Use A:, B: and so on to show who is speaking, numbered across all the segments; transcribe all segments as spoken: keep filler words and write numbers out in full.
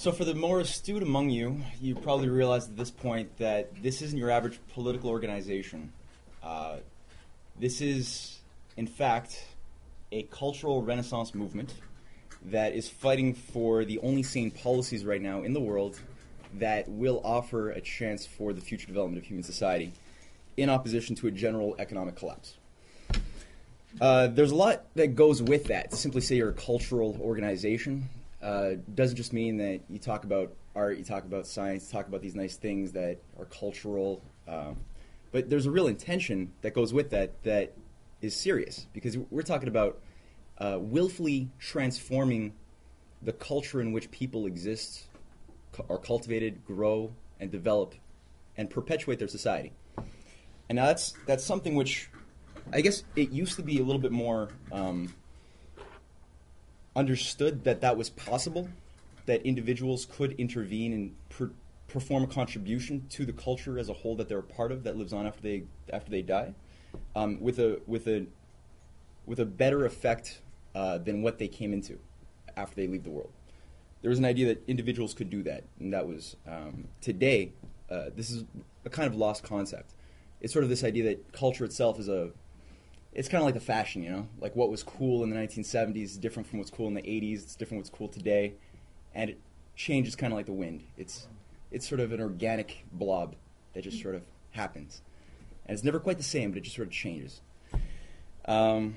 A: So for the more astute among you, you probably realize at this point that this isn't your average political organization. Uh, this is, in fact, a cultural renaissance movement that is fighting for the only sane policies right now in the world that will offer a chance for the future development of human society in opposition to a general economic collapse. Uh, there's a lot that goes with that. To simply say you're a cultural organization uh, doesn't just mean that you talk about art, you talk about science, you talk about these nice things that are cultural, um, but there's a real intention that goes with that that is serious, because we're talking about uh, willfully transforming the culture in which people exist, cu- are cultivated, grow, and develop, and perpetuate their society. And now that's that's something which I guess it used to be a little bit more um, understood that that was possible, that individuals could intervene and per- perform a contribution to the culture as a whole that they're a part of, that lives on after they after they die, um, with a with a with a better effect uh, than what they came into after they leave the world. There was an idea that individuals could do that, and that was um, today. Uh, this is a kind of lost concept. It's sort of this idea that culture itself is a It's kind of like the fashion, you know? Like what was cool in the nineteen seventies is different from what's cool in the eighties. It's different from what's cool today. And it changes kind of like the wind. It's it's sort of an organic blob that just sort of happens. And it's never quite the same, but it just sort of changes. Um,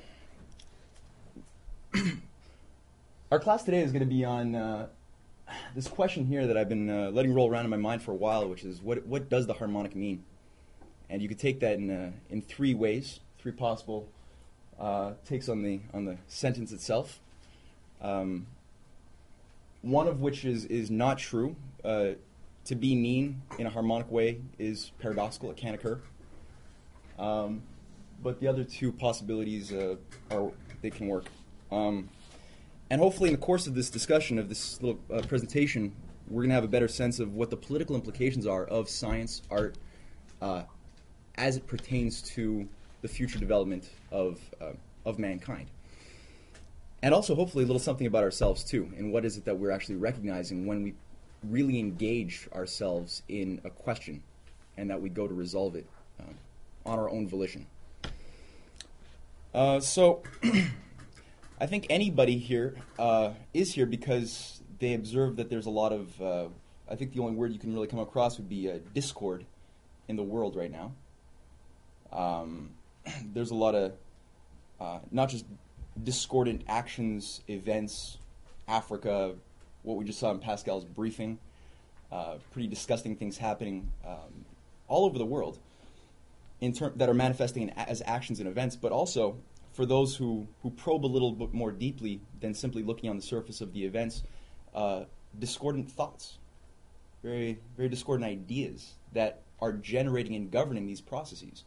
A: our class today is going to be on uh, this question here that I've been uh, letting roll around in my mind for a while, which is what what does the harmonic mean? And you could take that in uh, in three ways. Three possible uh, takes on the on the sentence itself. Um, one of which is is not true. Uh, to be mean in a harmonic way is paradoxical. It can't occur. Um, but the other two possibilities uh, are they can work. Um, and hopefully, in the course of this discussion of this little uh, presentation, we're going to have a better sense of what the political implications are of science, art, uh, as it pertains to the future development of uh, of mankind. And also, hopefully, a little something about ourselves, too, and what is it that we're actually recognizing when we really engage ourselves in a question and that we go to resolve it uh, on our own volition. Uh, so, I think anybody here uh, is here because they observe that there's a lot of, uh, I think the only word you can really come across would be uh, discord in the world right now. Um, there's a lot of uh, not just discordant actions, events, Africa, what we just saw in Pascal's briefing, uh, pretty disgusting things happening um, all over the world in ter- that are manifesting in a- as actions and events, but also for those who, who probe a little bit more deeply than simply looking on the surface of the events, uh, discordant thoughts, very, very discordant ideas that are generating and governing these processes.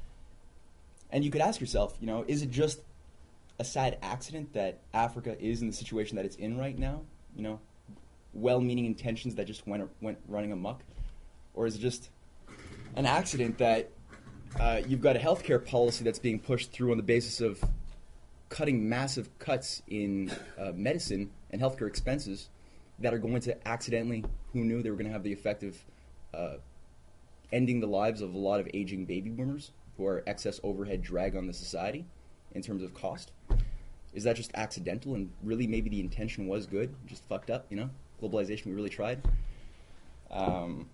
A: And you could ask yourself, you know, is it just a sad accident that Africa is in the situation that it's in right now? You know, well-meaning intentions that just went went running amok? Or is it just an accident that uh, you've got a healthcare policy that's being pushed through on the basis of cutting massive cuts in uh, medicine and healthcare expenses that are going to accidentally, who knew they were going to have the effect of uh, ending the lives of a lot of aging baby boomers who are excess overhead drag on the society in terms of cost? Is that just accidental and really maybe the intention was good, just fucked up, you know? Globalization, we really tried. Um,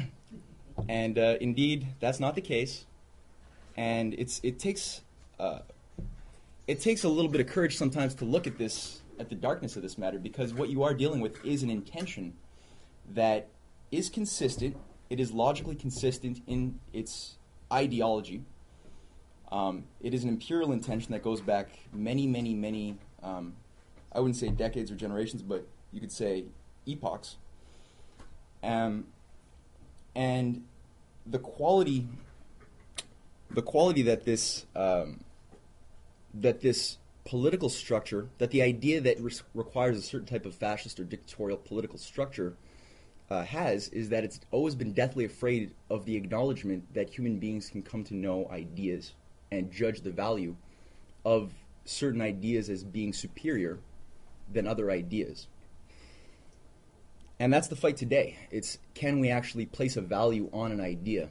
A: and uh, indeed, that's not the case. And it's it takes uh, it takes a little bit of courage sometimes to look at this, at the darkness of this matter, because what you are dealing with is an intention that is consistent. It is logically consistent in its ideology. Um, it is an imperial intention that goes back many, many, many, um, I wouldn't say decades or generations, but you could say epochs. Um, and the quality, the quality that this, um, that this political structure, that the idea that re- requires a certain type of fascist or dictatorial political structure Uh, has, is that it's always been deathly afraid of the acknowledgement that human beings can come to know ideas and judge the value of certain ideas as being superior than other ideas. And that's the fight today. It's, can we actually place a value on an idea?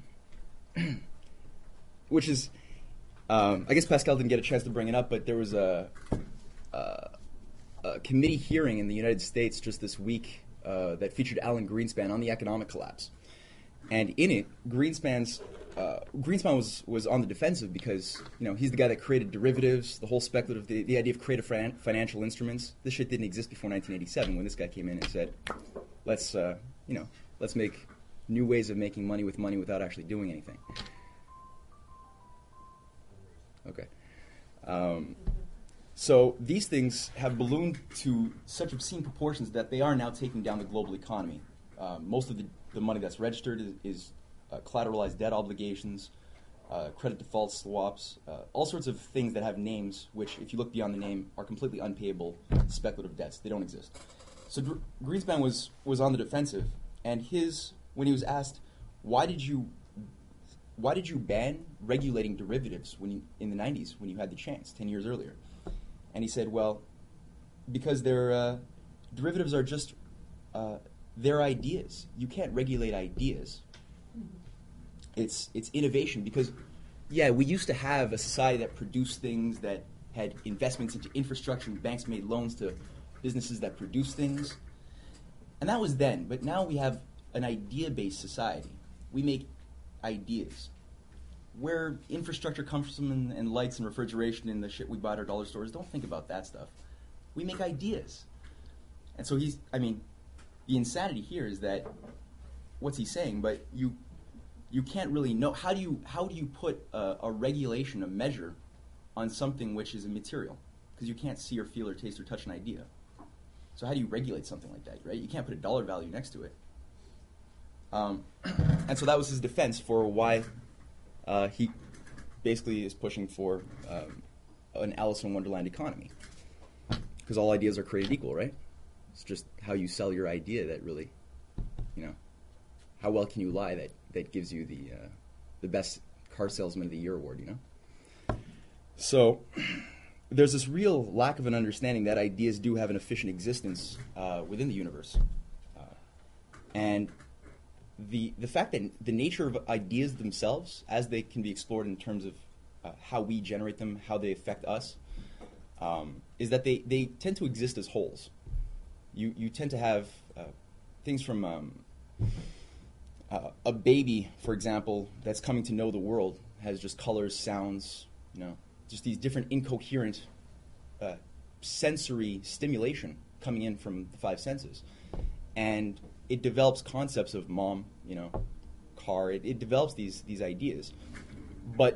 A: Which is, um, I guess Pascal didn't get a chance to bring it up, but there was a, a, a committee hearing in the United States just this week uh, that featured Alan Greenspan on the economic collapse. And in it, Greenspan's uh, Greenspan was, was on the defensive because, you know, he's the guy that created derivatives, the whole speculative, the, the idea of creative fin- financial instruments. This shit didn't exist before nineteen eighty-seven when this guy came in and said, let's, uh, you know, let's make new ways of making money with money without actually doing anything. Okay. Um, so these things have ballooned to such obscene proportions that they are now taking down the global economy. Um, most of the, the money that's registered is, is uh, collateralized debt obligations, uh, credit default swaps, uh, all sorts of things that have names which, if you look beyond the name, are completely unpayable speculative debts. They don't exist. So Dr- Greenspan was, was on the defensive, and his, when he was asked, why did you why did you ban regulating derivatives when you, in the nineties when you had the chance, ten years earlier? And he said, well, because they're, uh, derivatives are just, uh, they're ideas. You can't regulate ideas. It's, it's innovation because, yeah, we used to have a society that produced things, that had investments into infrastructure, and banks made loans to businesses that produce things. And that was then, but now we have an idea-based society. We make ideas. Where infrastructure comes from and, and lights and refrigeration and the shit we buy at our dollar stores, don't think about that stuff. We make ideas. And so he's, I mean, the insanity here is that, what's he saying, but you you can't really know, how do you, how do you put a, a regulation, a measure, on something which is immaterial? Because you can't see or feel or taste or touch an idea. So how do you regulate something like that, right? You can't put a dollar value next to it. Um, and so that was his defense for why uh, he basically is pushing for um, an Alice in Wonderland economy. Because all ideas are created equal, right? It's just how you sell your idea that really, you know, how well can you lie that, that gives you the uh, the best car salesman of the year award, you know? So there's this real lack of an understanding that ideas do have an efficient existence uh, within the universe. Uh, and the the fact that the nature of ideas themselves, as they can be explored in terms of uh, how we generate them, how they affect us, um, is that they, they tend to exist as wholes. You you tend to have uh, things from um, uh, a baby, for example, that's coming to know the world, has just colors, sounds, you know, just these different incoherent uh, sensory stimulation coming in from the five senses. And it develops concepts of mom, you know, car. It, it develops these these ideas. But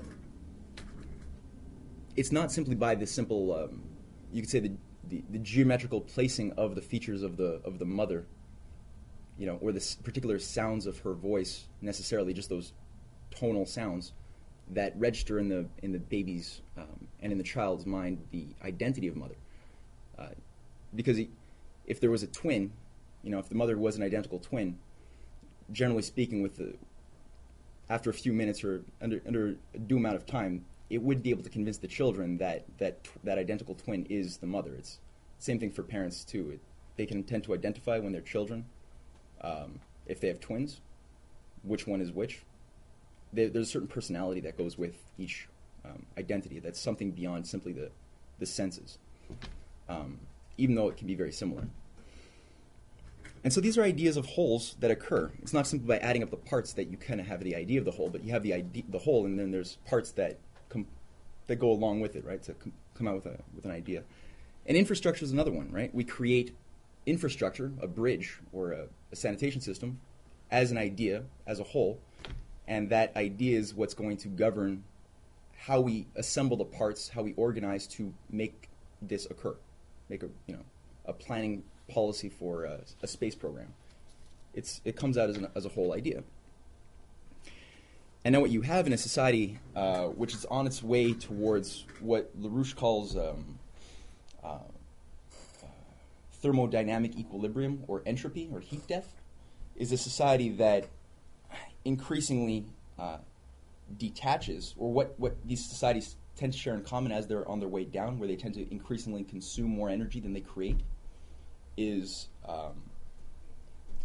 A: it's not simply by the simple, um, you could say the, the, the geometrical placing of the features of the of the mother, you know, or the s- particular sounds of her voice, necessarily just those tonal sounds that register in the in the baby's um, and in the child's mind the identity of mother. Uh, because he, if there was a twin, you know, if the mother was an identical twin, generally speaking, with the after a few minutes or under under a due amount of time, it would be able to convince the children that that tw- that identical twin is the mother. It's the same thing for parents too. It, they can tend to identify when they're children, um, if they have twins, which one is which. There, there's a certain personality that goes with each um, identity. That's something beyond simply the the senses, um, even though it can be very similar. And so these are ideas of wholes that occur. It's not simply by adding up the parts that you kind of have the idea of the whole, but you have the idea, the whole, and then there's parts that com- that go along with it, right? To com- come out with a with an idea. And infrastructure is another one, right? We create infrastructure, a bridge or a, a sanitation system, as an idea, as a whole, and that idea is what's going to govern how we assemble the parts, how we organize to make this occur, make a you know a planning policy for a, a space program. It's it comes out as, an, as a whole idea. And now what you have in a society uh, which is on its way towards what LaRouche calls um, uh, uh, thermodynamic equilibrium or entropy or heat death, is a society that increasingly uh, detaches, or what, what these societies tend to share in common as they're on their way down, where they tend to increasingly consume more energy than they create, is um,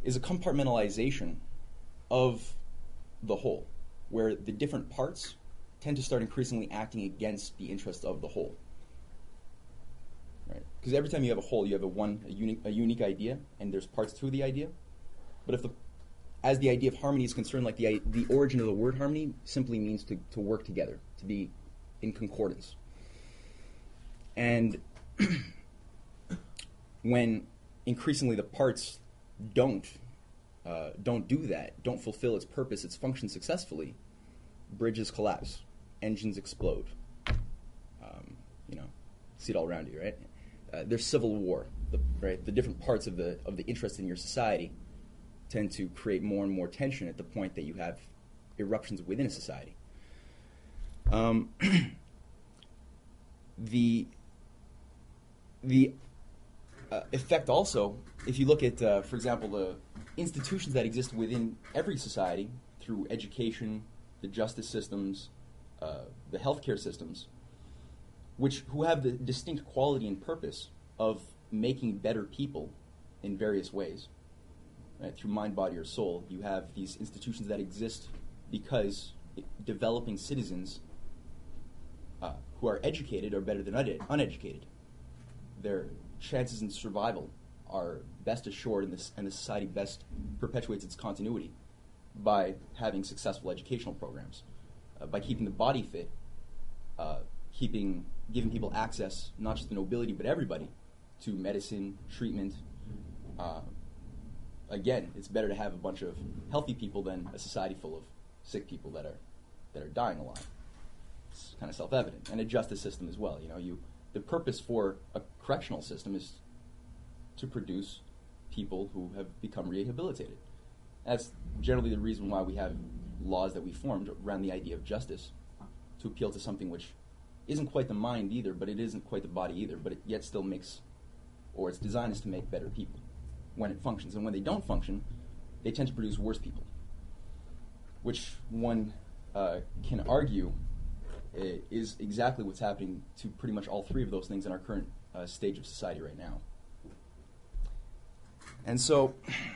A: is a compartmentalization of the whole, where the different parts tend to start increasingly acting against the interests of the whole. Right? Because every time you have a whole, you have a one a unique a unique idea, and there's parts to the idea. But if the as the idea of harmony is concerned, like the the origin of the word harmony simply means to, to work together, to be in concordance. And when increasingly the parts don't uh, don't do that, don't fulfill its purpose, its function successfully, bridges collapse, engines explode. Um, you know, see it all around you, right? Uh, there's civil war, the, right? The different parts of the of the interest in your society tend to create more and more tension at the point that you have eruptions within a society. Um, the the uh, effect also, if you look at, uh, for example, the institutions that exist within every society through education, the justice systems, uh, the healthcare systems, which who have the distinct quality and purpose of making better people in various ways, right? Through mind, body, or soul. You have these institutions that exist because it, developing citizens uh, who are educated are better than une- uneducated. Their chances in survival are best assured, and, this, and the society best perpetuates its continuity by having successful educational programs, uh, by keeping the body fit, uh, keeping giving people access, not just the nobility, but everybody, to medicine, treatment. Uh, again, it's better to have a bunch of healthy people than a society full of sick people that are that are dying a lot. It's kind of self-evident. And a justice system as well. You know, you the purpose for a correctional system is to produce people who have become rehabilitated. That's generally the reason why we have laws that we formed around the idea of justice, to appeal to something which isn't quite the mind either, but it isn't quite the body either, but it yet still makes, or its design is to make better people when it functions. And when they don't function, they tend to produce worse people, which one uh, can argue uh, is exactly what's happening to pretty much all three of those things in our current uh, stage of society right now. And so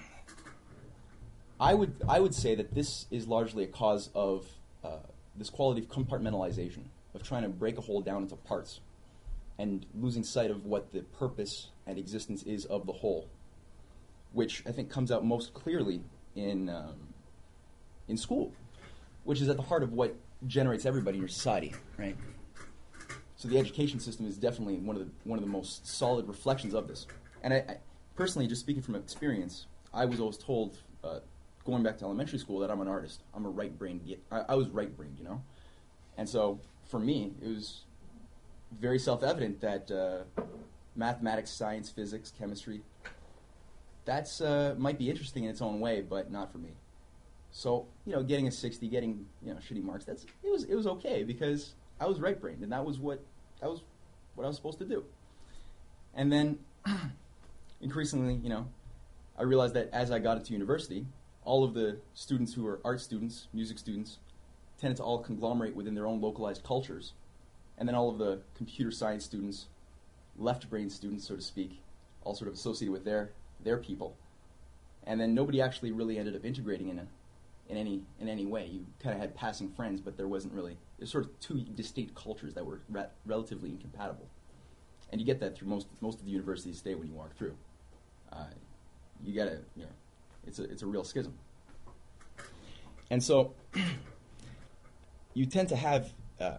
A: I would I would say that this is largely a cause of uh, this quality of compartmentalization, of trying to break a whole down into parts and losing sight of what the purpose and existence is of the whole, which I think comes out most clearly in um, in school, which is at the heart of what generates everybody in your society, right? So the education system is definitely one of the one of the most solid reflections of this. And I, I personally, just speaking from experience, I was always told, uh, going back to elementary school, that I'm an artist. I'm a right-brained. I, I was right-brained, you know? And so for me, it was very self-evident that uh, mathematics, science, physics, chemistry, that's uh, might be interesting in its own way, but not for me. So, you know, getting a sixty, getting, you know, shitty marks, that's it was it was okay because I was right-brained, and that was what that was what I was supposed to do. And then increasingly, you know, I realized that as I got into university, all of the students who were art students, music students, tended to all conglomerate within their own localized cultures. And then all of the computer science students, left-brain students, so to speak, all sort of associated with their their people. And then nobody actually really ended up integrating in a, in any in any way. You kind of had passing friends, but there wasn't really, there's sort of two distinct cultures that were re- relatively incompatible. And you get that through most most of the universities today when you walk through. Uh, you gotta, you know, it's a it's a real schism. And so you tend to have uh,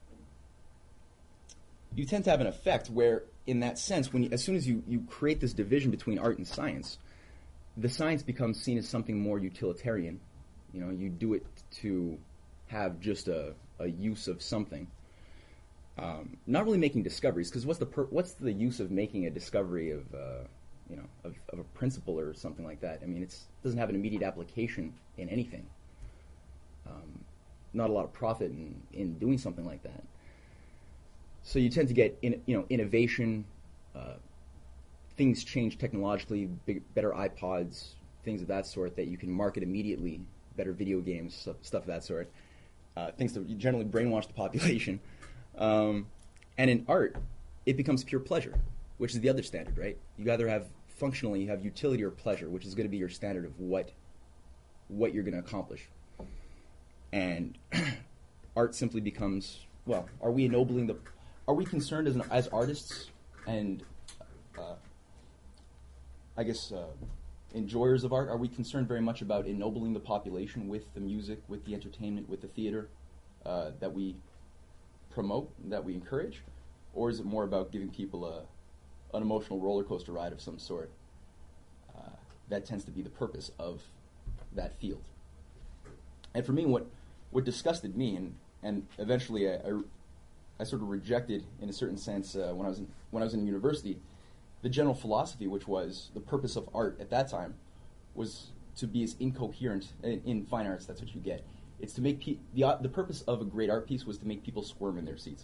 A: you tend to have an effect where, in that sense, when you, as soon as you, you create this division between art and science, the science becomes seen as something more utilitarian. You know, you do it to have just a, a use of something. Um, not really making discoveries, because what's the per- what's the use of making a discovery of uh, you know of, of a principle or something like that? I mean, it doesn't have an immediate application in anything. Um, not a lot of profit in, in doing something like that. So you tend to get in, you know innovation, uh, things change technologically, big, better iPods, things of that sort that you can market immediately, better video games, stuff, stuff of that sort, uh, things that generally brainwash the population. Um, and in art, it becomes pure pleasure, which is the other standard, right? You either have functionally you have utility or pleasure, which is going to be your standard of what what you're going to accomplish. And art simply becomes, well, are we ennobling the, are we concerned as an, as artists and uh, I guess uh, enjoyers of art, are we concerned very much about ennobling the population with the music, with the entertainment, with the theater uh, that we promote, that we encourage? Or is it more about giving people a an emotional roller coaster ride of some sort? Uh, that tends to be the purpose of that field. And for me, what what disgusted me, and and eventually I, I, I sort of rejected, in a certain sense, uh, when I was in, when I was in university, the general philosophy, which was the purpose of art at that time, was to be as incoherent in, in fine arts. That's what you get. It's to make pe- the uh, the purpose of a great art piece was to make people squirm in their seats,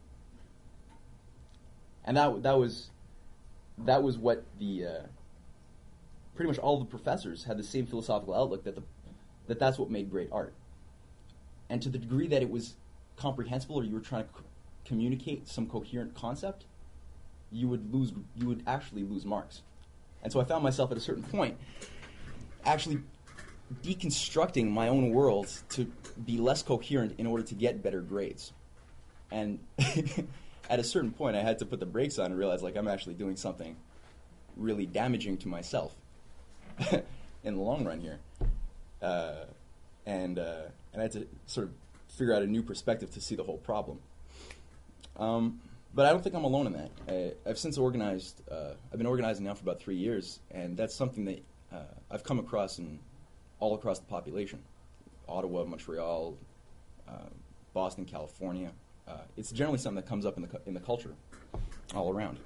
A: and that that was that was what the uh, pretty much all the professors had the same philosophical outlook, that the that that's what made great art. And to the degree that it was comprehensible, or you were trying to c- communicate some coherent concept, you would lose you would actually lose marks. And so I found myself at a certain point actually deconstructing my own world to be less coherent in order to get better grades. And at a certain point I had to put the brakes on and realize, like, I'm actually doing something really damaging to myself in the long run here. Uh, and uh, and I had to sort of figure out a new perspective to see the whole problem. Um, but I don't think I'm alone in that. I, I've since organized, uh, I've been organizing now for about three years, and that's something that uh, I've come across in all across the population. Ottawa, Montreal, uh, Boston, California. Uh, it's generally something that comes up in the cu- in the culture all around.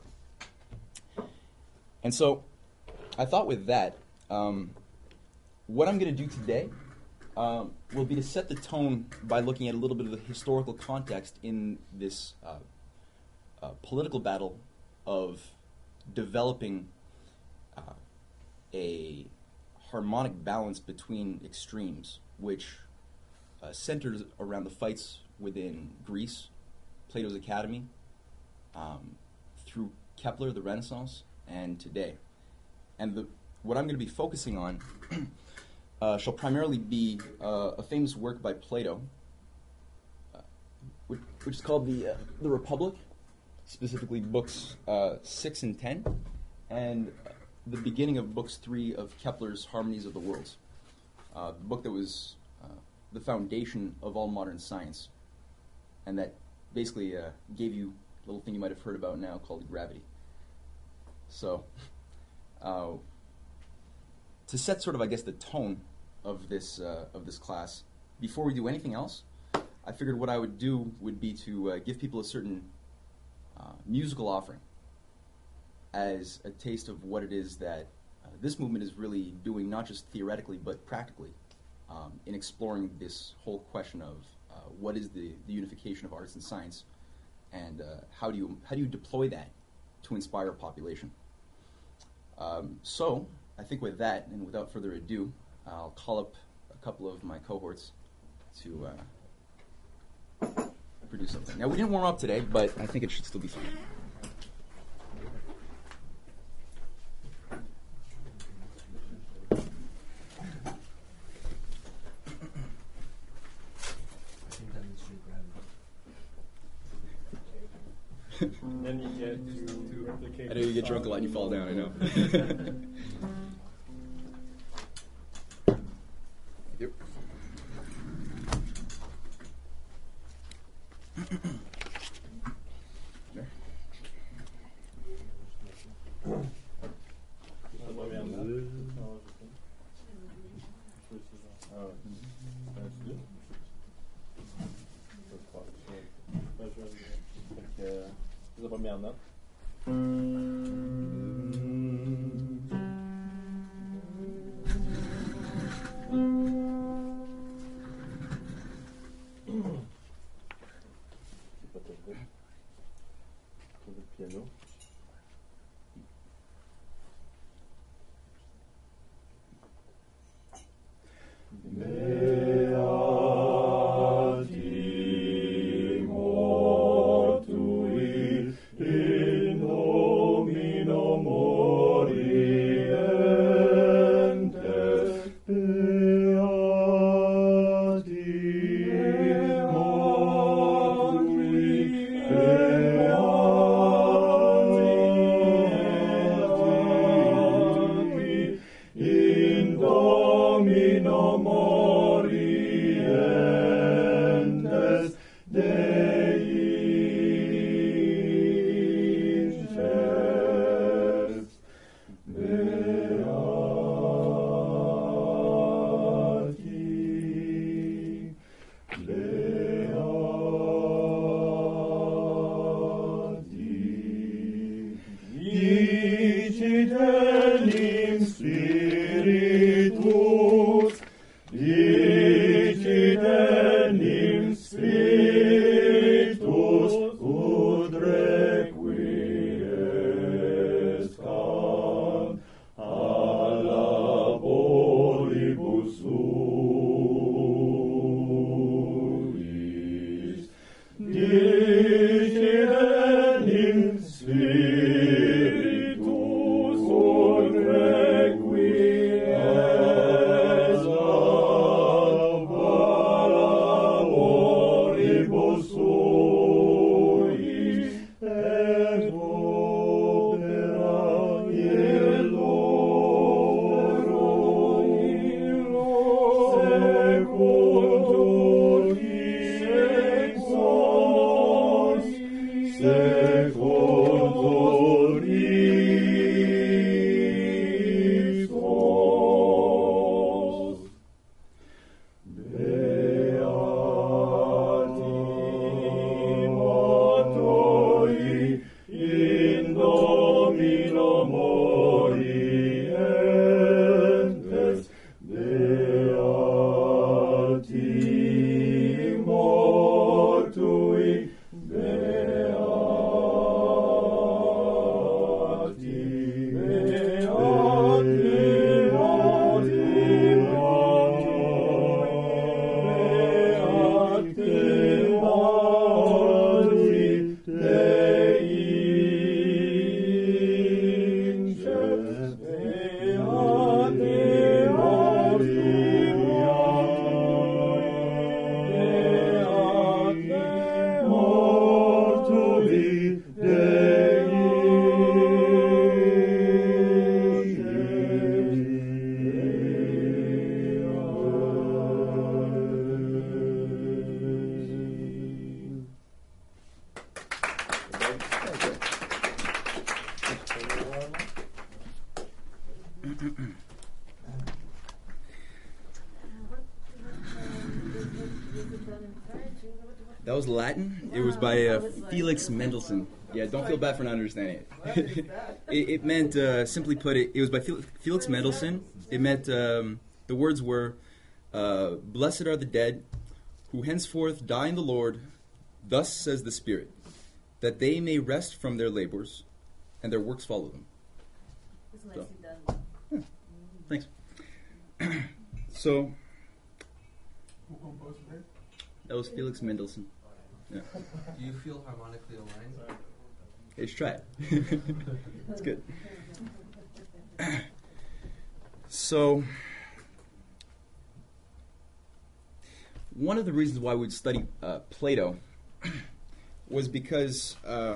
A: And so I thought with that, um, what I'm going to do today um, will be to set the tone by looking at a little bit of the historical context in this uh, uh, political battle of developing uh, a harmonic balance between extremes, which uh, centers around the fights within Greece, Plato's Academy, um, through Kepler, the Renaissance, and today. And the, what I'm going to be focusing on uh, shall primarily be uh, a famous work by Plato, uh, which, which is called the uh, the Republic, specifically books uh, six and ten, and uh, the beginning of books three of Kepler's Harmonies of the Worlds, uh, the book that was uh, the foundation of all modern science, and that basically uh, gave you a little thing you might have heard about now called gravity. So, uh, to set sort of, I guess, the tone of this uh, of this class, before we do anything else, I figured what I would do would be to uh, give people a certain uh, musical offering as a taste of what it is that uh, this movement is really doing, not just theoretically but practically, um, in exploring this whole question of uh, what is the, the unification of arts and science, and uh, how do you how do you deploy that to inspire a population. Um, so, I think with that, and without further ado, I'll call up a couple of my cohorts to uh, produce something. Now, we didn't warm up today, but I think it should still be fine.
B: Then you get to, to replicate.
A: I know you get drunk a lot and you fall down, I know. Yep. There.
B: Usa premiärnamn.
C: enim spiritus, dicit enim spiritus, ut requiescant a laboribus suis. Dicit enim spiritus, ut requiescant a laboribus suis, et opera illorum, secundum exos, secundum Christos. Beati matoi in Domino morientes, beati mortui, beati, beati, beati, beati, Dei ingens, beati, beati, mortui, Dei ingens.
A: That was Latin. It was by uh, Felix Mendelssohn. Yeah, don't feel bad for not understanding it. it, it meant, uh, simply put, it, it was by Fel- Felix Mendelssohn. It meant, um, the words were, uh, "Blessed are the dead, who henceforth die in the Lord, thus says the Spirit, that they may rest from their labors, and their works follow them." So, yeah, thanks. So,
D: Who composed it?
A: that was Felix Mendelssohn. Yeah.
E: Do you feel harmonically aligned?
A: Let's try it. It's good. So, one of the reasons why we'd study uh, Plato was because, uh,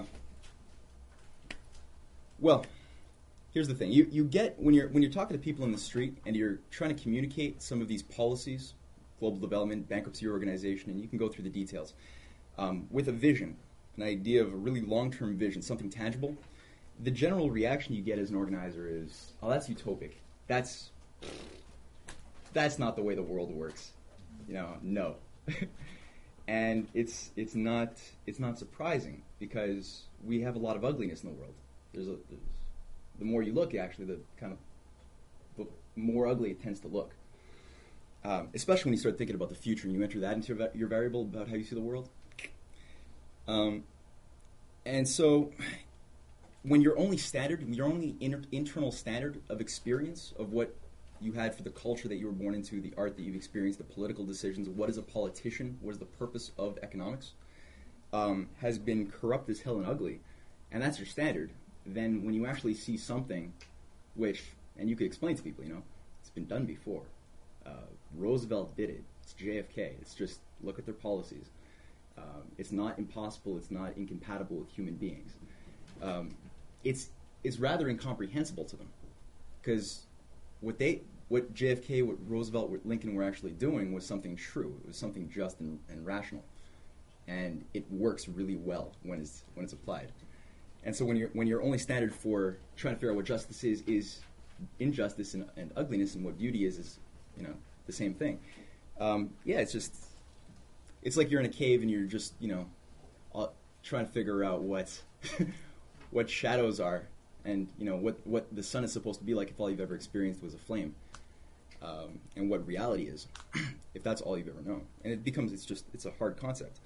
A: well, here's the thing: you you get when you're when you're talking to people in the street and you're trying to communicate some of these policies, global development, bankruptcy organization, and you can go through the details um, with a vision, an idea of a really long-term vision, something tangible. The general reaction you get as an organizer is, "Oh, that's utopic. That's that's not the way the world works." You know, no. And it's it's not it's not surprising because we have a lot of ugliness in the world. There's a there's, the more you look, actually, the kind of the more ugly it tends to look. Um, especially when you start thinking about the future and you enter that into your, va- your variable about how you see the world. Um, and so, when your only standard, when your only inter- internal standard of experience of what you had for the culture that you were born into, the art that you've experienced, the political decisions, what is a politician, what is the purpose of economics, um, has been corrupt as hell and ugly, and that's your standard, then when you actually see something which, and you could explain to people, you know, it's been done before. Uh, Roosevelt did it. It's J F K. It's just, look at their policies. Um, it's not impossible. It's not incompatible with human beings. Um, it's it's rather incomprehensible to them, because what they, what J F K, what Roosevelt, what Lincoln were actually doing was something true. It was something just and, and rational, and it works really well when it's when it's applied. And so when you're when your only standard for trying to figure out what justice is is injustice and, and ugliness, and what beauty is is, you know, the same thing. Um, yeah, it's just, it's like you're in a cave and you're just, you know, uh, trying to figure out what what shadows are, and you know what what the sun is supposed to be like if all you've ever experienced was a flame, um, and what reality is if that's all you've ever known. And it becomes it's just it's a hard concept.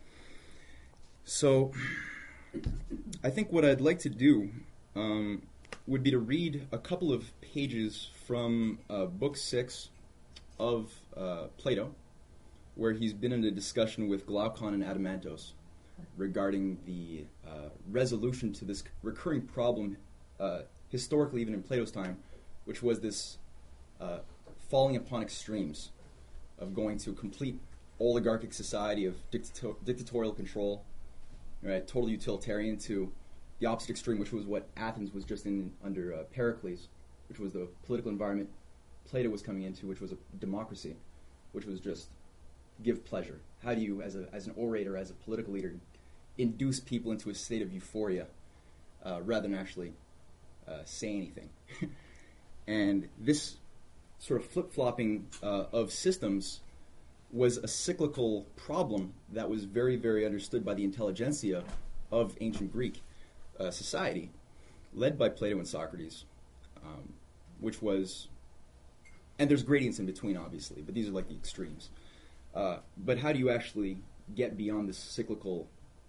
A: So I think what I'd like to do um, would be to read a couple of pages from uh, book six of uh, Plato, where he's been in a discussion with Glaucon and Adamantos regarding the uh, resolution to this recurring problem, uh, historically even in Plato's time, which was this uh, falling upon extremes of going to a complete oligarchic society of dictator- dictatorial control, right, total utilitarian, to the opposite extreme, which was what Athens was just in under uh, Pericles, which was the political environment Plato was coming into, which was a democracy, which was just give pleasure. How do you, as a as an orator, as a political leader, induce people into a state of euphoria uh, rather than actually uh, say anything? And this sort of flip-flopping uh, of systems was a cyclical problem that was very, very understood by the intelligentsia of ancient Greek uh, society, led by Plato and Socrates, um, which was, and there's gradients in between, obviously, but these are like the extremes. Uh, but how do you actually get beyond this cyclical,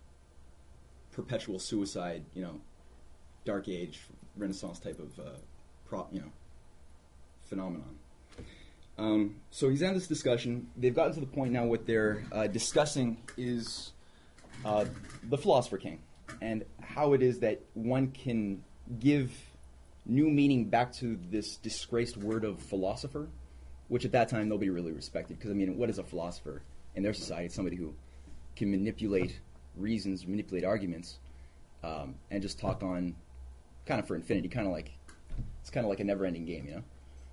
A: perpetual suicide, you know, Dark Age, Renaissance type of, uh, prop, you know, phenomenon? Um, so he's had this discussion. They've gotten to the point now what they're uh, discussing is uh, the philosopher king and how it is that one can give new meaning back to this disgraced word of philosopher, which at that time nobody really respected. Because, I mean, what is a philosopher in their society? It's somebody who can manipulate reasons, manipulate arguments, um, and just talk on kind of for infinity, kind of like, it's kind of like a never-ending game, you know?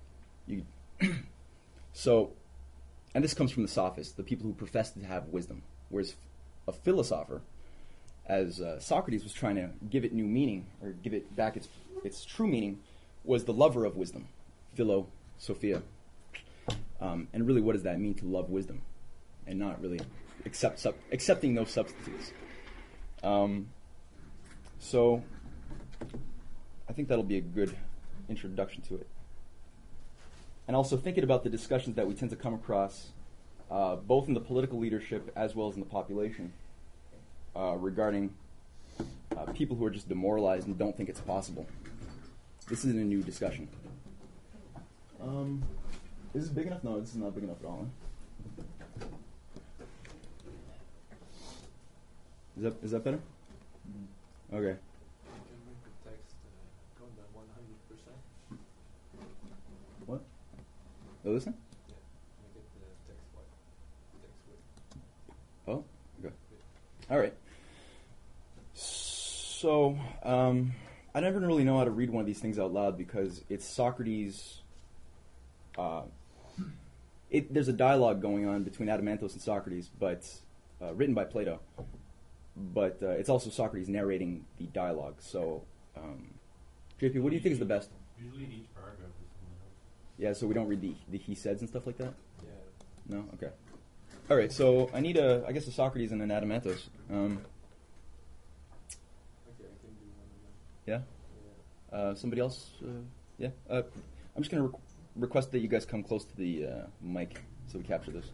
A: You... So, and this comes from the sophists, the people who profess to have wisdom. Whereas a philosopher, as uh, Socrates was trying to give it new meaning, or give it back its its true meaning, was the lover of wisdom, philo, sophia. Um, and really, what does that mean to love wisdom, and not really accept sub- accepting those substitutes? Um, so, I think that'll be a good introduction to it. And also thinking about the discussions that we tend to come across, uh, both in the political leadership as well as in the population, uh, regarding uh, people who are just demoralized and don't think it's possible. This isn't a new discussion. Um, is this big enough? No, this is not big enough at all. Huh? Is that is that better? Mm-hmm. Okay.
E: You can make the text uh, go by one hundred percent.
A: What? Oh, listen?
E: Yeah, make it the text white. Text width.
A: Oh, okay. All right. So, um, I never really know how to read one of these things out loud because it's Socrates. Uh, it, there's a dialogue going on between Adamantos and Socrates, but uh, written by Plato. But uh, it's also Socrates narrating the dialogue. So, um, J P, what do you think is the best?
F: Usually each paragraph is someone else.
A: Yeah, so we don't read the, the he saids and stuff like that?
E: Yeah.
A: No? Okay. All right, so I need a, I guess a Socrates and an Adamantos. Um,
E: Okay, I can do one of them.
A: yeah?
E: Yeah.
A: Uh, somebody else? Uh, yeah? Uh, I'm just going to re- request that you guys come close to the uh, mic so we capture this.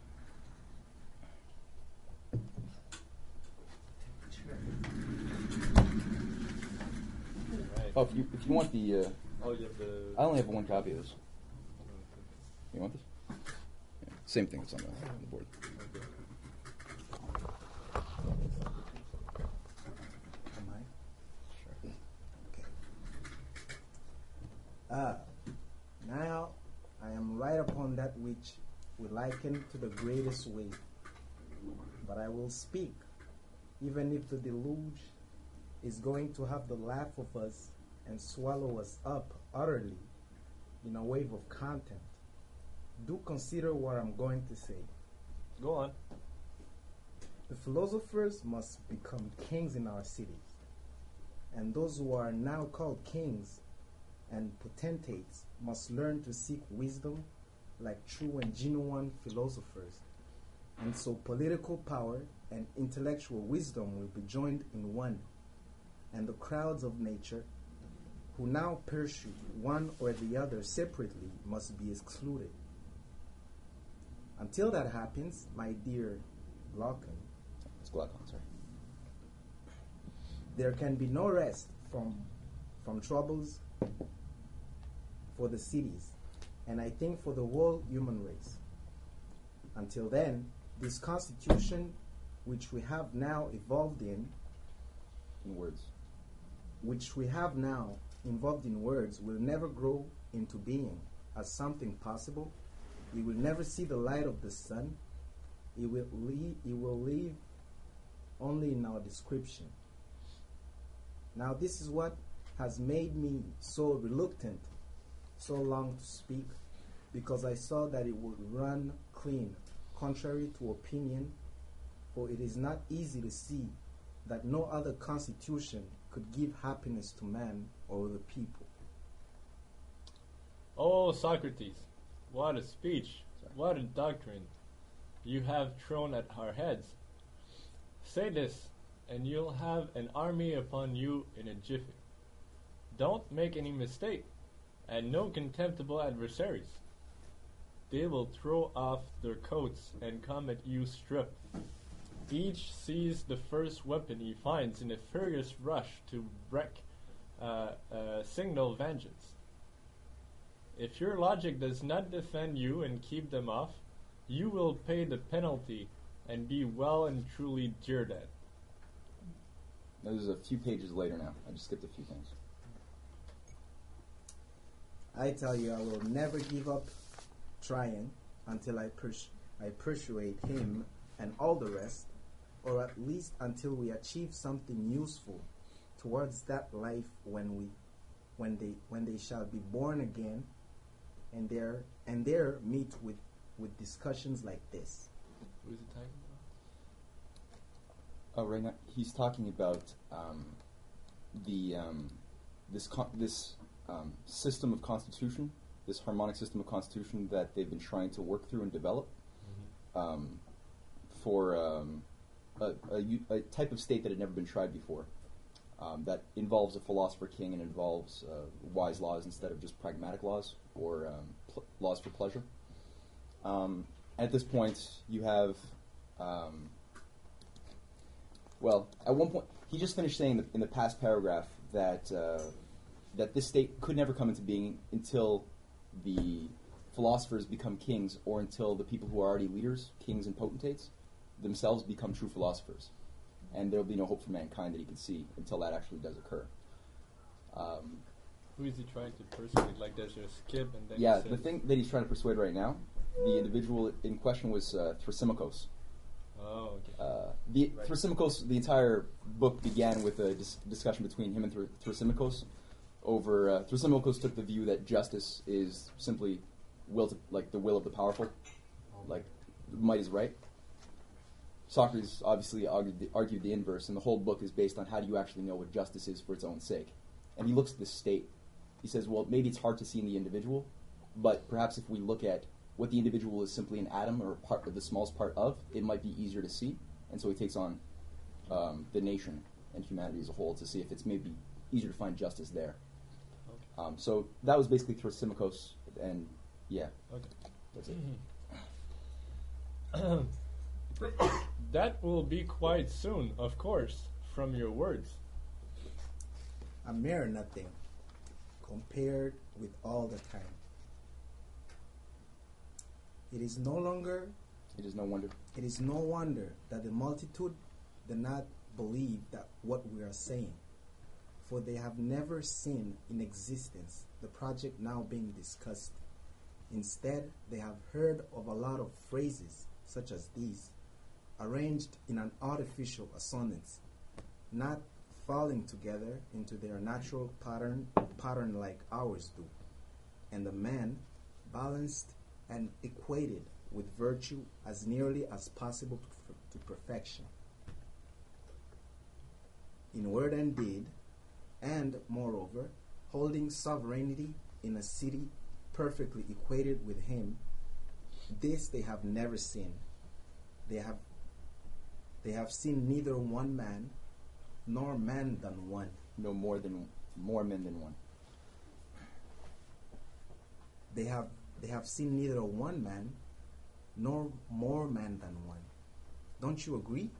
B: Right.
A: Oh, if you, if you want the... Uh,
B: Oh, you have the.
A: I only have one copy of this. You want this? Yeah, same thing that's on the, on the board.
B: Okay.
G: Am I? Sure. Okay. Uh, now I am right upon that which we liken to the greatest wave. But I will speak, even if the deluge is going to have the laugh of us and swallow us up utterly in a wave of content. Do consider what I'm going to say.
B: Go on.
G: The philosophers must become kings in our cities, and those who are now called kings and potentates must learn to seek wisdom like true and genuine philosophers. And so political power and intellectual wisdom will be joined in one, and the crowds of nature who now pursue one or the other separately must be excluded. Until that happens, my dear Glaucon,
A: It's Glaucon, sorry.
G: there can be no rest from from troubles for the cities, and I think for the whole human race. Until then, this constitution which we have now evolved in,
A: In words.
G: which we have now involved in words, will never grow into being as something possible. It will never see the light of the sun. It will leave, it will live only in our description. Now, this is what has made me so reluctant so long to speak, because I saw that it would run clean, contrary to opinion, for it is not easy to see that no other constitution could give happiness to man or the people.
H: Oh, Socrates, what a speech,
A: Sorry.
H: what a doctrine you have thrown at our heads. Say this, and you'll have an army upon you in a jiffy. Don't make any mistake, and no contemptible adversaries. They will throw off their coats and come at you stripped. Each sees the first weapon he finds in a furious rush to wreak uh, uh, signal vengeance. If your logic does not defend you and keep them off, you will pay the penalty and be well and truly jeered at.
A: Now, there's a few pages later now. I just skipped a few things.
G: I tell you, I will never give up trying until I pers- I persuade him and all the rest, or at least until we achieve something useful towards that life when we, when they, when they shall be born again, and there and there meet with, with discussions like this.
H: Who is it talking
A: Oh, right now he's talking about um, the um, this con- this um, system of constitution, this harmonic system of constitution that they've been trying to work through and develop
H: about?
A: um, for um, a, a, u- a type of state that had never been tried before. Um, that involves a philosopher king and involves uh, wise laws instead of just pragmatic laws or um, pl- laws for pleasure. Um, at this point, you have. Um, Well, at one point, he just finished saying in the, in the past paragraph that uh, that this state could never come into being until the philosophers become kings, or until the people who are already leaders, kings and potentates, themselves become true philosophers, and there will be no hope for mankind that he can see until that actually does occur. Um,
H: Who is he trying to persuade? Like there's a skip and then
A: yeah,
H: he
A: the
H: says,
A: thing that he's trying to persuade right now, the individual in question was uh, Thrasymachos.
H: Oh, okay.
A: Uh, the
H: Right.
A: Thrasymachos, the entire book began with a dis- discussion between him and Thr- Thrasymachos over. Uh, Thrasymachos took the view that justice is simply will to, like the will of the powerful, like might is right. Socrates obviously argued the, argued the inverse, and the whole book is based on how do you actually know what justice is for its own sake. And he looks at the state. He says, well, maybe it's hard to see in the individual, but perhaps if we look at what the individual is simply an atom or part of the smallest part of, it might be easier to see. And so he takes on um, the nation and humanity as a whole to see if it's maybe easier to find justice there.
H: Okay.
A: Um, so that was basically Thrasymachos, and yeah,
H: Okay.
A: that's it.
H: That will be quite soon, of course, from your words.
G: A mere nothing compared with all the time. It is no longer,
A: It is no wonder.
G: it is no wonder that the multitude do not believe that what we are saying, for they have never seen in existence the project now being discussed. Instead, they have heard of a lot of phrases such as these, arranged in an artificial assonance, not falling together into their natural pattern, pattern like ours do, and the man balanced and equated with virtue as nearly as possible to, to perfection, in word and deed, and, moreover, holding sovereignty in a city perfectly equated with him. This they have never seen. They have they have seen neither one man nor man than one.
A: No more than more men than one.
G: they have they have seen neither one man nor more man than one. Don't you agree?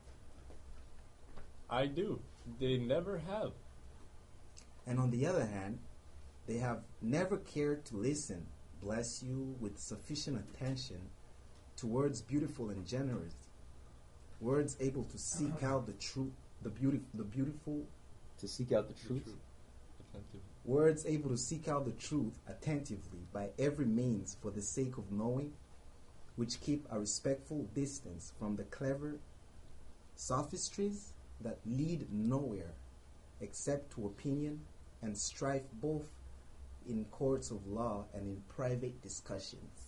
H: I do. They never have.
G: And on the other hand, they have never cared to listen, bless you, with sufficient attention to words beautiful and generous, words able to seek out the truth, the beauty, the beautiful,
A: To seek out the truth.
H: Attentive.
G: words able to seek out the truth attentively by every means for the sake of knowing, which keep a respectful distance from the clever sophistries that lead nowhere except to opinion and strife both in courts of law and in private discussions.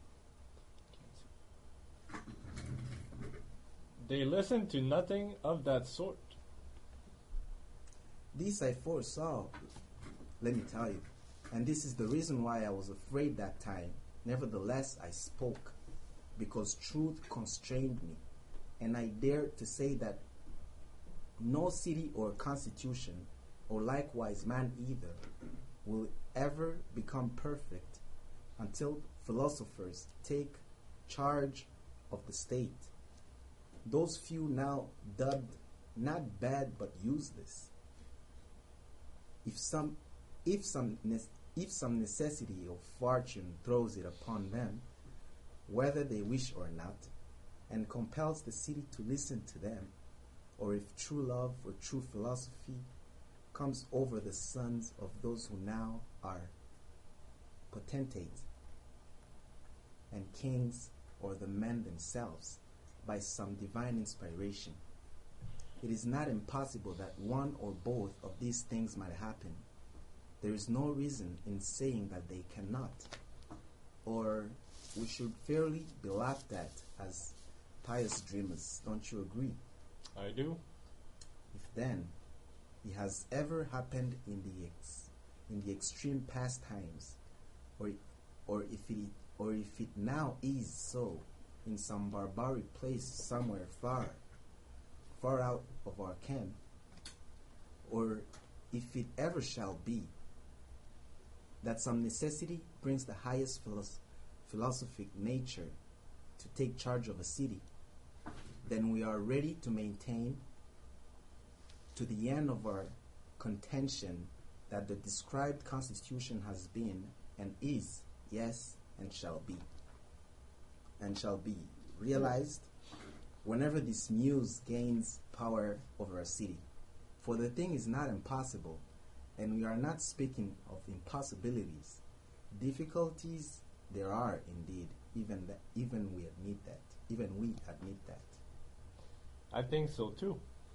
H: They listen to nothing of that sort.
G: This I foresaw, let me tell you, and this is the reason why I was afraid that time. Nevertheless, I spoke, because truth constrained me, and I dared to say that no city or constitution, or likewise man either, will ever become perfect until philosophers take charge of the state. Those few now dubbed not bad but useless. If some, if some, ne- if some necessity of fortune throws it upon them, whether they wish or not, and compels the city to listen to them, or if true love or true philosophy comes over the sons of those who now are potentates and kings, or the men themselves, by some divine inspiration. It is not impossible that one or both of these things might happen. There is no reason in saying that they cannot, or we should fairly be laughed at as pious dreamers. Don't you agree?
H: I do.
G: If then it has ever happened in the ex- in the extreme past times, or or if it or if it now is so in some barbaric place somewhere far, far out of our camp, or if it ever shall be, that some necessity brings the highest philos- philosophic nature to take charge of a city, then we are ready to maintain to the end of our contention that the described constitution has been and is, yes, and shall be, and shall be realized whenever this muse gains power over a city. For the thing is not impossible, and we are not speaking of impossibilities. Difficulties there are indeed, even that, even we admit that, even we admit that.
H: I think so too.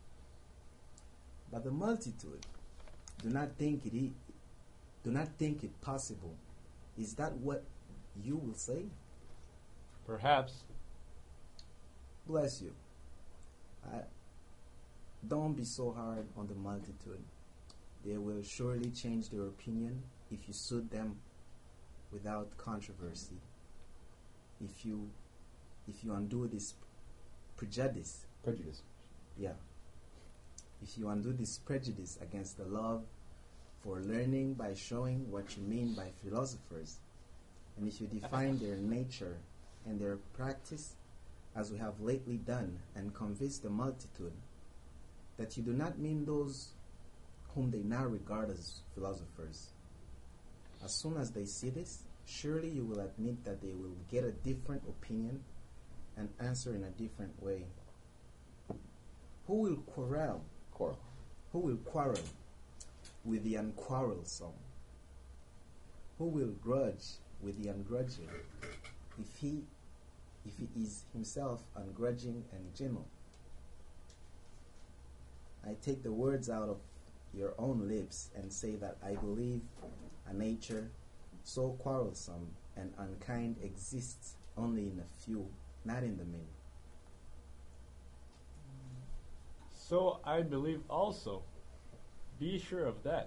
G: But the multitude do not think it i- do not think it possible. Is that what you will say?
H: Perhaps.
G: Bless you. I, don't be so hard on the multitude. They will surely change their opinion if you suit them without controversy. If you if you undo this prejudice,
A: Prejudice.
G: yeah. If you undo this prejudice against the love for learning by showing what you mean by philosophers, and if you define their nature and their practice as we have lately done, and convince the multitude that you do not mean those whom they now regard as philosophers, as soon as they see this, surely you will admit that they will get a different opinion and answer in a different way. Who will quarrel?
A: Quarrel.
G: Who will quarrel with the unquarrelsome? Who will grudge with the ungrudging, if he if he is himself ungrudging and gentle? I take the words out of your own lips and say that I believe a nature so quarrelsome and unkind exists only in a few, not in the many.
H: So I believe also. Be sure of that.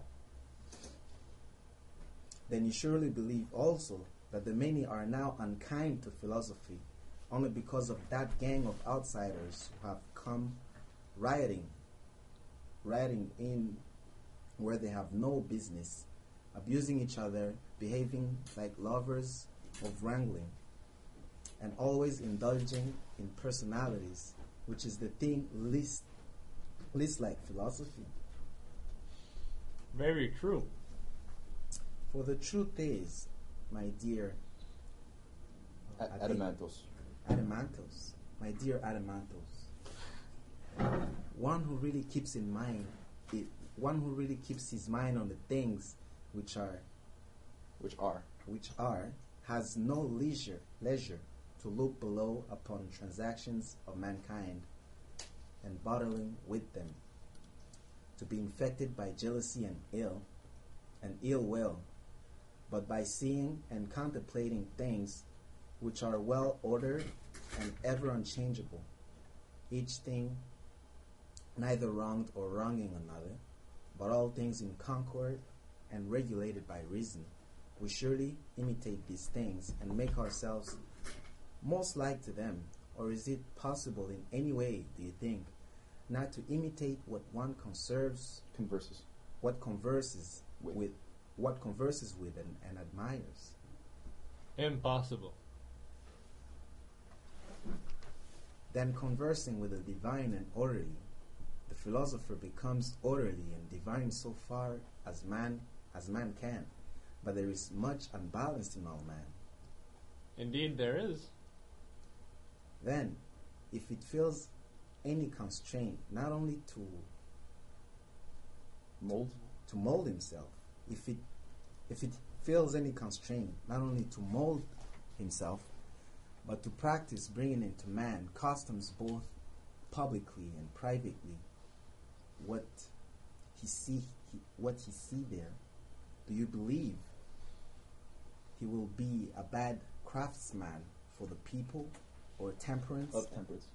G: Then you surely believe also that the many are now unkind to philosophy only because of that gang of outsiders who have come rioting, rioting in where they have no business, abusing each other behaving like lovers of wrangling, and always indulging in personalities, which is the thing least, least like philosophy.
H: Very true.
G: For the truth is, my dear
A: Ad-
G: I think-
A: Adamantos.
G: Adamantos, my dear Adamantos, one who really keeps in mind it, one who really keeps his mind on the things which are,
A: Which are.
G: which are, has no leisure, leisure to look below upon transactions of mankind, and battling with them, to be infected by jealousy and ill, and ill will, but by seeing and contemplating things which are well ordered and ever unchangeable, each thing neither wronged or wronging another, but all things in concord and regulated by reason, we surely imitate these things and make ourselves most like to them. Or is it possible in any way, do you think, not to imitate what one conserves,
A: Converses.
G: what converses
A: With.
G: with, what converses with and, and admires?
H: Impossible.
G: Then conversing with the divine and orderly, the philosopher becomes orderly and divine so far as man as man can, but there is much unbalanced in all man.
H: Indeed, there is.
G: Then, if it feels any constraint, not only to
A: Mold.
G: to mold himself, if it if it feels any constraint, not only to mold himself, but to practice bringing into man customs both publicly and privately, what he see he, what he see there, do you believe he will be a bad craftsman for the people, or temperance
A: Of temperance.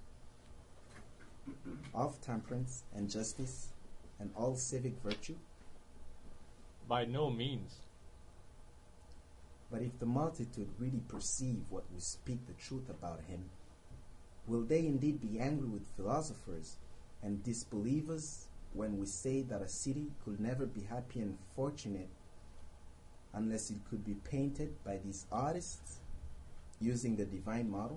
G: of temperance and justice and all civic virtue?
H: By no means.
G: But if the multitude really perceive what we speak the truth about him, will they indeed be angry with philosophers and disbelievers when we say that a city could never be happy and fortunate unless it could be painted by these artists using the divine model?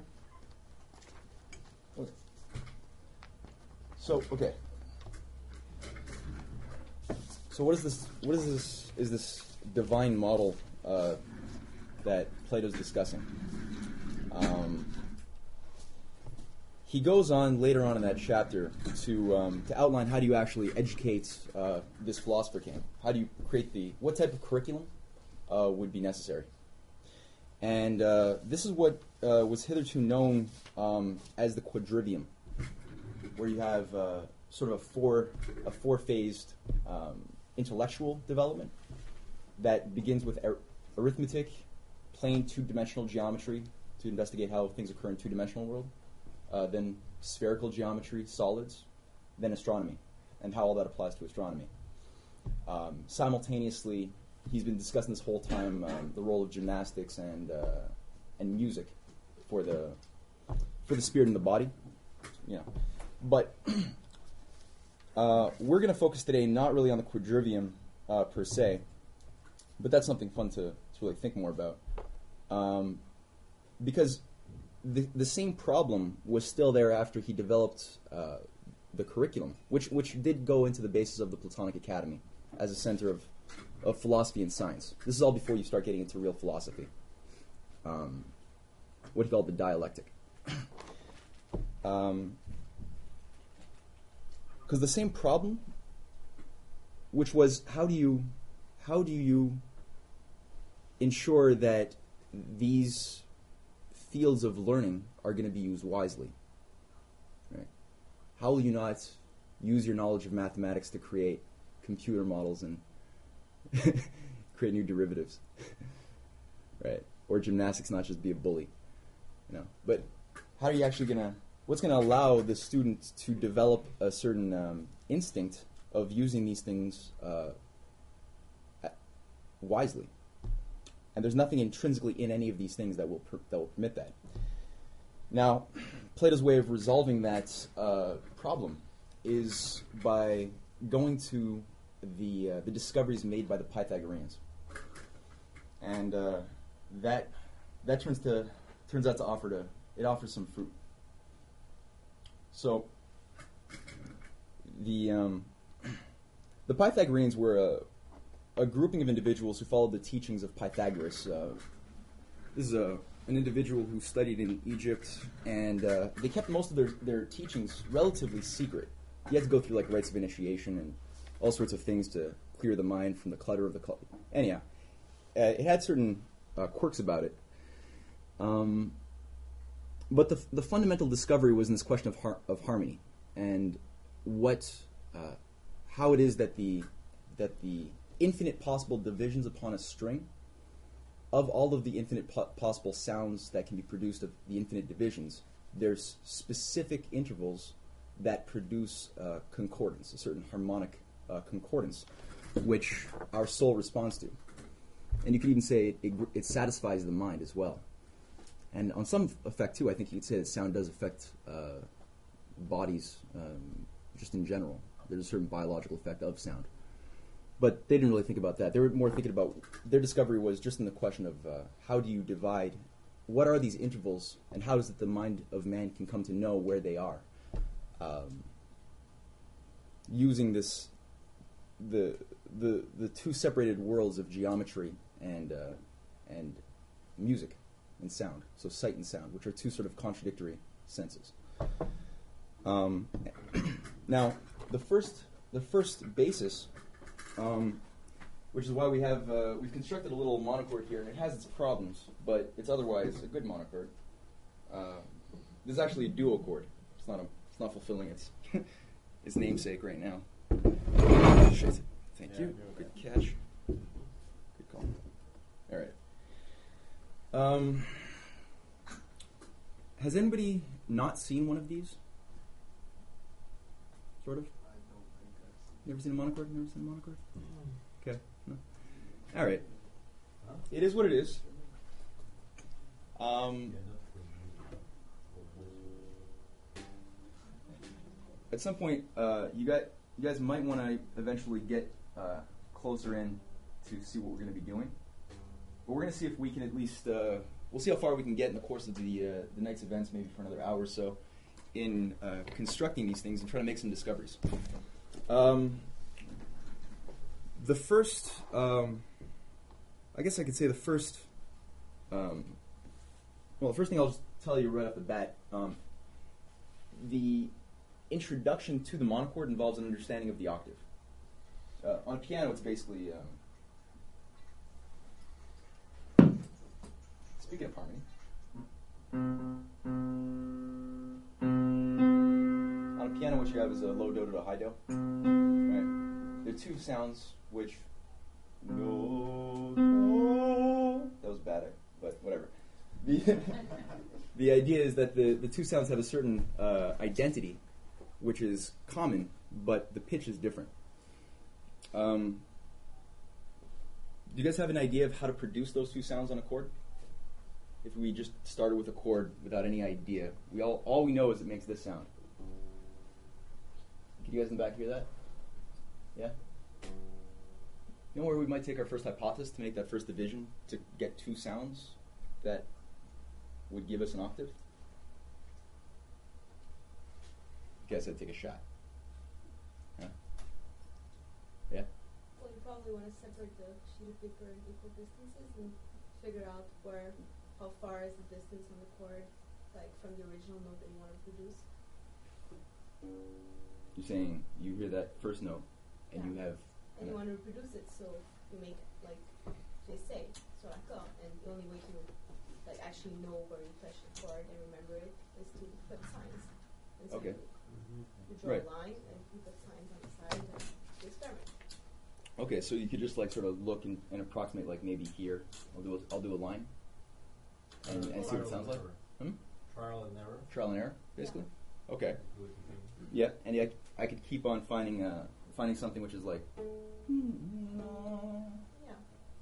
A: So, okay. So what is this, what is this, is this divine model uh, that Plato's discussing? Um, he goes on later on in that chapter to um, to outline how do you actually educate uh, this philosopher camp. How do you create the, what type of curriculum uh, would be necessary? And uh, this is what uh, was hitherto known um, as the quadrivium, where you have uh, sort of a four a four phased um, intellectual development that begins with ar- arithmetic, plain two dimensional geometry to investigate how things occur in two dimensional world, uh, then spherical geometry, solids, then astronomy, and how all that applies to astronomy. Um, simultaneously, he's been discussing this whole time um, the role of gymnastics and uh, and music for the for the spirit and the body, you know. But uh, we're going to focus today not really on the quadrivium uh, per se, but that's something fun to, to really think more about. Um, because the the same problem was still there after he developed uh, the curriculum, which which did go into the basis of the Platonic Academy as a center of, of philosophy and science. This is all before you start getting into real philosophy. Um, what he called the dialectic. Um, Because the same problem, which was how do you, how do you ensure that these fields of learning are going to be used wisely? Right? How will you not use your knowledge of mathematics to create computer models and create new derivatives, right? Or gymnastics not just be a bully, you know? But how are you actually going to? What's going to allow the student to develop a certain um, instinct of using these things uh, wisely? And there's nothing intrinsically in any of these things that will per- that will permit that. Now, Plato's way of resolving that uh, problem is by going to the uh, the discoveries made by the Pythagoreans. and uh, that that turns to turns out to offer to it offers some fruit. So the um, the Pythagoreans were a, a grouping of individuals who followed the teachings of Pythagoras. Uh, this is a an individual who studied in Egypt, and uh, they kept most of their, their teachings relatively secret. You had to go through like rites of initiation and all sorts of things to clear the mind from the clutter of the culture. Anyhow, uh, it had certain uh, quirks about it. Um, but the the fundamental discovery was in this question of har- of harmony and what uh, how it is that the that the infinite possible divisions upon a string, of all of the infinite po- possible sounds that can be produced of the infinite divisions, there's specific intervals that produce uh, concordance, a certain harmonic uh, concordance, which our soul responds to. And you could even say it, it, it satisfies the mind as well. And on some effect, too, I think you could say that sound does affect uh, bodies um, just in general. There's a certain biological effect of sound. But they didn't really think about that. They were more thinking about, their discovery was just in the question of uh, how do you divide, what are these intervals, and how is it the mind of man can come to know where they are. Um, using this, the the the two separated worlds of geometry and uh, and music and sound, so sight and sound, which are two sort of contradictory senses. Um, now, the first the first basis. Um, which is why we have uh, we've constructed a little monochord here, and it has its problems, but it's otherwise a good monochord. Uh, this is actually a duochord. It's not a, it's not fulfilling its its namesake right now. Shit. Thank
B: Yeah,
A: you.
B: okay.
A: Good catch. Good call. All right. Um, has anybody not seen one of these? Sort of. Never seen a monochord? Never seen a monochord? Okay. No. All right. It is what it is. Um, at some point, uh, you got you guys might want to eventually get uh, closer in to see what we're going to be doing. But we're going to see if we can at least uh, we'll see how far we can get in the course of the uh, the night's events, maybe for another hour or so, in uh, constructing these things and trying to make some discoveries. Um, the first, um, I guess I could say the first, um, well, the first thing I'll just tell you right off the bat, um, the introduction to the monochord involves an understanding of the octave. Uh, on a piano, it's basically, um, speaking of harmony, on a piano, what you have is a low do to a high do. Right? There are two sounds which. No, no. That was bad, but whatever. The, the idea is that the, the two sounds have a certain uh, identity, which is common, but the pitch is different. Um, do you guys have an idea of how to produce those two sounds on a chord? If we just started with a chord without any idea, we all all we know is it makes this sound. Can you guys in the back hear that? Yeah? You know where we might take our first hypothesis to make that first division, to get two sounds that would give us an octave? You guys said take a shot. Yeah? Yeah?
I: Well, you probably want to separate the sheet of paper in equal distances and figure out where, how far is the distance on the chord, like from the original note that you want to produce.
A: You're saying you hear that first note, and
I: Yeah.
A: you have...
I: And you want to reproduce it, so you make, like, they say, so like, oh, and the only way to, like, actually know where you touch the chord and remember it is to put signs. And so
A: Okay.
I: you, you draw
A: Right.
I: a line, and you put signs on the side, and you experiment.
A: Okay, so you could just like sort of look and, and approximate, like maybe here. I'll do a, I'll do a line, and, and see what it sounds like. Hmm?
F: Trial and error.
A: Trial and error, basically. Okay.
F: Do what you think.
A: Yeah, and I, I could keep on finding uh, finding something which is like.
I: Yeah.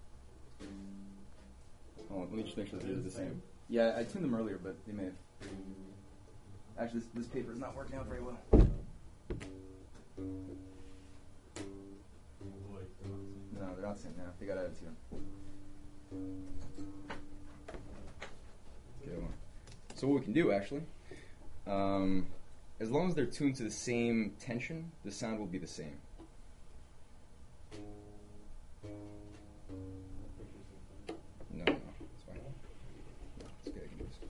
A: Oh, let me just make sure that they're the same. Yeah, I tuned them earlier, but they may have. Actually, this, this paper is not working out very well. No, they're not the same now. They got added to them. Okay, well, so what we can do actually, um, as long as they're tuned to the same tension, the sound will be the same. No, no, it's fine. It's okay, I can do this.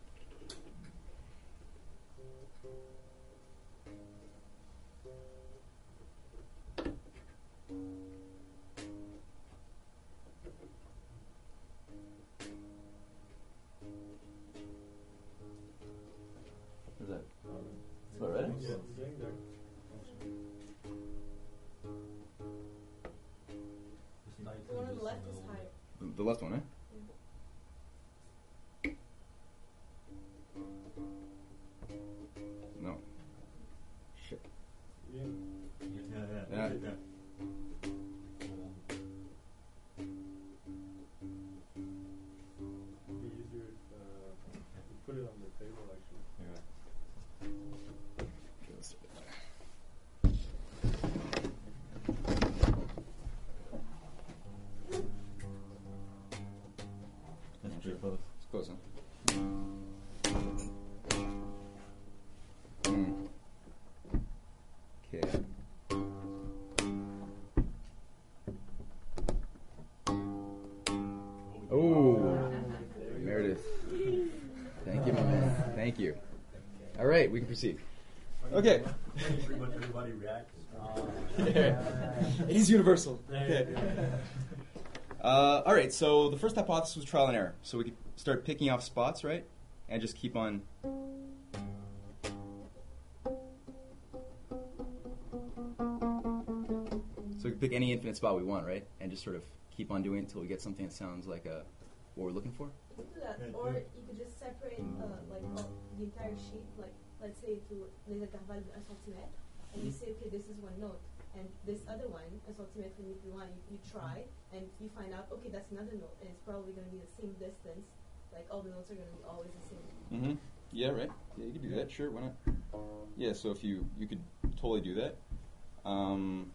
A: Is that? That's about right.
B: Yeah, it's getting there.
I: The one on the left is higher.
A: The, the left one, eh? No. Shit.
B: Yeah.
A: Yeah.
B: It'd be easier if uh, you put it on the table actually.
A: Okay, let's do that.
C: That's pretty close.
A: It's close, huh? Mm. Okay. Oh, Meredith. Thank you, my man. Thank you. All right, we can proceed. Okay.
F: Pretty much everybody reacts.
A: It is universal. Okay. Uh, all right, so the first hypothesis was trial and error. So we could start picking off spots, right? And just keep on. So we can pick any infinite spot we want, right? And just sort of keep on doing it until we get something that sounds like uh, what we're looking for.
I: You could do that, or you could just separate uh, like all, the entire sheet. Like let's say to les intervalles de un centimètre, and you say okay, this is one note, and this other one, un centimètre and if you want, you, you try, and you find out okay, that's another note, and it's probably going to be the same distance. Like all the notes are going to be always the same.
A: Mm-hmm. Yeah, right. Yeah, you could do that. Sure, why not? Yeah, so if you you could totally do that. Um,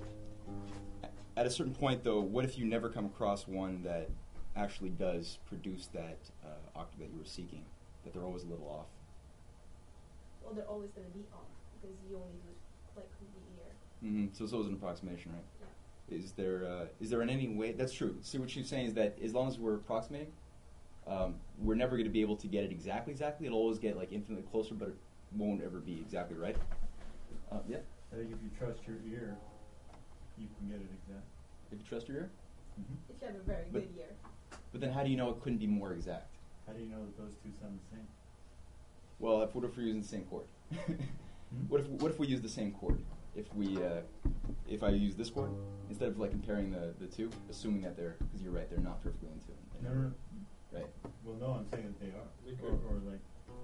A: at a certain point, though, what if you never come across one that actually does produce that uh, octave that you were seeking? That they're always a little off.
I: Well, they're always going to be off because you only do it like with the ear.
A: Mm-hmm. So it's always an approximation, right?
I: Yeah.
A: Is there uh, is there in any way? That's true. See, what she's saying is that as long as we're approximating, um, we're never going to be able to get it exactly. Exactly, it'll always get like infinitely closer, but it won't ever be exactly right. Uh, yeah.
C: I think if you trust your ear, you can get it exact.
A: If you trust your ear.
C: Mm-hmm.
I: If you have a very
A: But-
I: good ear.
A: But then, how do you know it couldn't be more exact?
C: How do you know that those two sound the same?
A: Well, if what if we're using the same chord? What if what if we use the same chord? If we uh, if I use this chord instead of like comparing the, the two, assuming that they're because you're right, they're not perfectly in tune.
C: No, no, no.
A: Right.
C: Well, no, I'm saying that they are.
B: They
C: Or,
B: could.
C: or like,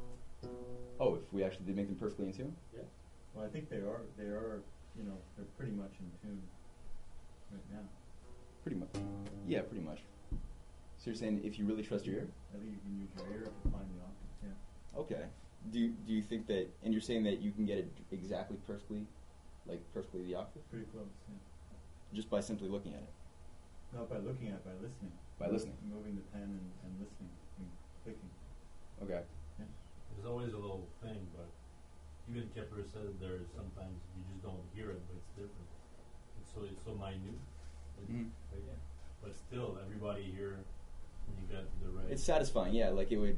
A: Oh, if we actually did make them perfectly in tune.
C: well, I think they are. They are. You know, they're pretty much in tune right now.
A: Pretty much. Yeah, pretty much. So you're saying if you really trust your ear?
C: I think you can use your ear to find the octave. Yeah.
A: Okay. Do you, do you think that? And you're saying that you can get it exactly perfectly, like perfectly the octave,
C: Pretty close. Yeah.
A: just by simply looking at it,
C: Not by looking at it, by listening.
A: by listening.
C: Moving the pen and, and listening and clicking.
A: Okay.
F: There's always a little thing, but even Kepler said there is sometimes you just don't hear it, but it's different. It's so it's so minute. It's
A: Mhm.
F: right there. But still, everybody here, you got the right.
A: It's satisfying, yeah. Like it would,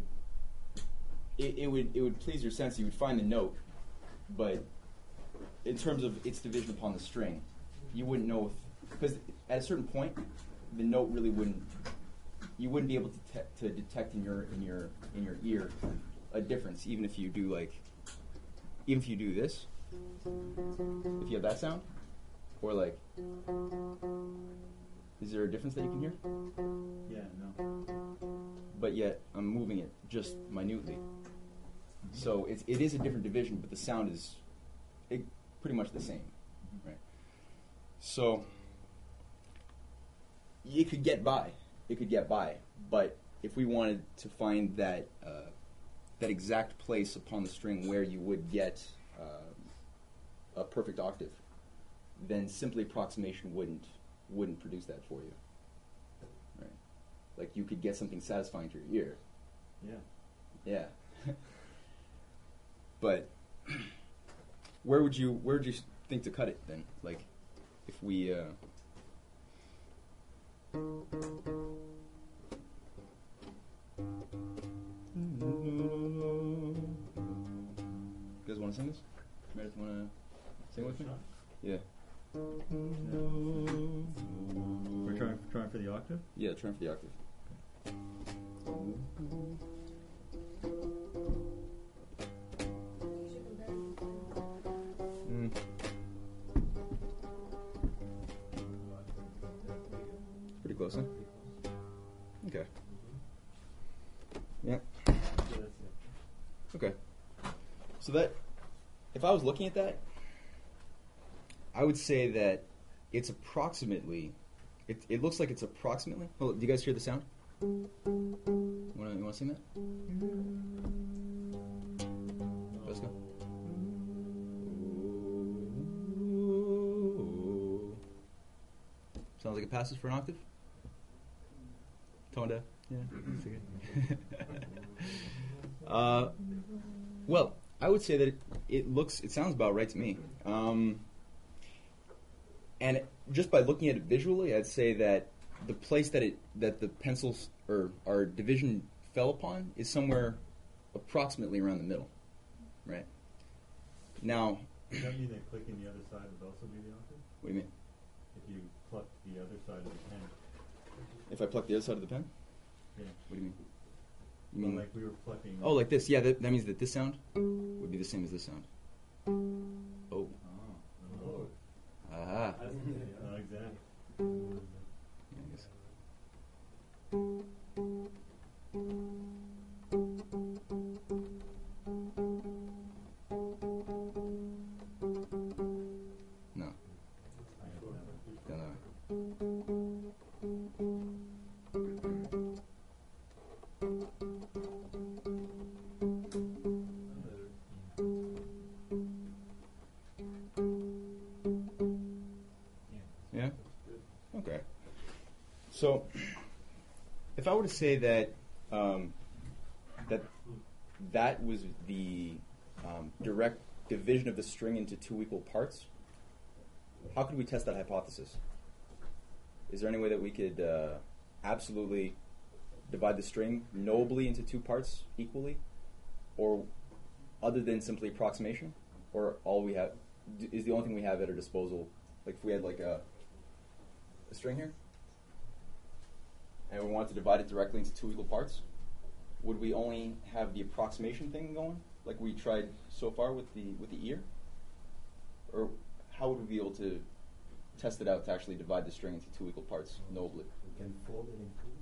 A: it, it would, it would please your sense. You would find the note, but in terms of its division upon the string, you wouldn't know if because at a certain point, the note really wouldn't. You wouldn't be able to te- to detect in your in your in your ear a difference, even if you do like, even if you do this. If you have that sound, or like, is there a difference that you can hear?
C: Yeah. No.
A: But yet I'm moving it just minutely. So it's, it is a different division, but the sound is it, pretty much the same, right? So it could get by. It could get by. But if we wanted to find that uh, that exact place upon the string where you would get uh, a perfect octave, then simply approximation wouldn't wouldn't produce that for you. Right. like you could get something satisfying to your ear.
C: Yeah.
A: Yeah. But where would you where would you think to cut it then? Like if we uh you guys want to sing this? Meredith, want to sing with me? Yeah.
C: We're trying trying for the octave?
A: Yeah, trying for the octave.
I: You should compare it.
A: Mm. Pretty close, huh? Okay. Yeah.
C: Yeah, that's it.
A: Okay. So that, if I was looking at that, I would say that it's approximately, it, it looks like it's approximately, oh, do you guys hear the sound? Wanna, you want to sing that? Let's go. Sounds like it passes for an octave? Tone deaf? Yeah. That's okay. uh, well, I would say that it, it looks, it sounds about right to me. Um, and just by looking at it visually, I'd say that the place that it that the pencils or our division fell upon is somewhere approximately around the middle, right? Now,
C: Does that mean that clicking the other side would also be the octave?
A: what do you mean?
C: If you plucked the other side of the pen.
A: If I pluck the other side of the pen?
C: Yeah.
A: What do you mean? You
C: Well,
A: mean
C: like we were plucking.
A: oh, like this? Yeah, that, that means that this sound would be the same as this sound. Oh,
C: Oh.
A: ah.
C: Not exactly.
A: Yeah, I guess. No. Don't know. Yeah? Okay. So, if I were to say that um, that that was the um, direct division of the string into two equal parts, how could we test that hypothesis? Is there any way that we could uh, absolutely divide the string knowably into two parts equally, or other than simply approximation, or all we have d- is the only thing we have at our disposal? Like if we had like a, a string here, and we wanted to divide it directly into two equal parts, would we only have the approximation thing going, like we tried so far with the with the ear, or how would we be able to test it out to actually divide the string into two equal parts nobly?
G: We can fold it in two.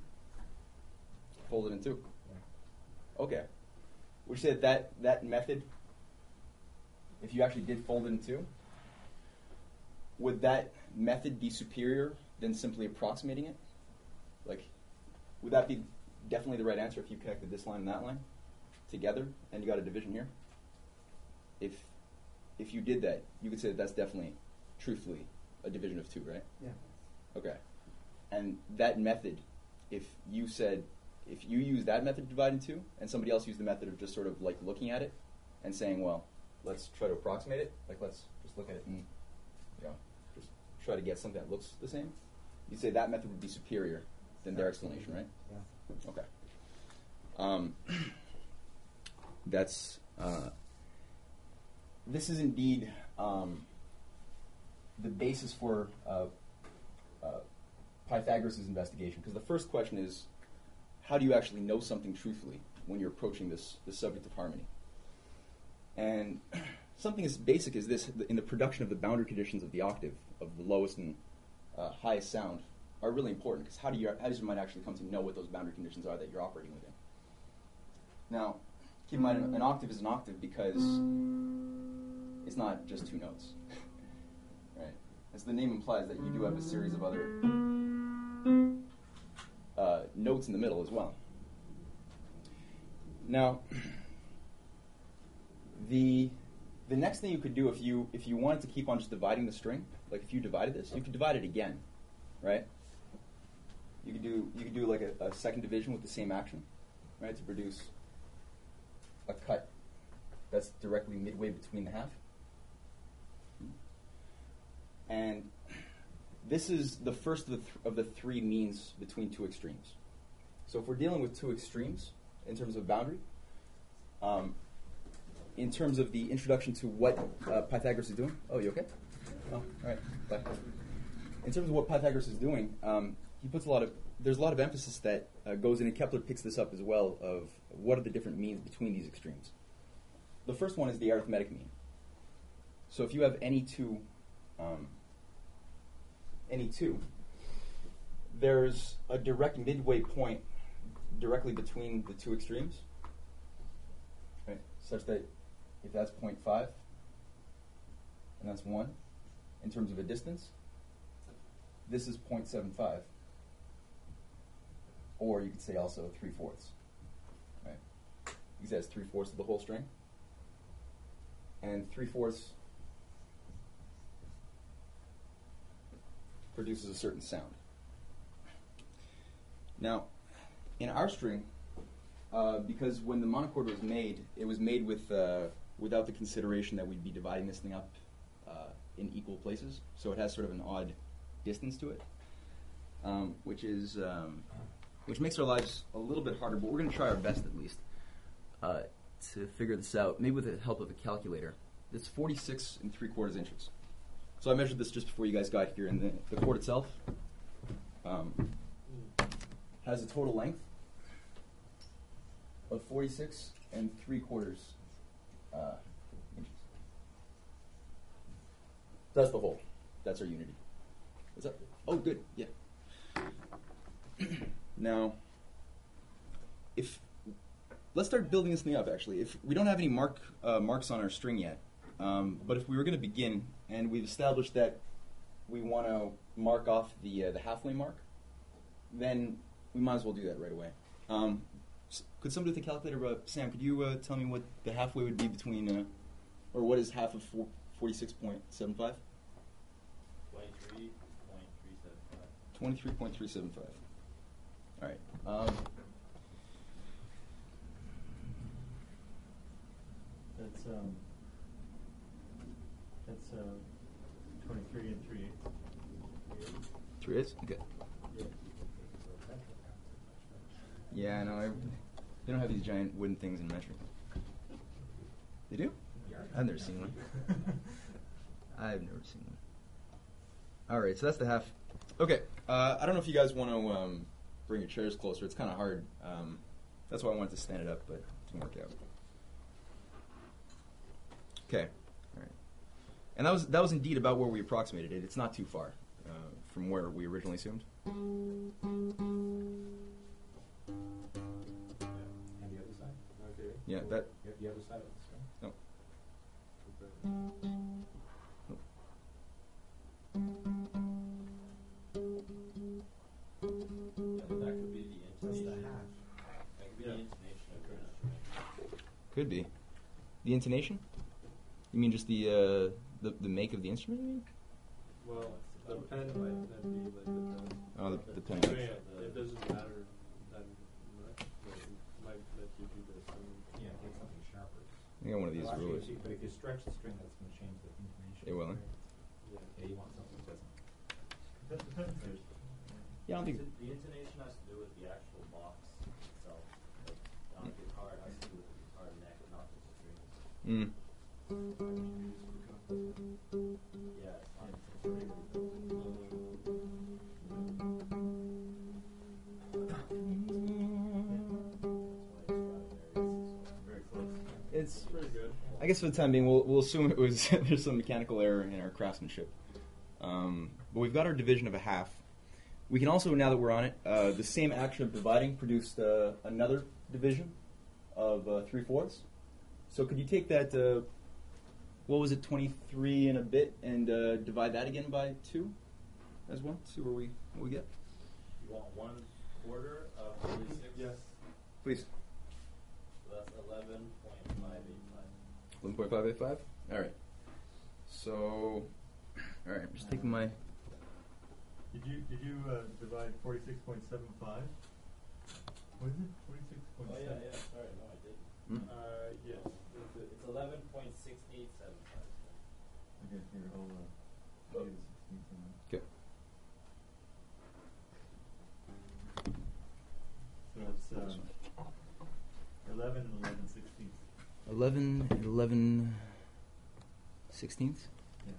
A: Fold it in two. Okay. Would you say that, that that method, if you actually did fold it in two, would that method be superior than simply approximating it? Like, would that be definitely the right answer if you connected this line and that line together and you got a division here? If if you did that, you could say that that's definitely, truthfully, a division of two, right?
G: Yeah.
A: Okay. And that method, if you said, if you use that method to divide in two, and somebody else used the method of just sort of like looking at it and saying, well, let's try to approximate it, like let's just look at it and, you know, just try to get something that looks the same, you'd say that method would be superior than their explanation, right?
G: Yeah.
A: Okay. Um, that's, uh, this is indeed um, the basis for uh, uh, Pythagoras' investigation, because the first question is, how do you actually know something truthfully when you're approaching this, this subject of harmony? And something as basic as this, in the production of the boundary conditions of the octave, of the lowest and uh, highest sound, are really important, because how do you, how does your mind actually come to know what those boundary conditions are that you're operating within? Now, keep in mind, an octave is an octave because it's not just two notes, right? As the name implies, that you do have a series of other uh, notes in the middle as well. Now, the the next thing you could do if you if you wanted to keep on just dividing the string, like if you divided this, you could divide it again, right? you could do you could do like a, a second division with the same action, right, to produce a cut that's directly midway between the half. And this is the first of the, th- of the three means between two extremes. So if we're dealing with two extremes in terms of boundary, um, in terms of the introduction to what uh, Pythagoras is doing, oh, you okay? Oh, all right, bye. In terms of what Pythagoras is doing, um, he puts a lot of, there's a lot of emphasis that uh, goes in, and Kepler picks this up as well, of what are the different means between these extremes. The first one is the arithmetic mean. So if you have any two, um, any two, there's a direct midway point directly between the two extremes, right? Such that if that's zero point five, and that's one, in terms of a distance, this is zero point seven five. Or you could say also three fourths, right? Because that's three fourths of the whole string. And three fourths produces a certain sound. Now, in our string, uh, because when the monochord was made, it was made with uh, without the consideration that we'd be dividing this thing up uh, in equal places, so it has sort of an odd distance to it, um, which is um, which makes our lives a little bit harder. But we're going to try our best, at least, uh, to figure this out. Maybe with the help of a calculator. It's forty-six and three quarters inches. So I measured this just before you guys got here, and the, the chord itself um, has a total length of forty-six and three quarters uh, inches. That's the whole. That's our unity. What's up? Oh, good. Yeah. Now, if let's start building this thing up. Actually, if we don't have any mark uh, marks on our string yet, um, but if we were going to begin and we've established that we want to mark off the uh, the halfway mark, then we might as well do that right away. Um, s- could somebody with a calculator, uh, Sam, could you uh, tell me what the halfway would be between, uh, or what is half of four, forty-six point seven five?
F: Twenty-three point three seven five.
A: twenty-three point three seven five. All right. Um,
C: That's, um, that's, uh, twenty-three and three eighths.
A: three eighths? Okay. Yeah, I know. I, they don't have these giant wooden things in metric. They do? I've never seen one. I've never seen one. All right, so that's the half. Okay, uh, I don't know if you guys want to um, bring your chairs closer. It's kind of hard. Um, that's why I wanted to stand it up, but it didn't work out. Okay, all right. And that was that was indeed about where we approximated it. It's not too far uh, from where we originally assumed.
B: And the other side? Okay.
A: Yeah, that.
B: Yeah, the other side of the string?
A: No.
B: Okay.
F: Yeah, but that could be the
B: That's
F: intonation.
B: the half.
F: That could be the intonation of your instrument.
A: Could be. The intonation? You mean just the uh, the the make of the instrument? You mean?
B: Well, the pen might not be like the pen.
A: Oh, the, the pen.
B: Yeah, it doesn't matter that much, but it might let you do this.
J: Yeah, get something sharper.
A: I got one of these
J: Well, actually,
A: rulers.
J: if you- but if you stretch the string, that's going to change the intonation.
A: It will, huh?
B: Yeah.
J: Yeah, you want something that doesn't.
C: That depends, there's,
A: Yeah, I don't think.
F: The intonation has to do with the actual box itself. Like, on a guitar, it has to do with the guitar neck, not the strings.
A: Mm.
F: Yeah, it's not.
C: very close.
A: It's.
B: Pretty good.
A: I guess for the time being, we'll we'll assume it was there's some mechanical error in our craftsmanship. Um, but we've got our division of a half. We can also, now that we're on it, uh, the same action of dividing produced uh, another division of uh, three fourths. So could you take that? Uh, what was it, twenty-three and a bit, and uh, divide that again by two as well? See where we what we get.
F: You want one quarter of forty-six?
B: Yes.
A: Please.
F: So that's eleven point five eight five.
A: One point five eight five. All right. So, all right. I'm just taking my
C: Did you, did you, uh, divide forty-six point seven five? What is it? Forty-six point
J: Oh,
C: seven?
J: yeah, yeah, sorry, no, I didn't.
A: Hmm?
J: Uh, yes, it's, it's eleven point six eight seven five.
C: Okay, here, I'll, uh, I'll give you the sixteenths on that.
A: Okay.
C: So it's, um, eleven and eleven sixteenths.
A: Eleven and eleven sixteenths.
C: Yeah.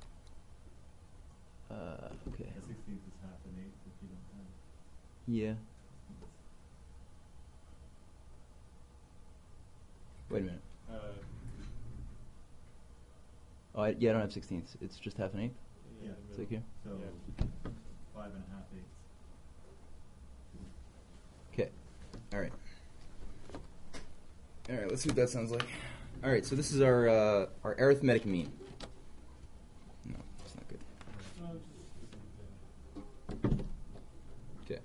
A: Uh, okay.
C: A sixteenth is half an eighth if you don't have
A: Yeah.
C: sixteenths.
A: Wait a minute.
J: Uh,
A: Oh, I, yeah, I don't have sixteenths. It's just half an eighth.
C: Yeah.
A: It's like here.
C: So,
J: Yeah.
C: five and a half eighths.
A: Okay. All right. All right. Let's see what that sounds like. All right. So this is our uh, our arithmetic mean. No, it's not good.
J: no, it's just, it's,
A: Okay.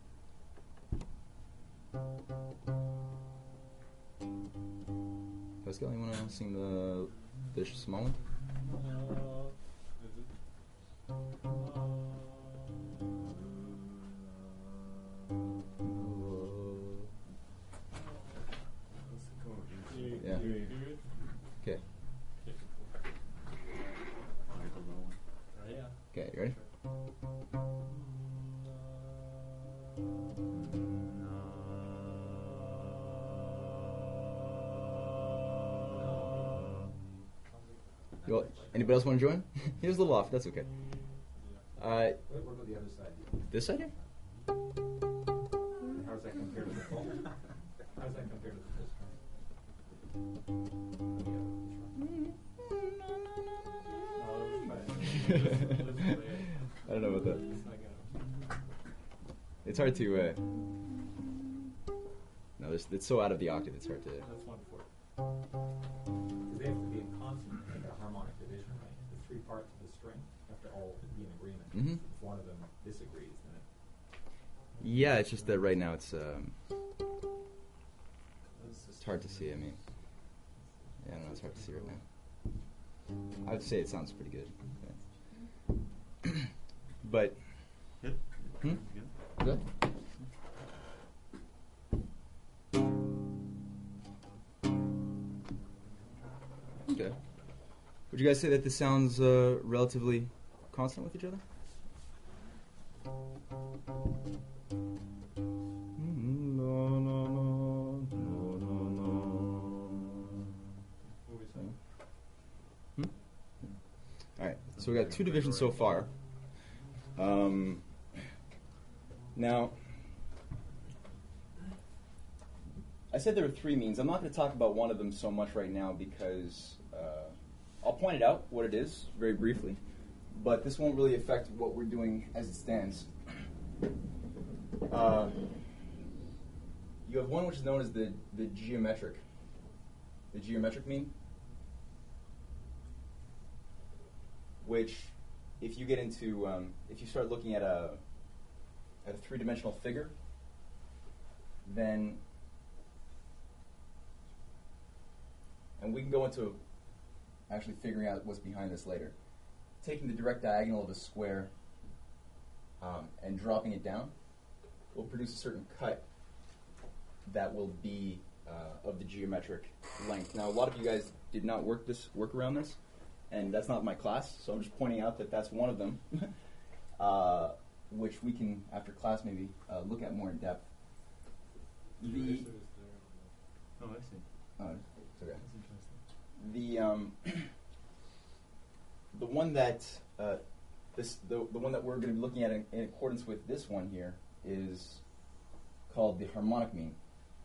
A: Pascal, you want to sing the the small one?
J: uh, is it?
C: Let's go over here.
J: Do you,
A: Yeah.
J: do you hear it?
A: Okay.
C: I'll get the low one.
J: Uh, yeah.
A: Okay. You ready? You all- anybody else want to join? He was a little off. That's okay. Uh,
J: What, what about the other side?
A: this side here?
J: How does that compare to the phone? How does that compare to the first one?
A: I don't know about that.
J: It's not gonna.
A: It's hard to. Uh, no, there's, it's so out of the octave. It's hard to.
J: That's one fourth. Because they have to be in consonant, like a harmonic division, right? The three parts of the string have to all be in agreement.
A: Mhm.
J: If one of them disagrees, then it.
A: Yeah, it's just that right now it's um, it's hard to see. I mean, yeah, I don't know. It's hard to see right now. I'd say it sounds pretty good. Yeah. But
C: Hit?
A: Hmm?
C: Again?
A: good. Okay. Would you guys say that this sounds uh, relatively consonant with each other? No, no, no, no, no, no.
J: What we saying?
A: Hmm? All right. So we got two divisions so far. Um, now, I said there were three means. I'm not going to talk about one of them so much right now because uh, I'll point it out what it is very briefly, but this won't really affect what we're doing as it stands. Uh, you have one which is known as the, the geometric, the geometric mean, which if you get into, um, if you start looking at a, at a three-dimensional figure, then, and we can go into actually figuring out what's behind this later. Taking the direct diagonal of a square um, and dropping it down will produce a certain cut that will be uh, of the geometric length. Now, a lot of you guys did not work this work around this, and that's not my class, so I'm just pointing out that that's one of them, uh, which we can, after class, maybe uh, look at more in depth. The,
C: Oh, I see.
A: oh, it's okay.
C: That's interesting.
A: The um, the one that uh, this the the one that we're going to be looking at in, in accordance with this one here is called the harmonic mean.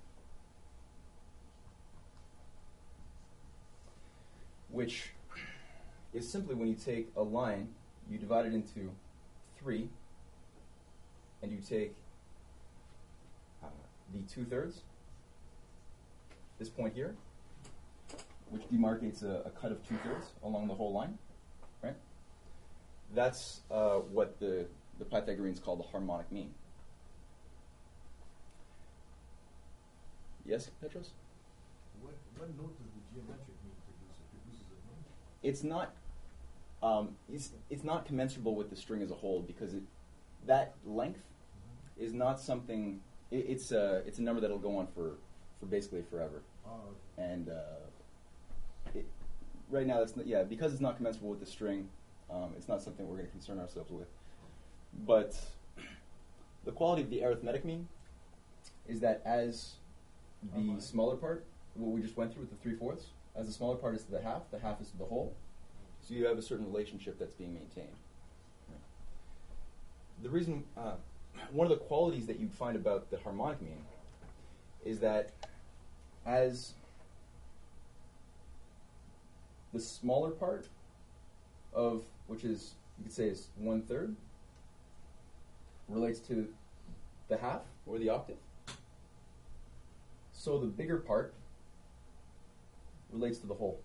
A: Which is simply when you take a line, you divide it into three, and you take uh, the two-thirds, this point here, which demarcates a, a cut of two-thirds along the whole line, right? That's uh, what the, the Pythagoreans call the harmonic mean. Yes, Petros?
E: What, what note does the geometric mean produce? It produces a note.
A: It's not um, it's, it's not commensurable with the string as a whole because it that length is not something. It, it's a it's a number that'll go on for, for basically forever.
F: Oh,
A: And uh, it, right now, it's not, yeah, because it's not commensurable with the string, um, it's not something we're going to concern ourselves with. But the quality of the arithmetic mean is that as the
F: Harmonic.
A: smaller part, what we just went through with the three-fourths, as the smaller part is to the half, the half is to the whole. So you have a certain relationship that's being maintained. The reason, uh, one of the qualities that you'd find about the harmonic mean is that as the smaller part of, which is, you could say is one-third, relates to the half, or the octave, so the bigger part relates to the whole.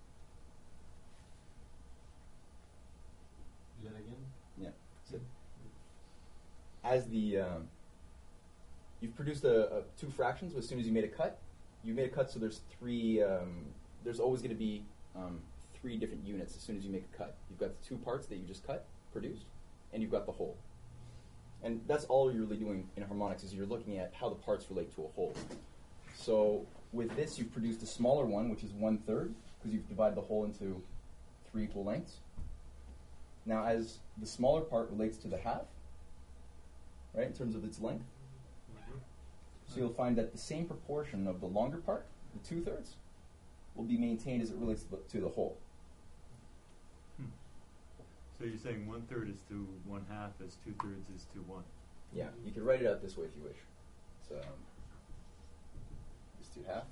F: do that again?
A: Yeah. So as the um, you've produced a, a two fractions as soon as you made a cut. You made a cut, so there's three. Um, there's always going to be um, three different units as soon as you make a cut. You've got the two parts that you just cut, produced, and you've got the whole. And that's all you're really doing in harmonics is you're looking at how the parts relate to a whole. So with this, you've produced a smaller one, which is one third, because you've divided the whole into three equal lengths. Now, as the smaller part relates to the half, right, in terms of its length, so you'll find that the same proportion of the longer part, the two thirds, will be maintained as it relates to the, to the whole.
C: Hmm. So you're saying one third is to one half as two thirds is to one.
A: Yeah, you can write it out this way if you wish. So, um, is to half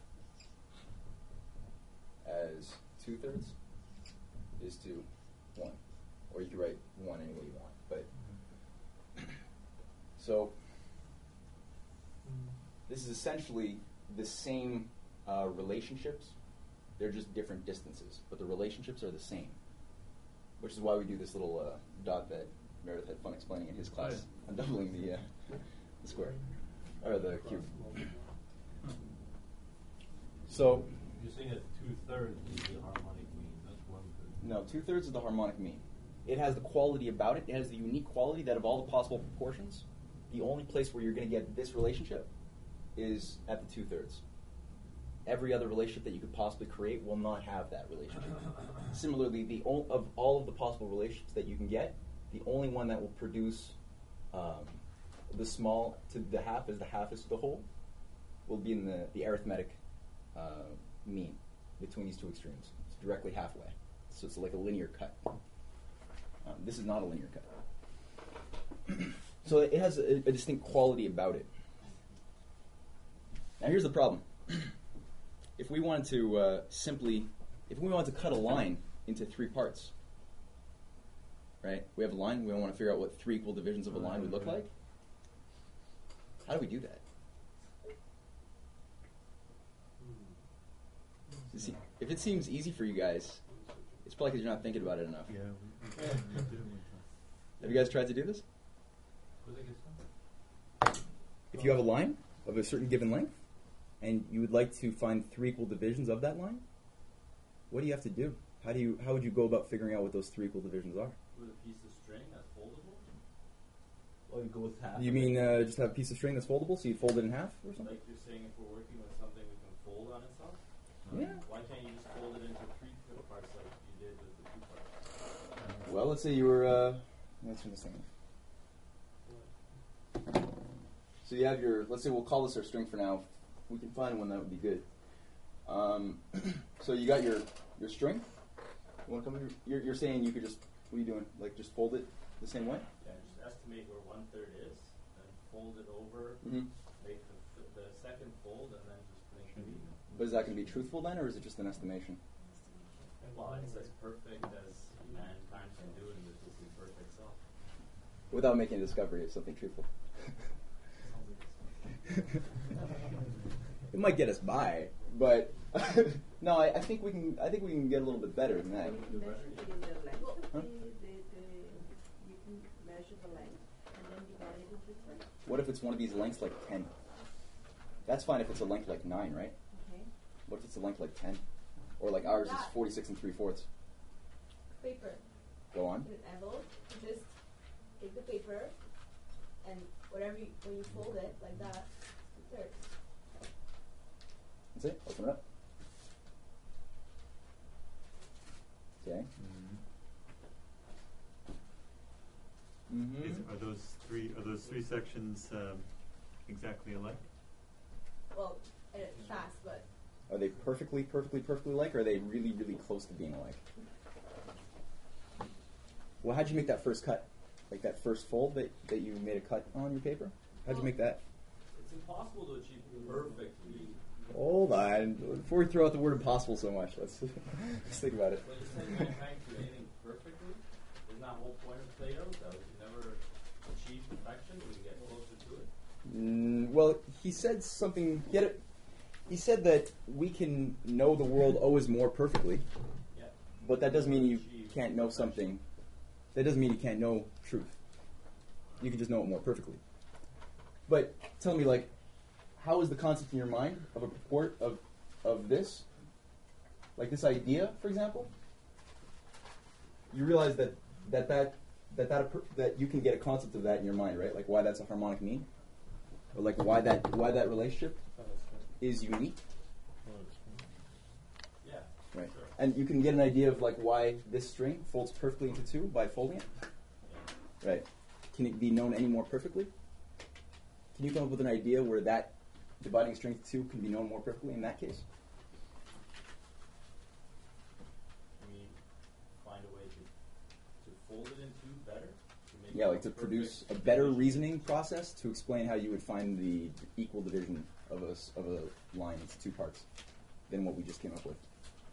A: as two thirds is to one, or you can write one any way you want. But so this is essentially the same uh, relationships. They're just different distances, but the relationships are the same. Which is why we do this little uh, dot that Meredith had fun explaining in his class on doubling the, uh, the square, or the cube. So,
F: You're saying that two-thirds is the harmonic mean, that's one-third.
A: no, two-thirds is the harmonic mean. It has the quality about it, it has the unique quality that of all the possible proportions, the only place where you're going to get this relationship is at the two-thirds. Every other relationship that you could possibly create will not have that relationship. Similarly, the o- of all of the possible relationships that you can get, the only one that will produce um, the small to the half as the half is to the whole will be in the, the arithmetic uh, mean between these two extremes. It's directly halfway. So it's like a linear cut. Um, this is not a linear cut. So it has a, a distinct quality about it. Now here's the problem. If we wanted to uh, simply, if we wanted to cut a line into three parts, right? We have a line, we want to figure out what three equal divisions of a line would look like. How do we do that? You see, if it seems easy for you guys, it's probably because you're not thinking about it enough.
C: Yeah, we, we, we did it one time.
A: Have you guys tried to do this?
F: Could I get some?
A: If you have a line of a certain given length, and you would like to find three equal divisions of that line, what do you have to do? How do you? How would you go about figuring out what those three equal divisions are?
E: With a piece of string that's foldable?
F: Or you go with half.
A: You mean uh, just have a piece of string that's foldable, so you fold it in half or something?
E: Like you're saying, if we're working with something we can fold on itself?
A: Yeah.
E: Why can't you just fold it into three parts like you did with the two parts?
A: Well, let's say you were. Uh, let's turn this thing off. So you have your. Let's say we'll call this our string for now. We can find one that would be good. Um, so you got your your string. You want to come here? You're, you're saying you could just. What are you doing? Like just fold it the same way?
E: Yeah, just estimate where one third is, then fold it over,
A: Mm-hmm.
E: make the, the second fold, and then just make it even.
A: But is that going to be truthful then, or is it just an estimation?
E: Well, it's as perfect as mankind can do it with its imperfect self.
A: Without making a discovery of something truthful. It might get us by, but no, I, I think we can. I think we can get a little bit better than that.
K: You measure it in the length.
A: Huh?
K: The, the, the, you can measure the length and then divide it into three.
A: What if it's one of these lengths like ten? That's fine if it's a length like nine, right?
K: Okay.
A: What if it's a length like ten? Or like ours is forty-six and three fourths.
I: Paper.
A: Go on.
I: In an envelope, just take the paper, and whatever you, when you fold it like that, it's two thirds.
A: That's it. Open it up. Okay. Mm-hmm.
C: Is, are those three are those three sections um, exactly alike?
I: Well, it's fast, but
A: Are they perfectly, perfectly, perfectly alike, or are they really, really close to being alike? Well, how'd you make that first cut? Like that first fold that, that you made a cut on your paper? How'd you make that?
F: It's impossible to achieve perfectly.
A: Hold on. Before we throw out the word impossible so much, let's, let's think about it.
F: When you say you're trying to do anything perfectly, isn't that whole point of Plato? That we can never achieve perfection, we can get closer to it?
A: Mm, well, he said something. He, had a, he said that we can know the world always more perfectly,
F: Yeah.
A: but that doesn't mean you can't know something. That doesn't mean you can't know truth. You can just know it more perfectly. But tell me, like, how is the concept in your mind of a purport of of this, like this idea, for example? You realize that that that that that, that you can get a concept of that in your mind, right? Like why that's a harmonic mean, or like why that why that relationship is unique,
F: Yeah.
A: right?
F: Sure.
A: And you can get an idea of like why this string folds perfectly into two by folding it, right? Can it be known any more perfectly? Can you come up with an idea where that dividing string into two can be known more perfectly in that case?
F: Can we find a way to, to fold it into better? To make
A: Yeah,
F: it
A: like to
F: perfect
A: produce a better
F: division?
A: reasoning process to explain how you would find the equal division of a, s- of a line into two parts than what we just came up with.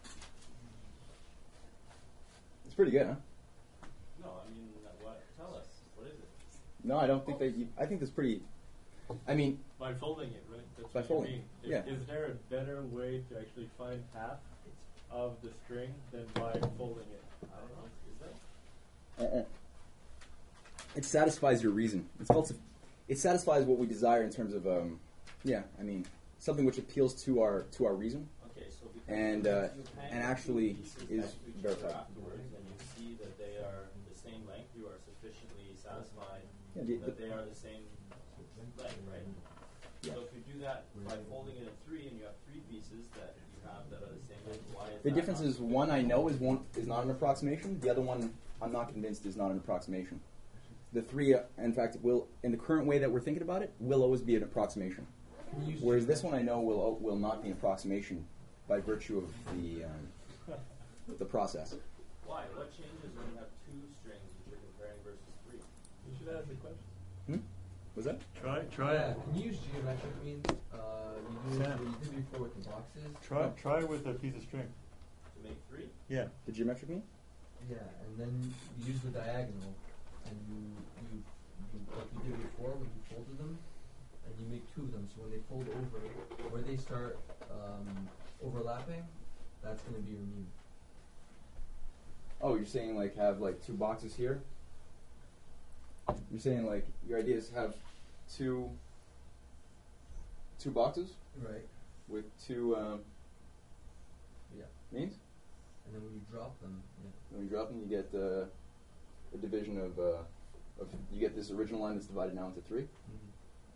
A: It's pretty good, huh?
F: No, I mean, what? Tell us. What is it?
A: No, I don't think that you... I think that's pretty... I mean,
H: By folding it, right? That's
A: By
H: what
A: folding,
H: you mean. Is,
A: yeah.
H: is there a better way to actually find half of the string than by folding it?
F: I don't know. Is there?
A: uh-uh. It satisfies your reason. It's called... suf- It satisfies what we desire in terms of... Um, yeah, I mean, something which appeals to our to our reason.
F: Okay, so because
A: And,
F: you
A: uh,
F: hang
A: and
F: the
A: actually
F: pieces
A: is
F: next to each other
A: verified.
F: afterwards, and you see that they are the same length, you are sufficiently satisfied
A: Yeah, the-
F: that
A: the-
F: they are the same length, right?
A: Yeah.
F: So if you do that by folding it in three, and you have three pieces that you have that are the same length, why is
A: The
F: that
A: difference
F: not
A: is one I know is one is not an approximation. The other one I'm not convinced is not an approximation. The three, uh, in fact, will in the current way that we're thinking about it, will always be an approximation. Whereas this one I know will al- will not be an approximation by virtue of the um, the process.
F: Why? What changes when you have two strings which you're comparing versus three?
H: You should ask the question.
A: Hmm? Was that?
C: Try try
B: Yeah,
C: it.
B: can you use geometric means? Uh, you do
C: Sam.
B: what you did before with the boxes.
C: Try try with a piece of string.
F: To make three?
C: Yeah.
A: The geometric mean?
B: Yeah, and then you use the diagonal, and you you, you like you did before when you folded them, and you make two of them. So when they fold over, where they start um, overlapping, that's going to be your mean.
A: Oh, you're saying like have like two boxes here? You're saying like your idea is have two two boxes
B: Right.
A: with two um,
B: Yeah.
A: means?
B: And then when you drop them, yeah.
A: When you drop them, you get uh, a division of, uh, of you get this original line that's divided now into three.
B: Mm-hmm.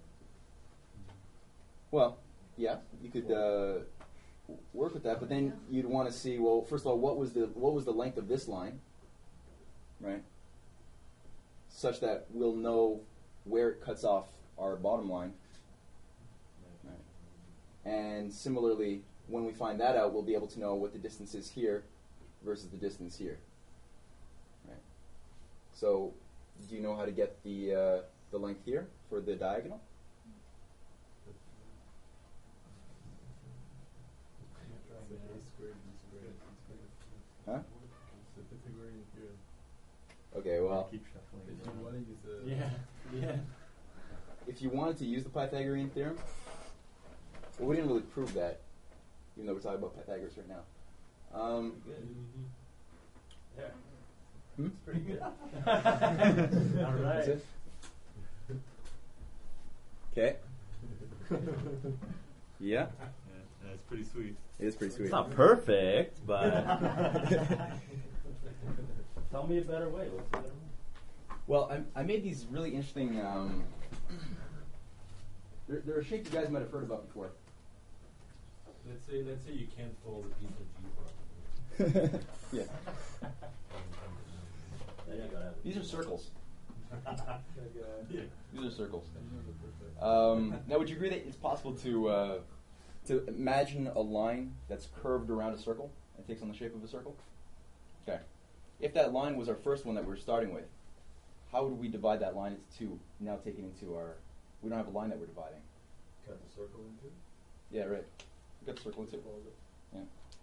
A: Well, yeah, you could uh, w- work with that, but then you'd want to see, well, first of all, what was the what was the length of this line, right? Such that we'll know where it cuts off our bottom line. Right. And similarly, when we find that out, we'll be able to know what the distance is here versus the distance here. Right. So, do you know how to get the uh, the length here for the diagonal? Huh? Okay, well,
C: Keep shuffling.
H: If you want to use the
F: Yeah. Yeah.
A: if you wanted to use the Pythagorean theorem, well, we didn't really prove that, even though we're talking about Pythagoras right now. Um,
F: Good. Yeah.
A: hmm?
F: It's pretty good.
H: All
A: That's
H: right.
A: it? Okay. Yeah,
C: Yeah, that's pretty sweet.
A: it is pretty sweet.
F: It's not perfect, but tell me a better way. What's a better way?
A: Well, I, I made these really interesting um, They're, they're a shape you guys might have heard about before.
F: Let's say, let's say you can't fold a piece of G properly.
A: Yeah.
E: Then you gotta have
A: These are circles.
F: Yeah.
A: These are circles. Um, now, would you agree that it's possible to uh, to imagine a line that's curved around a circle and takes on the shape of a circle? Okay. If that line was our first one that we were starting with, how would we divide that line into two? Now take it into our. We don't have a line that we're dividing.
C: Cut the circle into?
A: Yeah, right. We got the circle into. Yeah.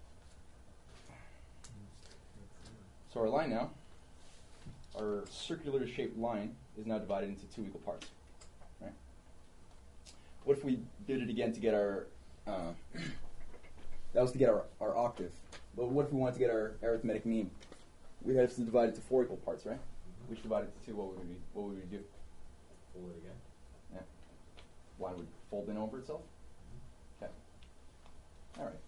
A: So our line now, our circular shaped line, is now divided into two equal parts. Right? What if we did it again to get our, uh, that was to get our, our octave. But what if we wanted to get our arithmetic mean? We'd have to divide it into four equal parts, right? We should divide it into two. What would we, what would we do?
C: Fold it again.
A: Yeah. Line would fold in over itself? Okay. All right.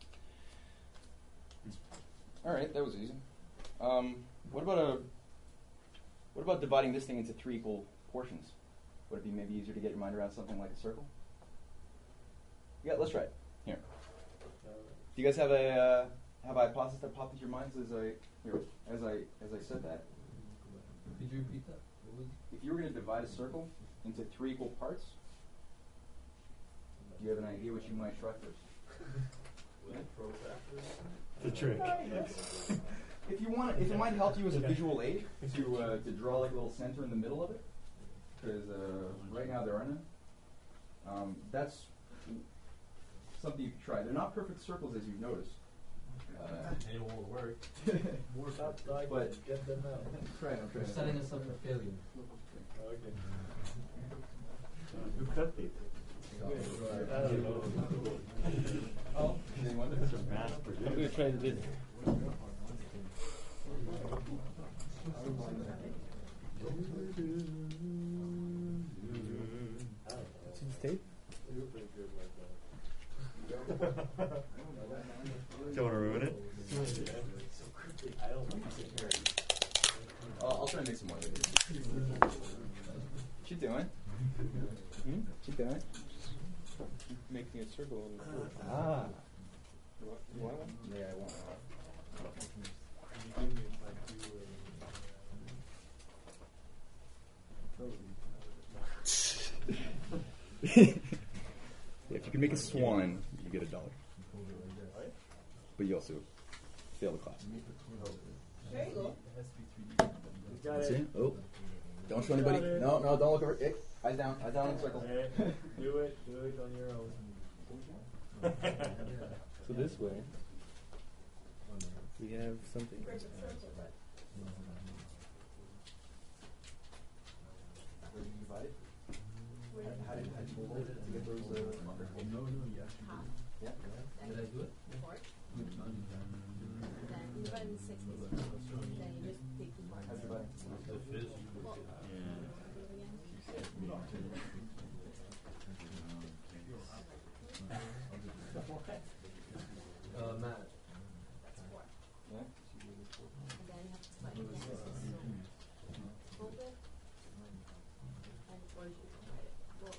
A: All right, that was easy. Um, what about a what about dividing this thing into three equal portions? Would it be maybe easier to get your mind around something like a circle? Yeah, let's try it. Here. Do you guys have a uh, have a hypothesis that popped into your minds as I here, as I as I said that?
B: Could you repeat that? What was
A: If you were going to divide a circle into three equal parts, do you have an idea what you might try first?
E: with a protractor.
C: The trick.
A: If you want, if it might help you as a visual aid to uh, to draw like a little center in the middle of it, because uh, right now there are none. Um, that's something you could try. They're not perfect circles, as you've noticed. Uh,
F: It won't work.
A: but
J: Get them out.
A: I'm trying. I'm
B: You're
A: trying.
B: setting us up for failure.
J: Okay.
C: Who cut these?
J: I don't know.
A: Oh, anyone?
C: These are mass produced.
H: try this.
C: Tape? Do you want to ruin it?
J: I don't like it.
A: Uh, I'll try and make some more. What you doing? Hmm? What you doing?
H: Making a circle on the floor.
A: Ah.
H: You want, you want one?
A: Yeah, I want. If you can make a swan, you get a dollar. But you also fail the class.
I: There you go.
A: That's it. Oh, don't show anybody. No, no, don't look over. Hey, eyes down, eyes down in the circle.
J: Do it, do it on your own.
H: So this way, we have something.
I: Perfect circle, but
A: Where did you divide it?
I: where
A: How did how did you fold it to get those? Uh,
J: No, no, you actually
I: half,
A: yeah.
B: Did I do it?
I: four, then you divide into six, basically. Then you just take two parts.
A: How's it divided?
F: The fizz, you could
I: Well,
F: say.
I: do it again.
B: Uh, Matt.
I: That's four.
A: Yeah.
I: And then you have to divide again. So fold it, and or you can divide it. Well,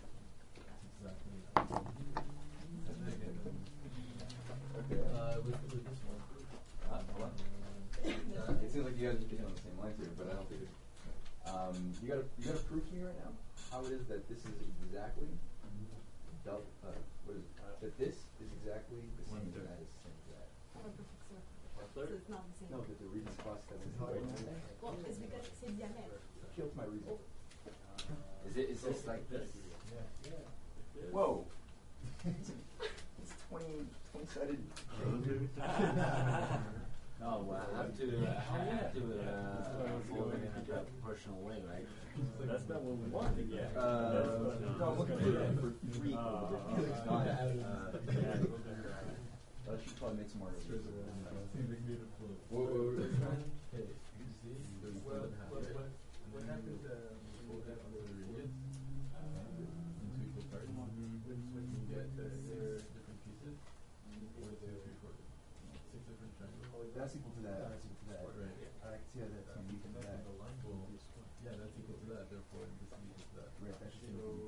A: Okay.
B: Uh, with, with this one.
A: Uh, hold on. Uh, it seems like you guys are speaking on the same lines here, but I don't think it. Um, you got to you got to prove to me right now how it is that this is exactly double. Uh, what is it? That this is exactly the same as that is the same as that.
I: have a perfect circle. So it's not the same.
A: No, that the reasons cost that is right.
I: Well, it's because c'est diamètre.
A: Killed my reason. Is it? Is this like this? Whoa. It's twenty twenty sided.
L: No, well, I have to, uh, I have to, uh, fold it in a proportional way, right?
J: That's not what we want to get.
A: Uh, no, I'm looking for, for three.
J: Uh,
A: It's not, uh, I should probably make some more. Of these. Whoa, whoa, whoa.
J: Okay, you see, well, what, what, what happened, uh, when we have the regions, uh, into equal parts, when, when you get, uh, their different pieces, one, two, three, four, six different triangles.
A: That's equal to that. That's equal to that.
J: Right.
A: I can see how that's equal to that.
J: Well, yeah, that's equal to that, therefore this is equal to that.
A: Right, that should be equal to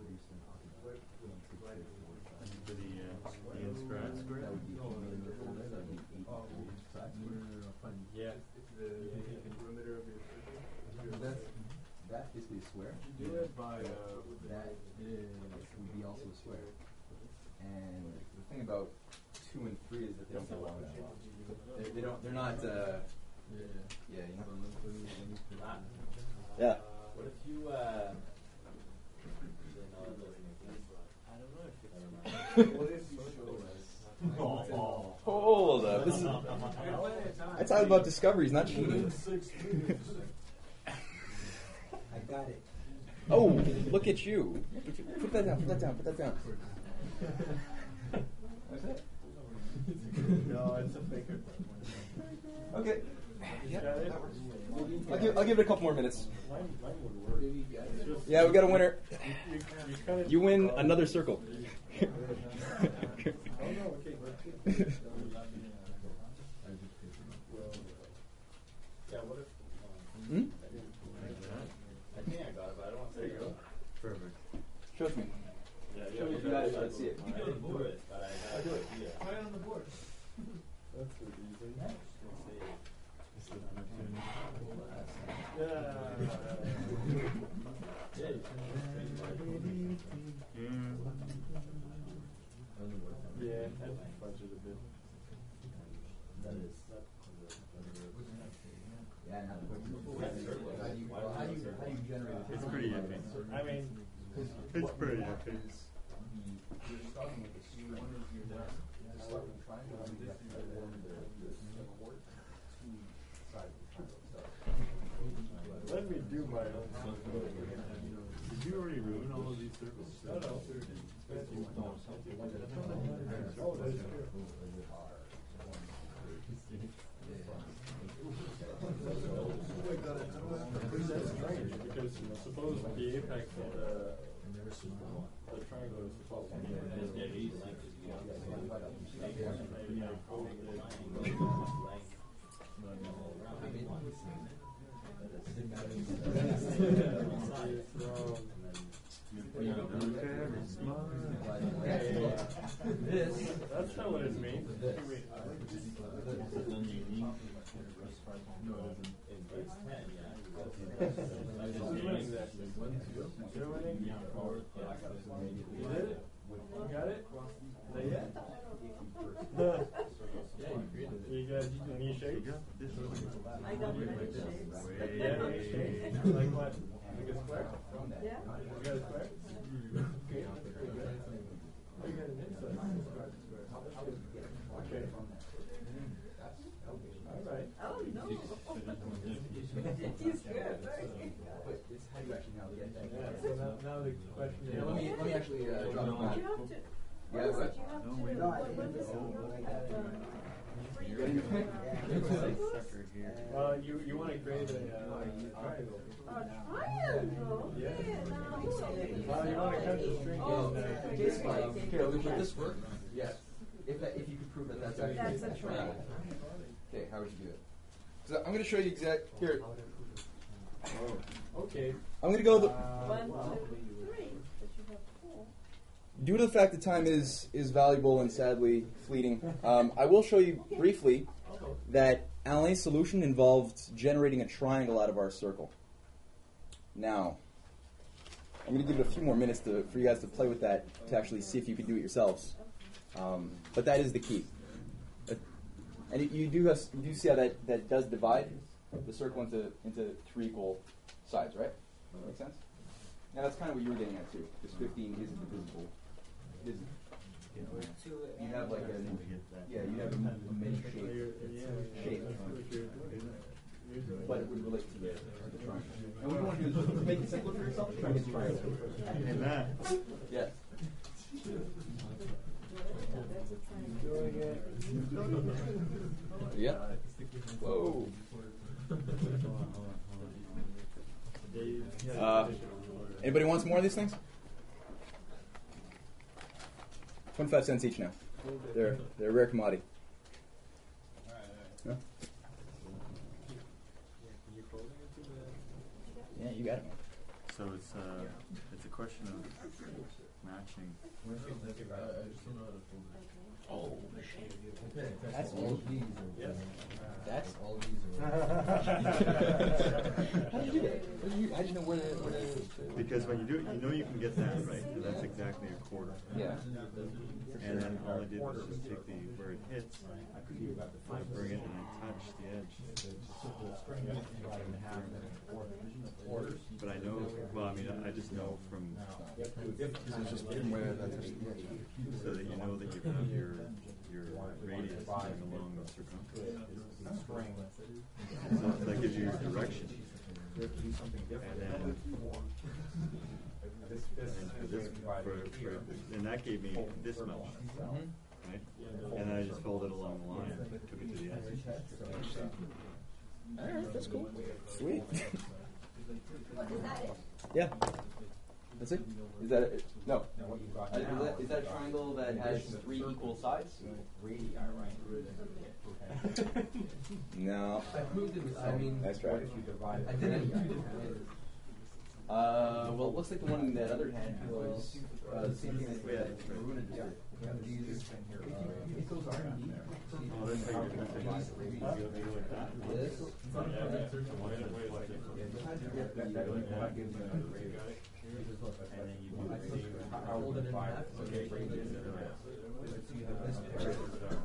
A: also a square. And the thing about two and three is that they don't get along that well. They, they don't. They're not. Uh,
J: Yeah,
A: yeah. You know.
E: Uh,
A: Yeah.
E: What if you, uh, actually, no, that doesn't make sense. I don't know if you, I don't know. What if you show us?
A: Hold up. This is, I talk about discoveries, not cheating.
G: I got it.
A: Oh, look at you. Put that down, put that down, put that down. That's it?
J: No, it's a faker.
A: Okay. Yeah, that works. I'll give, I'll give it a couple more minutes.
J: Mine, mine would work. It's just-
A: Yeah, we got a winner.
J: You, you, you, kinda
A: You win
J: uh,
A: another circle.
J: Oh, no, okay, let's see.
E: Yeah, what if, um,
A: Hmm?
E: I think I got it, but I don't want to say it.
C: Perfect.
A: Show it to me.
E: Yeah,
A: Show me if you got it, let's see it.
E: I didn't do it, but I got
A: I'll do it.
E: Yeah.
J: Right on the board. That's so easy. Yeah. Yeah, I budget a bit.
E: That is.
A: Yeah, now the question is, how do you, well, how do you, how do you generate a
C: It's pretty epic.
J: I mean,
C: It's pretty epic.
A: You're starting with a string. You're starting with a triangle, and you have to form the, the chord, two sides of the triangle. So,
J: let me do my own something.
C: Did you already ruin all of these circles?
J: No, no. Oh, that's true. That's strange because you know, suppose the apex of the, the triangle is supposed to be. Maybe I This, that's not what it means. Wait, wait. No, it isn't. Exactly. You're winning? You did it? You got it? Not yet? You got any shapes?
K: I got many shapes.
J: Yeah, any shapes? Like what? Like a square?
K: Yeah.
J: You got a square? Okay. Oh, you got an inside square. Okay. All right.
K: Oh, no. He's good. Very good.
A: but it's how do you actually now get that?
J: Yeah, so now, now the question is.
A: Yeah, let me, let me actually uh, drop it back.
K: You have to.
A: Yeah,
K: what is
A: what?
K: it? You have
A: No,
K: to.
A: wait.
K: What, what is it? You have to, um,
A: You ready to play?
J: Uh, you, you want to create a, uh, triangle.
K: a triangle?
J: Yeah.
K: Yeah, now.
J: Uh, you want to cut the string
K: Oh,
J: in, uh,
K: okay,
A: Jason,
K: okay,
A: um,
K: okay.
A: here, would this work? Yes. If that, if you could prove that that's actually
K: That's a
A: a
K: triangle.
A: Okay, how would you do it? So I'm going to show you exact here.
J: Okay.
A: I'm going to go the.
K: One, two, three. But you have four.
A: Due to the fact that time is is valuable and sadly fleeting, um, I will show you briefly that Alain's solution involved generating a triangle out of our circle. Now, I'm going to give it a few more minutes to, for you guys to play with that to actually see if you can do it yourselves. Um, but that is the key. Uh, and you do have, you do see how that, that does divide the circle into into three equal sides, right? Make sense? Now that's kind of what you were getting at too, because fifteen isn't divisible. It isn't. You have like a yeah, you have a, a many shape shape, but it would relate to the, to the triangle. And what you want to do is to make it simpler for yourself, try to get triangle.
C: Amen.
A: Yes. Yeah. Whoa. Uh, anybody wants more of these things? Twenty-five cents each now. They're they're a rare commodity. No? Yeah, you got it.
C: So it's uh, it's a question of matching.
A: Oh, that's all these. That's all these. How did you do that? How did you, how did you know where to, where to, to
C: Because when you do it, you know you can get that, right? And that's exactly a quarter.
A: Yeah.
C: And then all I did was just take the, where it hits, I bring it and I touch the edge. But I know, well, I mean, I just know from,
A: just where that's
C: so that you know that you have your, your radius going along the circumference. So that gives you your direction. And then, and for this, for, for, and that gave me this much, right? And then I just folded along the line, took it to the edge.
A: Alright, that's cool. Sweet.
I: What, is that it?
A: Yeah. That's it? Is that it? No. Uh, is, that, is that a triangle that has three equal sides? No.
B: I proved it. I mean,
A: Nice try.
B: I did it in two different ways.
A: Uh, well, it looks like the one in that other hand was uh, the same thing that Maruna just did.
B: It goes R and D.
C: Oh, that's how you're going to take it.
B: This. I fold it in half. So you fold it in half. So you have this pair.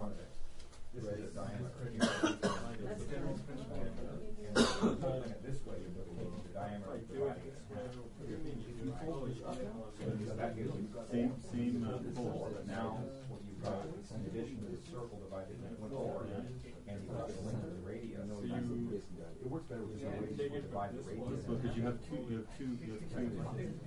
C: Same, same uh, fold, but now
M: what you've got is in addition to the circle divided into four, and you've got the length of the radius.
C: So you,
M: It works better with the radius when you divide the radius.
C: well, because you have two, you have two, you have two.
F: You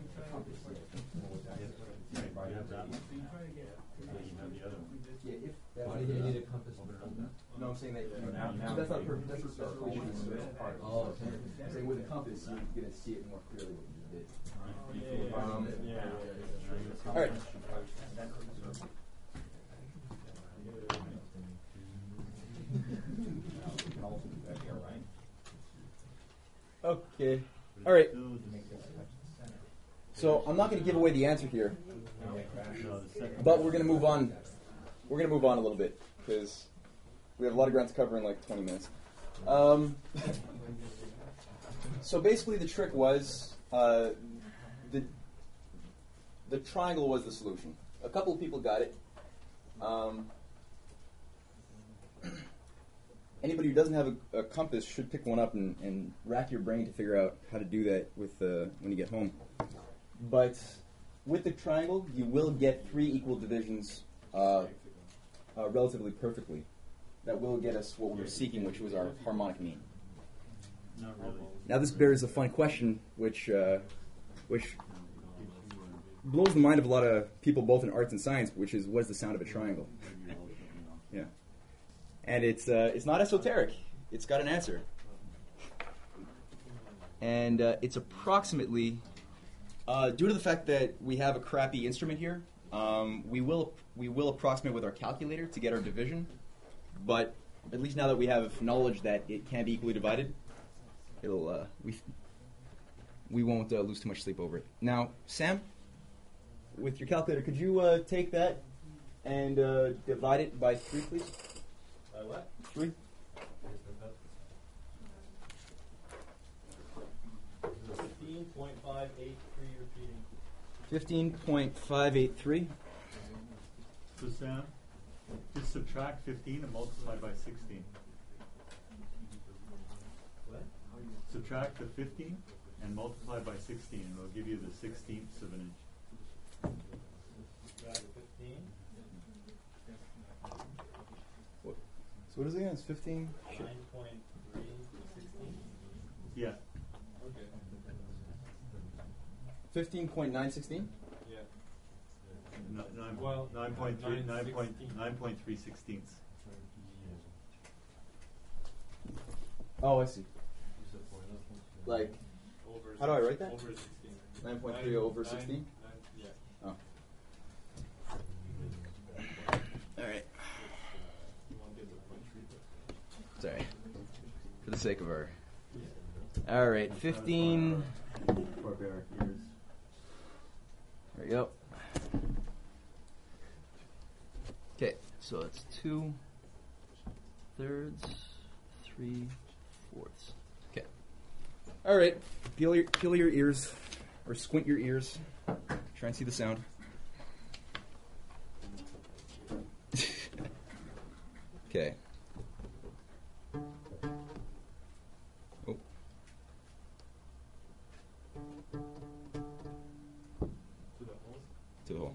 F: have that one. And then you have the other one.
A: Yeah, if
B: Why do you need a compass?
A: No, I'm saying that you know,
M: Now- now-
A: that's not perfect. That's not perfect.
B: Oh, okay.
A: I'm saying with a compass, you're gonna see it more clearly what you did.
F: Um,
A: Um,
F: yeah, yeah.
A: all right. Okay. All right. So I'm not going to give away the answer here, but we're going to move on. We're going to move on a little bit because we have a lot of ground to cover in like twenty minutes. Um, so basically, the trick was uh, the the triangle was the solution. A couple of people got it. Um, anybody who doesn't have a, a compass should pick one up and, and rack your brain to figure out how to do that with uh, when you get home. But with the triangle, you will get three equal divisions uh, uh, relatively perfectly. That will get us what we were seeking, which was our harmonic mean.
F: Not really.
A: Now this bears a fun question, which uh, which blows the mind of a lot of people, both in arts and science, which is what is the sound of a triangle? Yeah, and it's uh, it's not esoteric. It's got an answer, and uh, it's approximately uh, due to the fact that we have a crappy instrument here. Um, we will we will approximate with our calculator to get our division, but at least now that we have knowledge that it can be equally divided, it'll uh, we we won't uh, lose too much sleep over it. Now, Sam, with your calculator, could you uh, take that and uh, divide it by three, please?
H: By what?
A: Three.
H: Fifteen point five eight three repeating.
A: Fifteen point five eight three.
C: So Sam, just subtract fifteen and multiply by sixteen.
B: What?
C: Subtract the fifteen and multiply by sixteen, and it'll give you the sixteenths of an inch.
H: Subtract fifteen.
A: What? So what is it again? It's fifteen.
H: Nine point three sixteen.
C: Yeah.
H: Okay.
A: Fifteen point nine sixteen.
H: Yeah.
C: No, nine,
H: Well,
C: nine point three,
H: nine
C: nine point,
H: sixteen.
C: nine point three sixteenths.
A: Oh, I see. Like,
H: Over
A: how do I write that?
H: Over sixteen.
A: Nine point three over
H: Nine-
A: sixteen.
H: nine- yeah.
A: Oh. All right.
H: You want to get the point three.
A: Sorry. For the sake of our. All right, fifteen.
C: Barbaric years.
A: There we go. Okay, so it's two thirds, three fourths. Okay. All right, peel your, peel your ears, or squint your ears. Try and see the sound. Okay. Oh.
F: To the hole.
A: To the hole.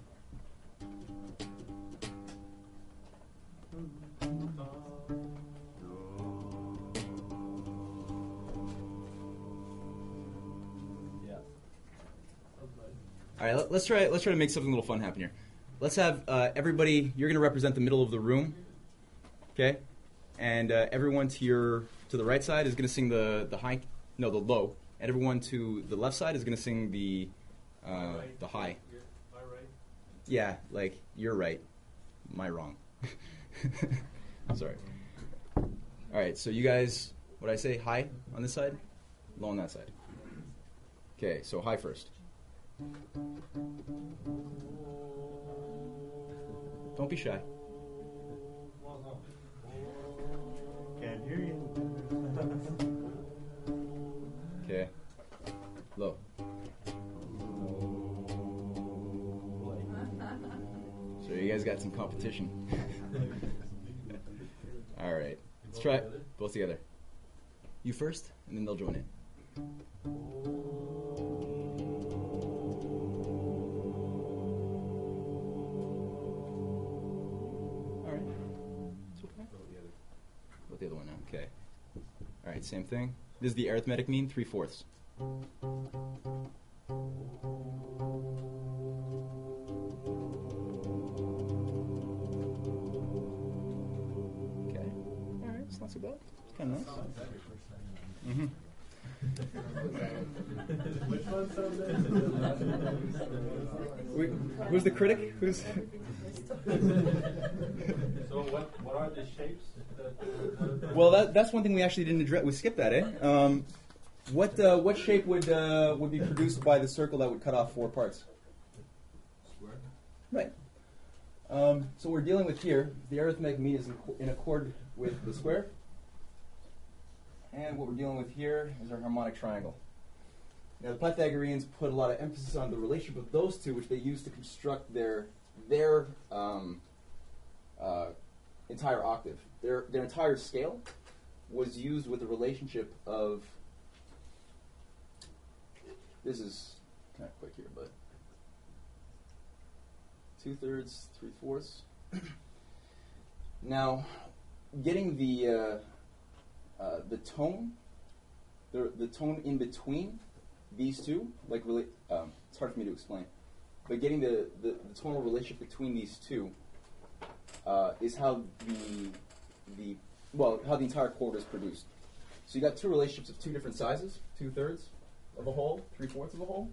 F: Yeah.
A: All right, let, let's try. Let's try to make something a little fun happen here. Let's have uh, everybody. You're going to represent the middle of the room, okay? And uh, everyone to your to the right side is going to sing the the high, no, the low, and everyone to the left side is going to sing the uh,
F: right.
A: the high.
F: You're, my right.
A: Yeah, like you're right, my wrong. Sorry. All right, so you guys, what did I say? High on this side, low on that side. Okay, so high first. Don't be shy.
C: Can't hear you.
A: Okay. Low. So you guys got some competition. All right. Let's try it. Both together. You first, and then they'll join in. All right. It's okay. Put the other one now. Okay. All right. Same thing. This is the arithmetic mean, three fourths. It's not so bad. It's kind of nice. Mm-hmm.
J: Which one sounds
A: Wait, who's the critic? Who's?
F: So what what are the shapes? That,
A: Well, that, that's one thing we actually didn't address. We skipped that, eh? Um, what uh, what shape would uh, would be produced by the circle that would cut off four parts?
F: Square.
A: Right. Um, so what we're dealing with here, the arithmetic mean is in, in accord with the square. And what we're dealing with here is our harmonic triangle. Now the Pythagoreans put a lot of emphasis on the relationship of those two, which they used to construct their their um, uh, entire octave. Their their entire scale was used with the relationship of, this is kind of quick here, but two-thirds, three-fourths. Now, getting the uh, uh, the tone, the the tone in between these two, like really, um, it's hard for me to explain, but getting the, the, the tonal relationship between these two uh, is how the the well how the entire chord is produced. So you got two relationships of two different sizes, two-thirds of a whole, three-fourths of a whole,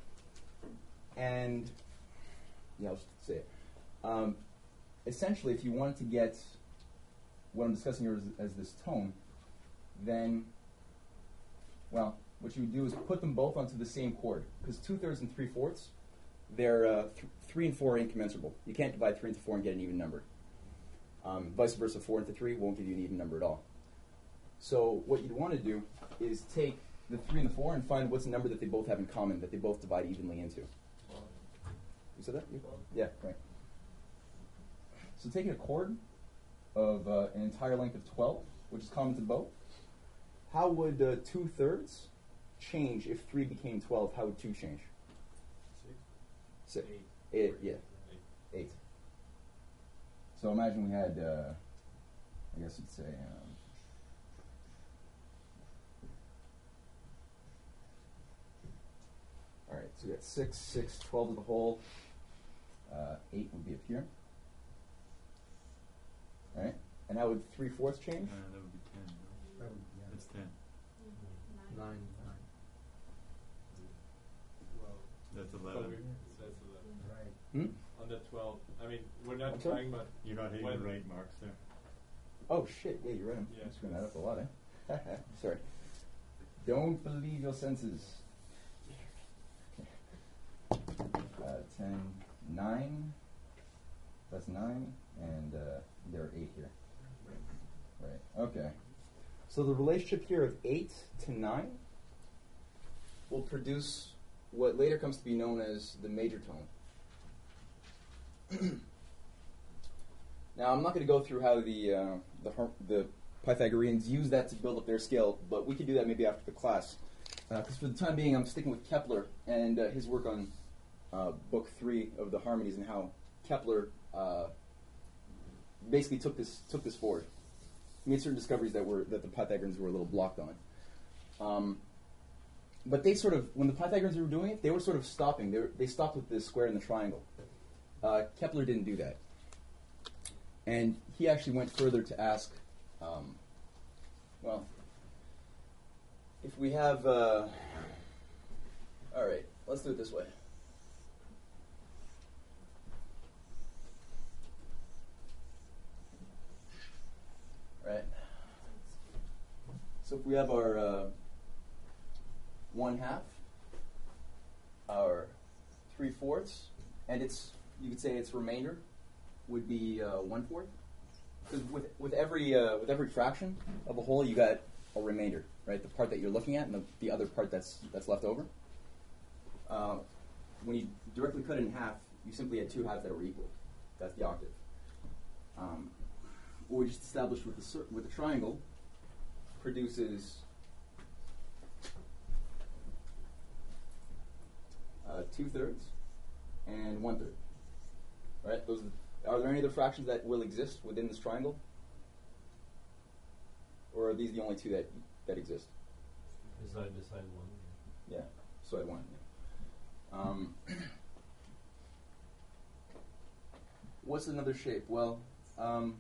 A: and yeah, I'll just say it. Um, essentially, if you wanted to get what I'm discussing here as, as this tone, then, well, what you would do is put them both onto the same chord, because two-thirds and three-fourths, they're uh, th- three and four are incommensurable. You can't divide three into four and get an even number. Um, vice versa, four into three won't give you an even number at all. So what you'd want to do is take the three and the four and find what's the number that they both have in common, that they both divide evenly into. You said that? You? Yeah, right. So taking a chord of uh, an entire length of twelve, which is common to both, how would uh, two-thirds change if three became twelve? How would two change? Six. Six.
F: Eight.
A: Eight, yeah. Eight. Eight. So imagine we had, uh, I guess you'd say, um, all right, so we got six, six, twelve to the whole. Uh, eight would be up here. All right, and how would three-fourths change?
C: Uh, that would be ten. No? That's ten.
B: Nine.
F: Well,
C: That's
F: so
C: eleven.
F: we- that's eleven.
G: Right.
A: Hmm?
F: On the twelve. I mean, we're not
A: I'm sorry?
F: trying, but
C: You're not hitting
F: when-
C: the right marks there.
A: Oh shit! Yeah, you're right. I'm
F: Yeah.
A: screwing that up a lot, eh? Sorry. Don't believe your senses. Uh, ten, nine. That's nine, and uh, there are eight here. Right. Okay. So the relationship here of eight to nine will produce what later comes to be known as the major tone. Now, I'm not going to go through how the uh, the, har- the Pythagoreans use that to build up their scale, but we could do that maybe after the class. Because uh, for the time being, I'm sticking with Kepler and uh, his work on uh, Book Three of the Harmonies and how Kepler uh, basically took this took this forward. He made certain discoveries that were that the Pythagoreans were a little blocked on. Um, but they sort of, when the Pythagoreans were doing it, they were sort of stopping. They were, they stopped with the square and the triangle. Uh, Kepler didn't do that. And he actually went further to ask, um, well, if we have, uh, all right, let's do it this way. Right. So if we have our uh, one half, our three fourths, and it's, you could say its remainder would be uh, one fourth. Because with with every uh, with every fraction of a whole, you got a remainder, right? The part that you're looking at, and the, the other part that's that's left over. Uh, when you directly cut it in half, you simply had two halves that were equal. That's the octave. Um, what we just established with the cir- with the triangle produces uh, two thirds and one third. Right? Those. Are, are there any other fractions that will exist within this triangle, or are these the only two that that exist?
F: Beside beside one.
A: Yeah, beside one. Yeah. Um, what's another shape? Well. Um,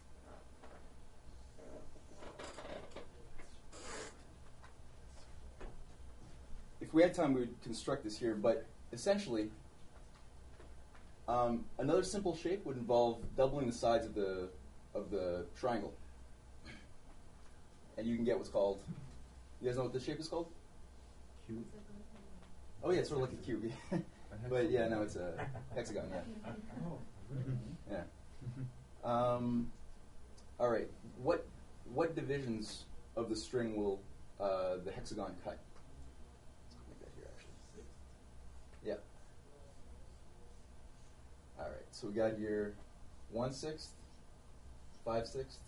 A: If we had time, we would construct this here, but essentially, um, another simple shape would involve doubling the sides of the of the triangle, and you can get what's called. You guys know what this shape is called?
J: Cube.
A: Oh yeah, it's sort of like a cube, but yeah, no, it's a hexagon. Yeah. Yeah. Um, all right. What what divisions of the string will uh, the hexagon cut? Yeah. All right. So we got your one sixth, five sixths.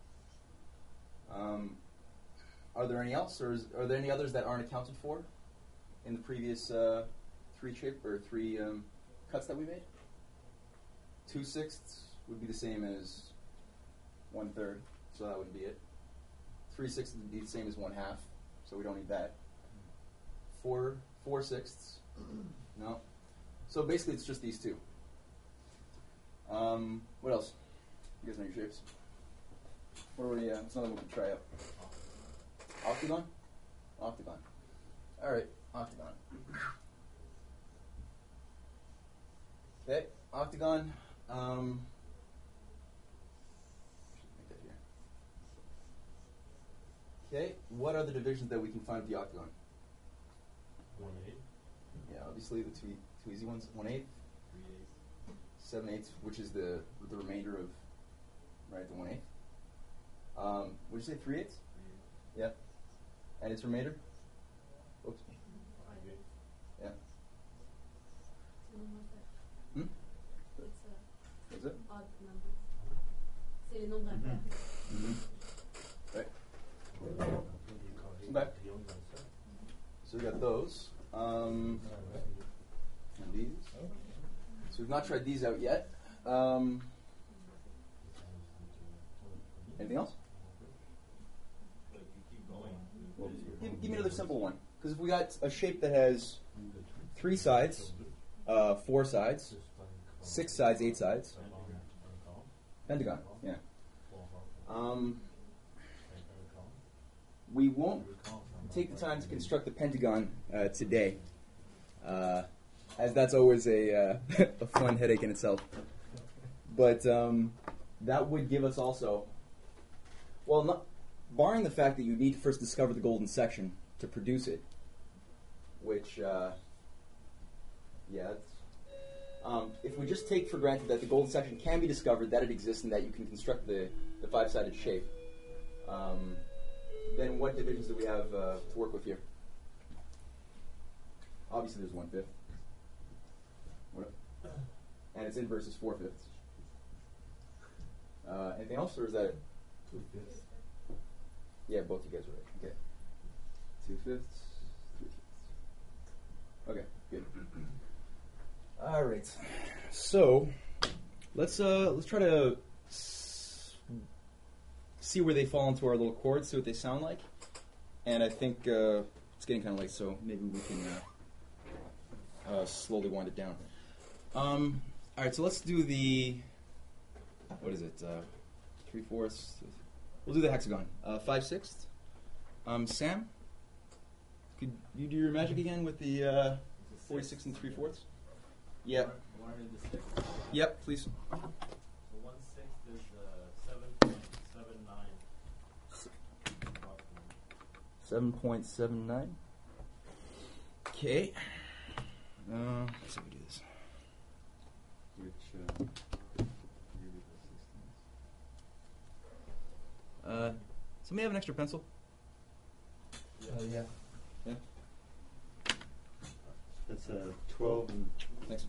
A: Um, are there any else, or is, are there any others that aren't accounted for in the previous uh, three shape or three um, cuts that we made? Two sixths would be the same as one third, so that wouldn't be it. Three sixths would be the same as one half, so we don't need that. Four four sixths. No. So basically it's just these two. Um, what else? You guys know your shapes. What are we, uh, what's another one we can try out? Octagon? Octagon. Alright, octagon. Okay, octagon. Um, make that here. Okay, what are the divisions that we can find with the octagon?
F: One eight.
A: Yeah, obviously the two two easy ones. One eighth, seven eighths, which is the the remainder of right the one eighth. Um, would you say three eighths? Yeah, and its remainder. Oops. Yeah. Hmm.
I: It's
A: Is it?
I: odd numbers. C'est les nombres impairs.
A: Mm-hmm. Right. Come back. So we got those. Um, and these. So we've not tried these out yet. Um, anything else? Well, give, give me another simple one. Because if we got a shape that has three sides, uh, four sides, six sides, eight sides. Pentagon, yeah. Um, we won't take the time to construct the pentagon uh, today, uh, as that's always a, uh, a fun headache in itself. But um, that would give us also, well, not, barring the fact that you need to first discover the golden section to produce it, which, uh, yeah, it's, um, if we just take for granted that the golden section can be discovered, that it exists, and that you can construct the, the five-sided shape, um, then what divisions do we have uh, to work with here? obviously there's one fifth. What? And its inverse is four fifths. Uh, anything else, or is that it?
J: Two fifths.
A: Yeah, both you guys are right. Okay. Two fifths, three fifths. Okay, good. All right. So let's uh, let's try to s- see where they fall into our little chords, see what they sound like. And I think uh, it's getting kind of late, so maybe we can uh, uh, slowly wind it down. Um, all right, so let's do the, what is it, uh, three-fourths? We'll do the hexagon. Uh, five-sixths. Um, Sam, could you do your magic again with the uh, forty-six and three-fourths? Yep.
F: One in the sixth.
A: Yep, please.
F: So one sixth is uh, seven point seven nine.
A: seven point seven nine. Okay. Uh, let's see if we do this.
C: Which, uh,
A: Uh, somebody have an extra pencil?
B: Uh, yeah.
A: Yeah.
C: That's uh, twelve and
A: Thanks.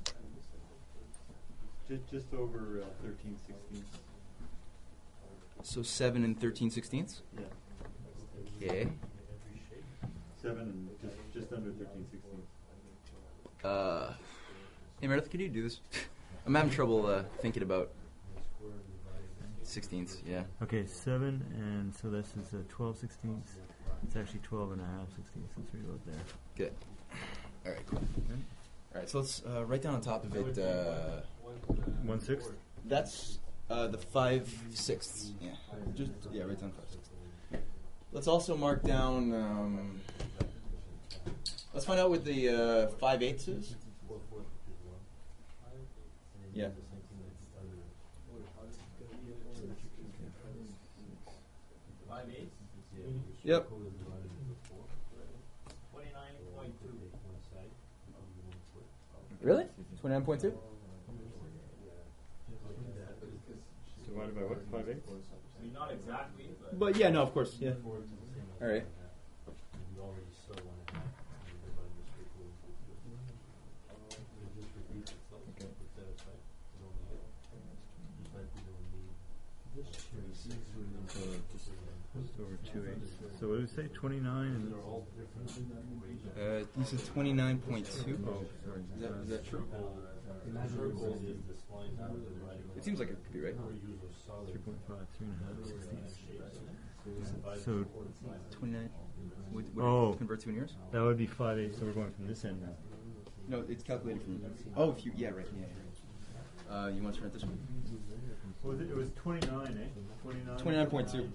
C: just just over uh, thirteen sixteenths.
A: So seven and thirteen sixteenths.
C: Yeah.
A: Okay.
C: Seven and just just under thirteen sixteenths.
A: Uh, hey Meredith, can you do this? I'm having trouble uh, thinking about sixteenths. Yeah.
C: Okay, seven, and so this is uh, twelve sixteenths. It's actually twelve and a half sixteenths. Let's reload there.
A: Good. All right. Cool. All right. So let's uh, write down on top of it. Uh,
C: One sixth.
A: that's uh, the five sixths. Yeah. Just yeah. Write down five sixths. Let's also mark down. Um, let's find out what the uh, five eighths is. Yeah.
F: Five eighths?
A: Yep.
F: Twenty-nine point two.
A: Really? Twenty-nine point two.
C: Divided by what? Five eighths.
F: I mean, not exactly, but.
A: But yeah, no, of course. Yeah. All right.
F: You already saw one and a half. You divide this by four. It just repeats itself.
A: Okay.
F: Put that aside. You don't need it. Just like you don't need this.
C: Just over two eighths. So what did we say? Twenty-nine and.
F: They're all different.
A: Uh, this is twenty-nine point two.
C: Oh, sorry.
A: Is that, is that true?
F: Circle is this line out of the right.
A: It seems like it could be right.
C: Three point five, three and a half sixteenths.
F: So
C: So
A: twenty-nine. Would, would
C: Oh.
A: it convert to in yours?
C: that would be five eighths. So we're going from this end now.
A: No, it's calculated from. Oh, if you yeah right yeah. yeah. Uh, you want to turn it this way?
C: What was it? It was twenty-nine, eh? Twenty-nine.
A: Twenty-nine point two.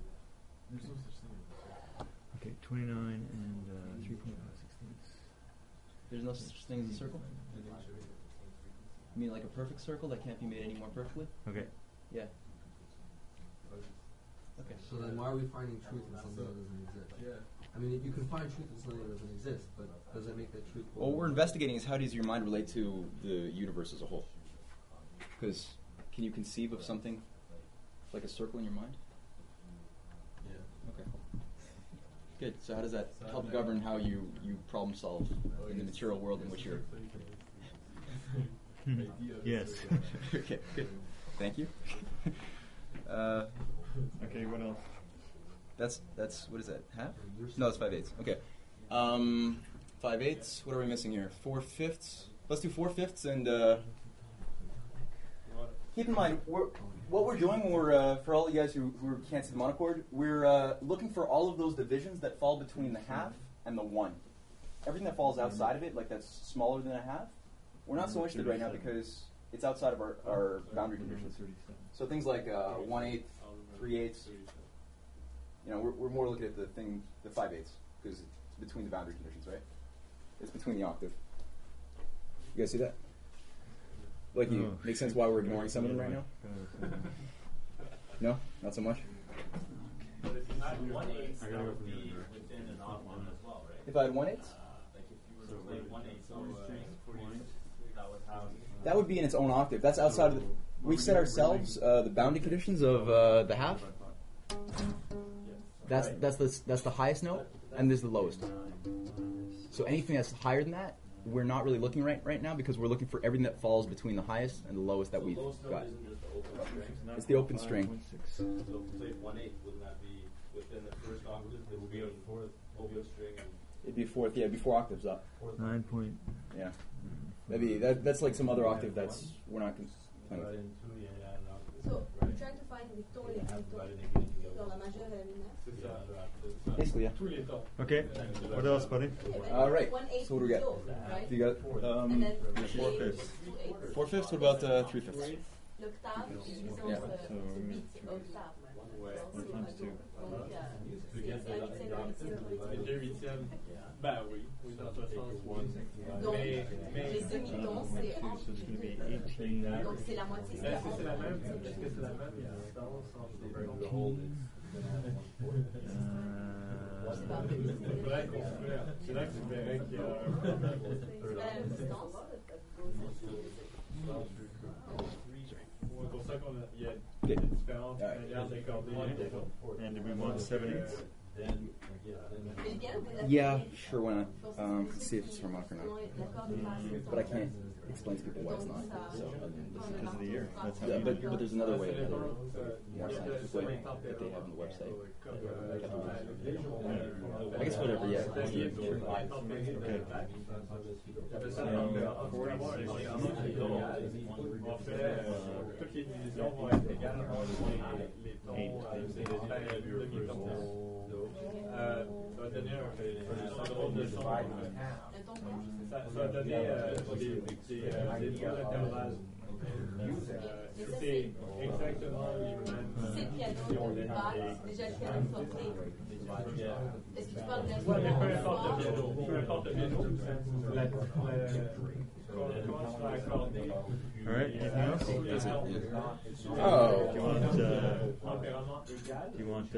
C: Okay, twenty-nine and uh, three point five sixteenths.
A: There's no such thing as a circle. You mean like a perfect circle that can't be made any more perfectly?
C: Okay.
A: Yeah. Okay.
B: So then why are we finding truth in something that doesn't exist?
J: Yeah.
B: I mean, you can find truth in something that doesn't exist, but does that make that truth?
A: Well, what we're investigating is how does your mind relate to the universe as a whole? Because can you conceive of something like a circle in your mind?
J: Yeah.
A: Okay. Good. So how does that help govern how you, you problem solve in the material world in which you're...
C: Yes.
A: Okay, good. Thank you. uh,
C: Okay, what else?
A: that's, that's, what is that, half? No, it's five eighths. Okay. Um, five eighths, what are we missing here? Four fifths? Let's do four fifths and... Uh, keep in mind, we're, what we're doing, when we're, uh, for all you guys who, who can't see the monochord, we're uh, looking for all of those divisions that fall between the half and the one. Everything that falls outside of it, like that's smaller than a half, we're not so interested right now because it's outside of our, our boundary conditions. So things like uh, one eighth, three eighths, you know, we're, we're more looking at the thing, the five eighths, because it's between the boundary conditions, right? It's between the octave. You guys see that? Like, you
C: Oh.
A: make sense why we're ignoring some of them right now? No, not so much.
F: But if you had one eighth, that would be within an octave as well, right?
A: If I had one eighth,
F: Uh, like if you were to play one eighth, so uh, that would have.
A: that would be in its own octave. That's outside of the. We've set ourselves uh, the boundary conditions of uh, the half. That's that's the that's the highest note, and this is the lowest. So anything that's higher than that, we're not really looking right right now because we're looking for everything that falls between the highest and the lowest that
F: So
A: we've
F: lowest note
A: got.
F: isn't just the open string.
A: It's the open string.
F: So say one eighth, wouldn't that be within the first octave? It would be a fourth open string and
A: It'd be fourth, yeah, it'd be four octaves up.
F: fourth.
C: Nine point.
A: Yeah. Maybe that that's like some other octave that's we're not con- playing
F: Divided
A: with.
F: in two, yeah, yeah, I don't know.
I: So, we're trying to find les tons les
F: Yeah,
I: plus tons
F: divided in
I: dans la majeure et la mineure.
J: C'est
F: Yeah,
J: ça.
F: other octaves.
A: Basically, yeah.
J: Tous les temps.
C: Okay. What else, buddy?
A: All right.
I: One eighth
A: So what do we got?
I: do, right?
A: You got um,
I: And then
C: four
I: two
C: fifths.
I: eighths, two eighths.
A: four fifths. What about uh, three fifths?
I: L'octave, divisant
A: Yeah.
I: ce,
C: So,
I: ce beat, c'est octave.
F: Ouais.
I: Donc,
C: One
I: c'est
C: times
I: un
C: two.
I: do. Donc, euh,
F: To
I: c'est
F: get
I: c'est un
F: the-
I: huitième,
F: the
I: un
F: octave,
I: huitième, un
J: Les
I: huitième.
J: deux huitièmes. Ben oui, oui, dans ce sens, oui.
I: Donc,
J: Mais, mais,
I: les demi-tons, c'est
C: So
I: entre
C: it's going to be
I: les deux.
C: eighteen.
I: Donc, c'est la moitié, c'est
J: est-ce que c'est la
I: quarante.
J: même, est-ce que c'est la même distance entre les
F: The
J: deux?
F: whole is gonna have one fourth.
C: Uh,
I: C'est pas
J: C'est vrai qu'on fait, c'est là que tu verrais qu'il y a un problème.
I: c'est pas la même distance.
J: C'est pour ça qu'on a, il y a
A: Okay.
J: des différentes
A: Alright.
J: manières d'accorder les tons.
C: and do we want seven eighths?
F: Then, like, yeah, then.
I: Mais bien, vous avez-
A: Yeah, sure, why not? Um, let's see if it's harmonic or not.
I: L'accord de phase,
A: But I can't explain to people why it's not.
I: donc ça-
A: So, other than this.
C: Because of the year. That's how
A: Yeah,
C: you
A: but,
C: do it.
A: but there's another way,
J: Ça
A: another
J: dépend,
A: more
J: euh,
A: scientific way that they have on the website.
J: Comme, euh,
A: I guess whatever, yeah.
J: c'est-à-dire
A: Sure.
J: que les températures de l'attaque, j'appelle ça la température. On fait, euh, toutes les divisions vont être égales entre les, les tons, euh, c'est des tailles de demi-tons. Euh, ça va donner un, un drôle de son.
I: un ton quoi?
J: Ça, ça va donner euh, des, des, euh, des taux d'intervalle. Euh, c'est exactement les mêmes
I: Si c'est le piano
J: divisions
I: de
J: des-
I: basse, déjà le piano forte. Est-ce que tu parles de
J: Ouais,
I: l'instrument
J: mais peu importe le
I: fort?
J: piano, peu importe le piano, la, la, comment comment tu vas accorder
C: All right, anything else?
J: les
A: That's it,
J: notes
A: yeah. Oh.
C: Do you want, uh,
J: tempérament égal.
C: do you want, uh,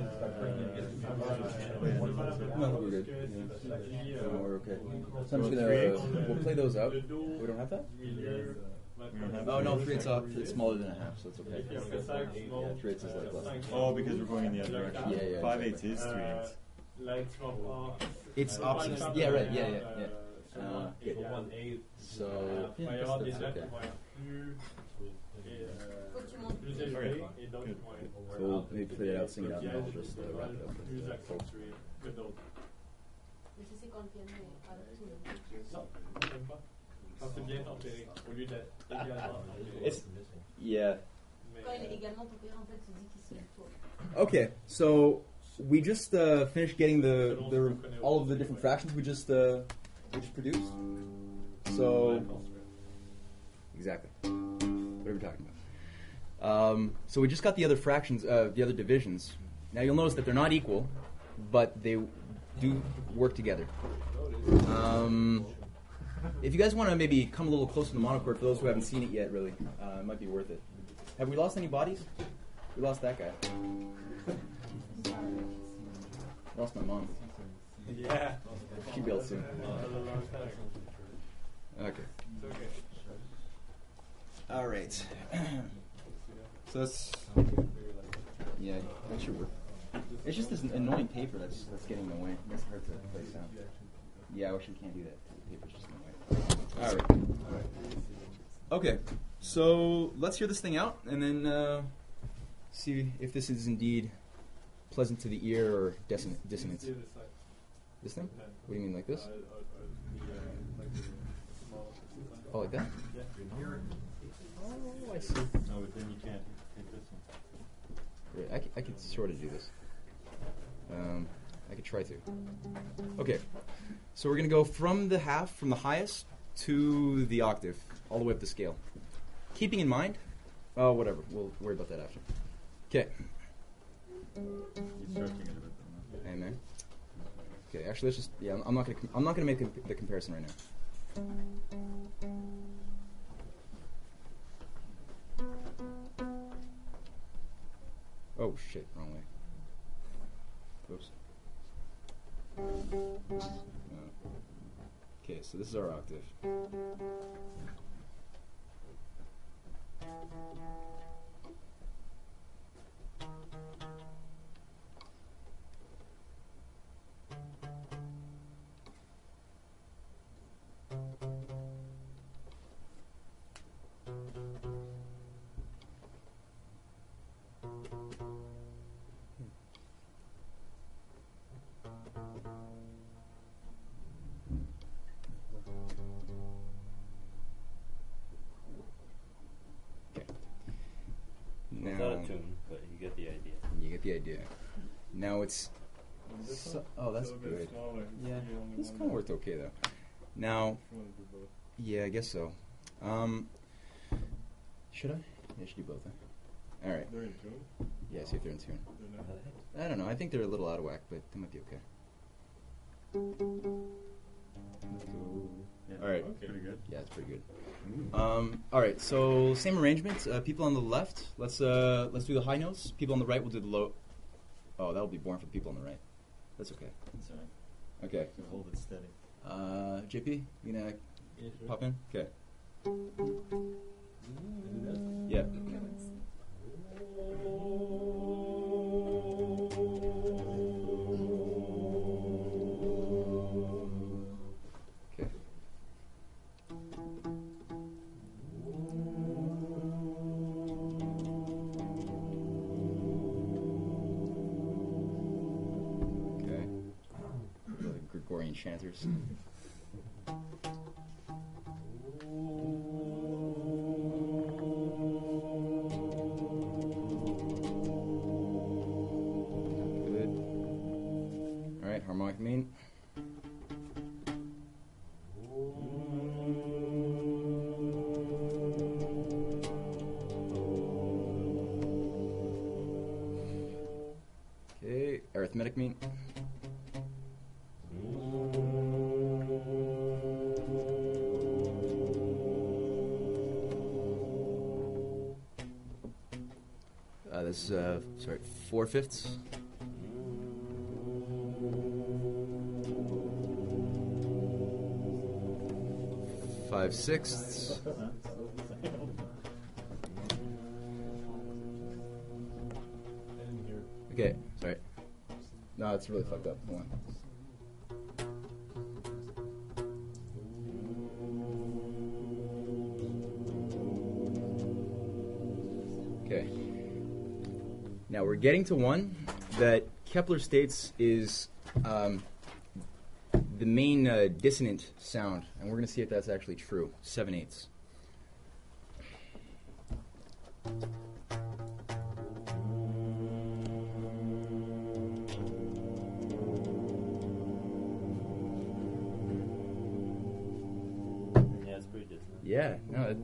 A: No, we're good. Yeah. No, we're okay. So I'm just gonna, uh, we'll play those out. We don't have that? Oh no, three eighths up. It's smaller than a half, so it's okay. Yeah, three eighths is like less.
C: oh, because we're going in the other direction.
A: Yeah, yeah,
C: Five
A: exactly.
C: eighths is three eighths.
J: Là, tu vas voir.
A: It's opposite. Yeah, right. Yeah, yeah, yeah. Uh,
F: So one eighth.
A: So
J: Il
A: yeah,
J: va y
A: I
J: avoir
A: guess
J: des
A: that's
J: notes
A: okay.
J: qui vont être plus, et, euh,
I: Faut que tu montes
J: plus
I: plus.
J: élevées et d'autres qui vont
A: So we'll
J: être
A: maybe play it out, sing it out, and
J: dièse,
A: I'll just uh, wrap it up
J: plus
A: with uh,
J: accentuées que d'autres.
I: Mais ça, c'est quand le piano est pas tout.
J: Non, même pas. Quand c'est bien tempéré, au lieu d'être également tempéré.
A: It's yeah.
J: Mais,
I: Quand il est
J: euh,
I: également tempéré, en fait, tu dis qu'il se lève tôt.
A: Okay, so we just uh, finished getting the, the all of the different fractions we just uh, we just produced. So exactly, what are we talking about? Um, so we just got the other fractions, uh, the other divisions. Now you'll notice that they're not equal, but they do work together. Um, if you guys want to maybe come a little closer to the monochord, for those who haven't seen it yet, really, uh, it might be worth it. Have we lost any bodies? We lost that guy. Lost my mom.
J: yeah.
A: She'll be able soon. Okay.
J: It's okay.
A: All right. So that's yeah, that should work. It's just this annoying paper that's that's getting in the way. It makes it hard to play sound. Yeah, I wish we can't do that. The paper's just in the way. All right. All right. Okay. So let's hear this thing out, and then uh, see if this is indeed pleasant to the ear or dissonant. dissonant. This thing? What do you mean, like this? Oh, like that? Oh, I see.
C: No, but then you can't take this one.
A: Great. I, c- I could sort of do this. Um, I could try to. Okay. So we're going to go from the half, from the highest, to the octave, all the way up the scale. Keeping in mind, oh, whatever. We'll worry about that after. Okay.
C: You're stretching it a bit. though, no?
A: Amen. Okay. Actually, let's just. Yeah, I'm, I'm not going to. I'm not going to make the, the comparison right now. Oh shit! Wrong way. Oops. No. Okay, so this is our octave.
C: out of tune, but you get the idea.
A: You get the idea. Now it's.
H: This
A: So,
H: one?
A: oh, that's
H: It's a little bit
A: good.
H: smaller.
A: Yeah,
H: The only
A: this
H: one
A: kind of
H: that-
A: worked okay though. Now,
H: If you wanna do both.
A: yeah, I guess so. Um, should I? Yeah, I should do both. Huh? All right.
H: They're in tune?
A: Yeah, see if they're in tune.
H: They're not.
A: I don't know. I think they're a little out of whack, but they might be okay. Let's go.
C: Yeah.
A: All right.
C: Okay. Pretty good.
A: Yeah, it's pretty good. Um, all right. So same arrangement. Uh, people on the left. Let's uh, let's do the high notes. People on the right will do the low. Oh, that'll be boring for the people on the right. That's okay.
C: That's all right.
A: Okay.
C: So hold it steady.
A: Uh, J P, you gonna
F: Yeah, sure.
A: pop in? Okay. Yeah. Okay. Okay. The Gregorian chanters. Good. All right, harmonic mean. Okay, arithmetic mean. Uh, this is, uh, sorry, four fifths. Five sixths.
H: And here.
A: Okay, sorry. No, it's really fucked up. Hold on. Okay. Now we're getting to one that Kepler states is um, the main uh, dissonant sound, and we're going to see if that's actually true. Seven eighths.
C: Yeah, it's pretty dissonant.
A: Yeah, no. It,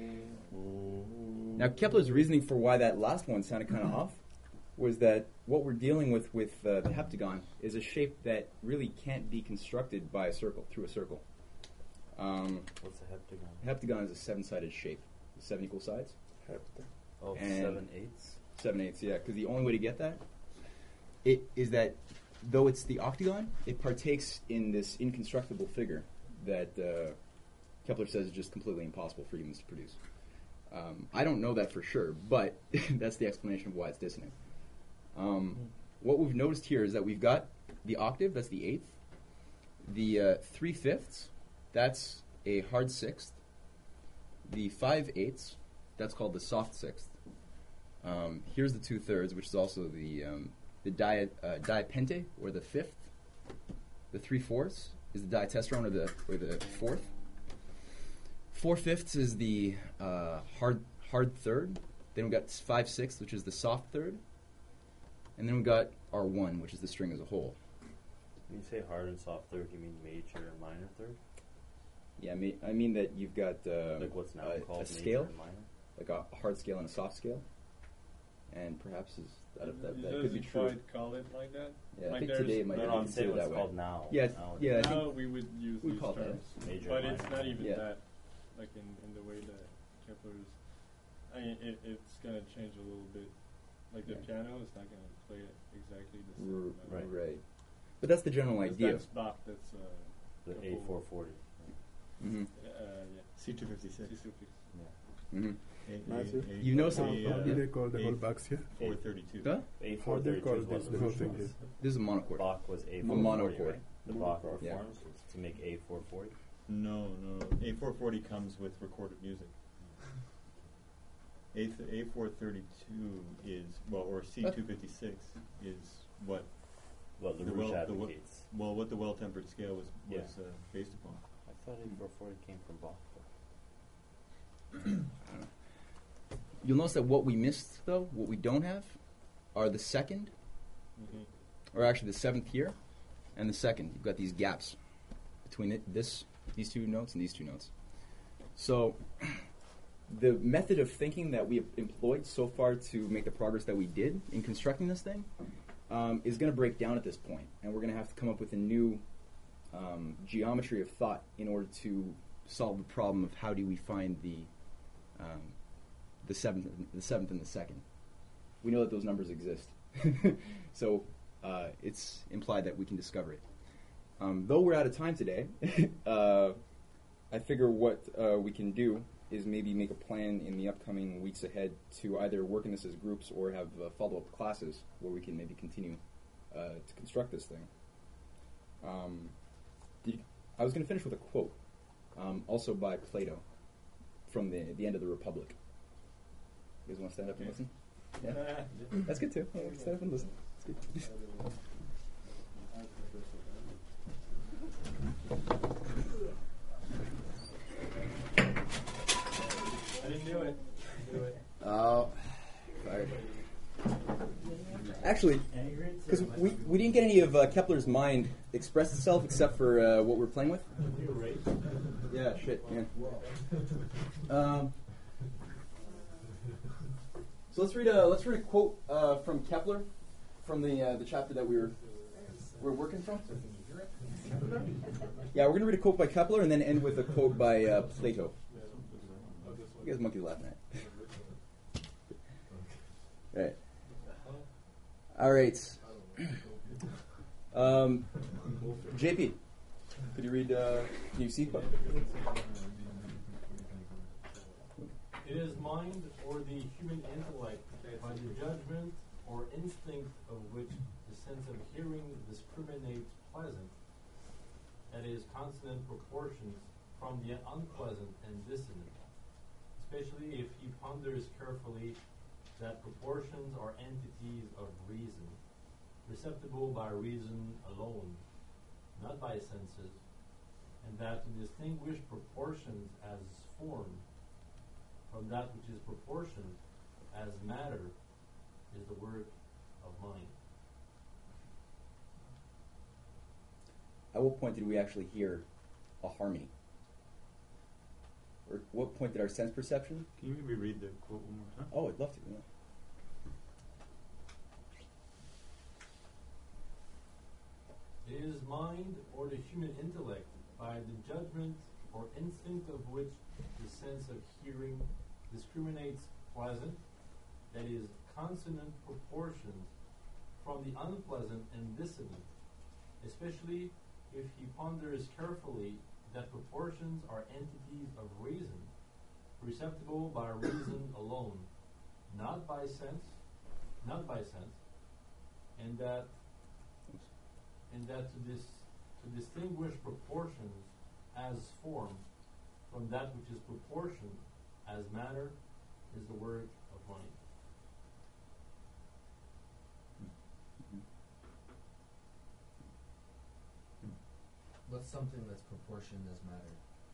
A: now Kepler's reasoning for why that last one sounded kind of off was that what we're dealing with with uh, the heptagon is a shape that really can't be constructed by a circle through a circle. Um,
C: What's a heptagon?
A: heptagon is a seven-sided shape, with seven equal sides.
C: Oh,
A: And-
C: seven eighths?
A: Seven eighths, yeah. Because the only way to get that it is that though it's the octagon, it partakes in this inconstructible figure that uh, Kepler says is just completely impossible for humans to produce. Um, I don't know that for sure, but that's the explanation of why it's dissonant. Um, what we've noticed here is that we've got the octave, that's the eighth, the uh, three fifths, that's a hard sixth, the five eighths, that's called the soft sixth. Um, here's the two thirds, which is also the um, the dia, uh, diapente, or the fifth. The three fourths is the diatessaron, or the or the fourth. Four fifths is the uh, hard hard third. Then we got five sixths, which is the soft third, and then we got our one, which is the string as a whole.
C: When you say hard and soft third, you mean major and minor third?
A: Yeah, I mean, I mean that you've got uh,
C: Like what's now
A: a,
C: called
A: a
C: major
A: scale,
C: and minor?
A: like a hard scale and a soft scale, and perhaps is that, that, that
H: Does
A: could be
H: you
A: true.
H: quite call it like that?
A: Yeah, I
H: like
A: think
H: there's-
A: today it might
C: No,
A: be
C: no, I'm saying
A: considered
C: what's
A: that way.
C: called now.
A: Yeah,
C: Now
A: yeah, I think
H: Now we would use
A: we
H: these
A: call it that.
H: terms,
C: Major
H: but
C: and
H: it's
C: minor.
H: not even
A: Yeah.
H: that. Like in, in the way that Kepler's, I mean, it, it's gonna change a little bit. Like the
A: Yeah.
H: piano is not gonna play it exactly the
A: R-
H: same.
A: right.
H: amount.
A: right. But that's the general
H: Because
A: idea.
H: That's Bach. That's uh,
C: The
H: couple-
C: A four forty.
A: Mm-hmm.
H: Uh, yeah.
C: C two fifty-six.
H: C two fifty.
A: Mm-hmm.
D: Matthew?
A: You know
D: How,
A: something?
D: how do
A: Yeah.
D: they call the whole box here?
C: four thirty-two.
A: Huh?
C: A
D: How
C: four
D: do they call
C: thirty-two is
D: this,
C: what
D: the
C: the
D: whole
C: original
D: thing
C: was.
D: here?
A: This is a monochord.
C: Bach was A
A: A
C: four forty,
A: monochord.
C: right? The Bach art
A: Yeah.
C: forms was to make A four forty.
N: No, no. A four forty comes with recorded music. A th- A four thirty-two is well, or C two fifty-six is what
C: What the
N: the
C: Rouge
N: well, the well,
C: advocates.
N: well, what the well-tempered scale was
C: Yeah.
N: was uh, based upon.
C: I thought A four forty came from Bach.
A: you'll notice that what we missed, though, what we don't have, are the second,
H: Mhm.
A: or actually the seventh here, and the second. You've got these gaps between it, this, these two notes and these two notes. So the method of thinking that we have employed so far to make the progress that we did in constructing this thing um, is going to break down at this point, and we're going to have to come up with a new um, geometry of thought in order to solve the problem of how do we find the um, the seventh, the seventh and the second. We know that those numbers exist, so uh, it's implied that we can discover it. Um, though we're out of time today, uh, I figure what uh, we can do is maybe make a plan in the upcoming weeks ahead to either work in this as groups or have uh, follow-up classes where we can maybe continue uh, to construct this thing. Um, did you, I was going to finish with a quote, um, also by Plato, from the the end of the Republic. You guys want to stand up and listen? Yeah, that's good too. Yeah, stand up and listen. That's good.
H: I didn't do it. Do it.
A: Oh, fired. Actually, because we, we didn't get any of uh, Kepler's mind express itself except for uh, what we're playing with. Yeah, shit, yeah. Um, so let's read a let's read a quote uh, from Kepler from the uh, the chapter that we were we're working from. Yeah, we're gonna read a quote by Kepler and then end with a quote by uh, Plato. You guys monkey laughing at. Right. All right. Um, J P, could you read? Uh, can you see?
F: It is mind or the human intellect by the judgment or instinct of which the sense of hearing discriminates pleasant, that is, consonant proportions, from the unpleasant and dissonant, especially if he ponders carefully that proportions are entities of reason, perceptible by reason alone, not by senses, and that to distinguish proportions as form from that which is proportioned as matter is the work of mind.
A: At what point did we actually hear a harmony? Or what point did our sense perception?
N: Can you maybe read the quote one more time?
A: Oh, I'd love to. Yeah.
F: It is mind or the human intellect by the judgment or instinct of which the sense of hearing discriminates pleasant, that is, consonant proportions, from the unpleasant and dissonant, especially if he ponders carefully that proportions are entities of reason, perceptible by reason alone, not by sense, not by sense, and that and that to dis, to distinguish proportions as form from that which is proportioned as matter is the work of mind.
B: What's something that's proportioned as matter?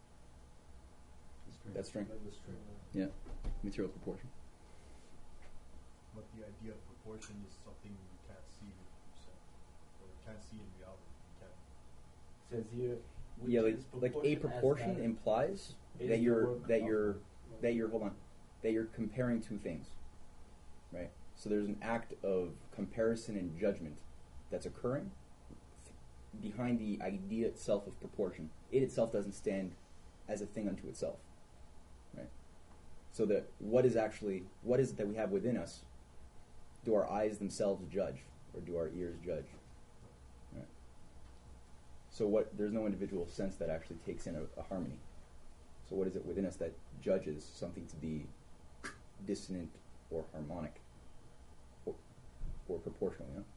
A: That's string.
B: The string.
A: Yeah, material proportion.
J: But the idea of proportion is something you can't see with yourself, or you can't see in reality. You can't.
L: Says here, which
A: Yeah, like,
L: is
A: like a
L: proportion as
A: proportion
L: matter.
A: implies
L: It
A: that
L: is the
A: you're
L: work
A: that
L: of-
A: you're that you're hold on that you're comparing two things, right? So there's an act of comparison and judgment that's occurring behind the idea itself of proportion. It itself doesn't stand as a thing unto itself, right? So that what is actually what is it that we have within us? Do our eyes themselves judge, or do our ears judge? Right? So what? There's no individual sense that actually takes in a, a harmony. So what is it within us that judges something to be dissonant or harmonic or, or proportional? You know.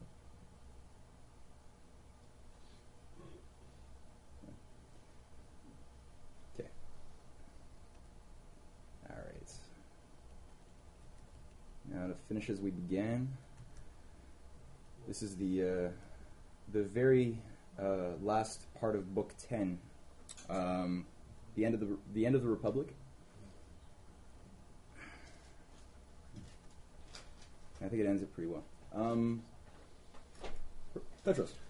A: Okay. All right. Now to finish as we began. This is the uh, the very uh, last part of Book Ten. Um, the end of the the end of the Republic. I think it ends it pretty well. Um, Petros.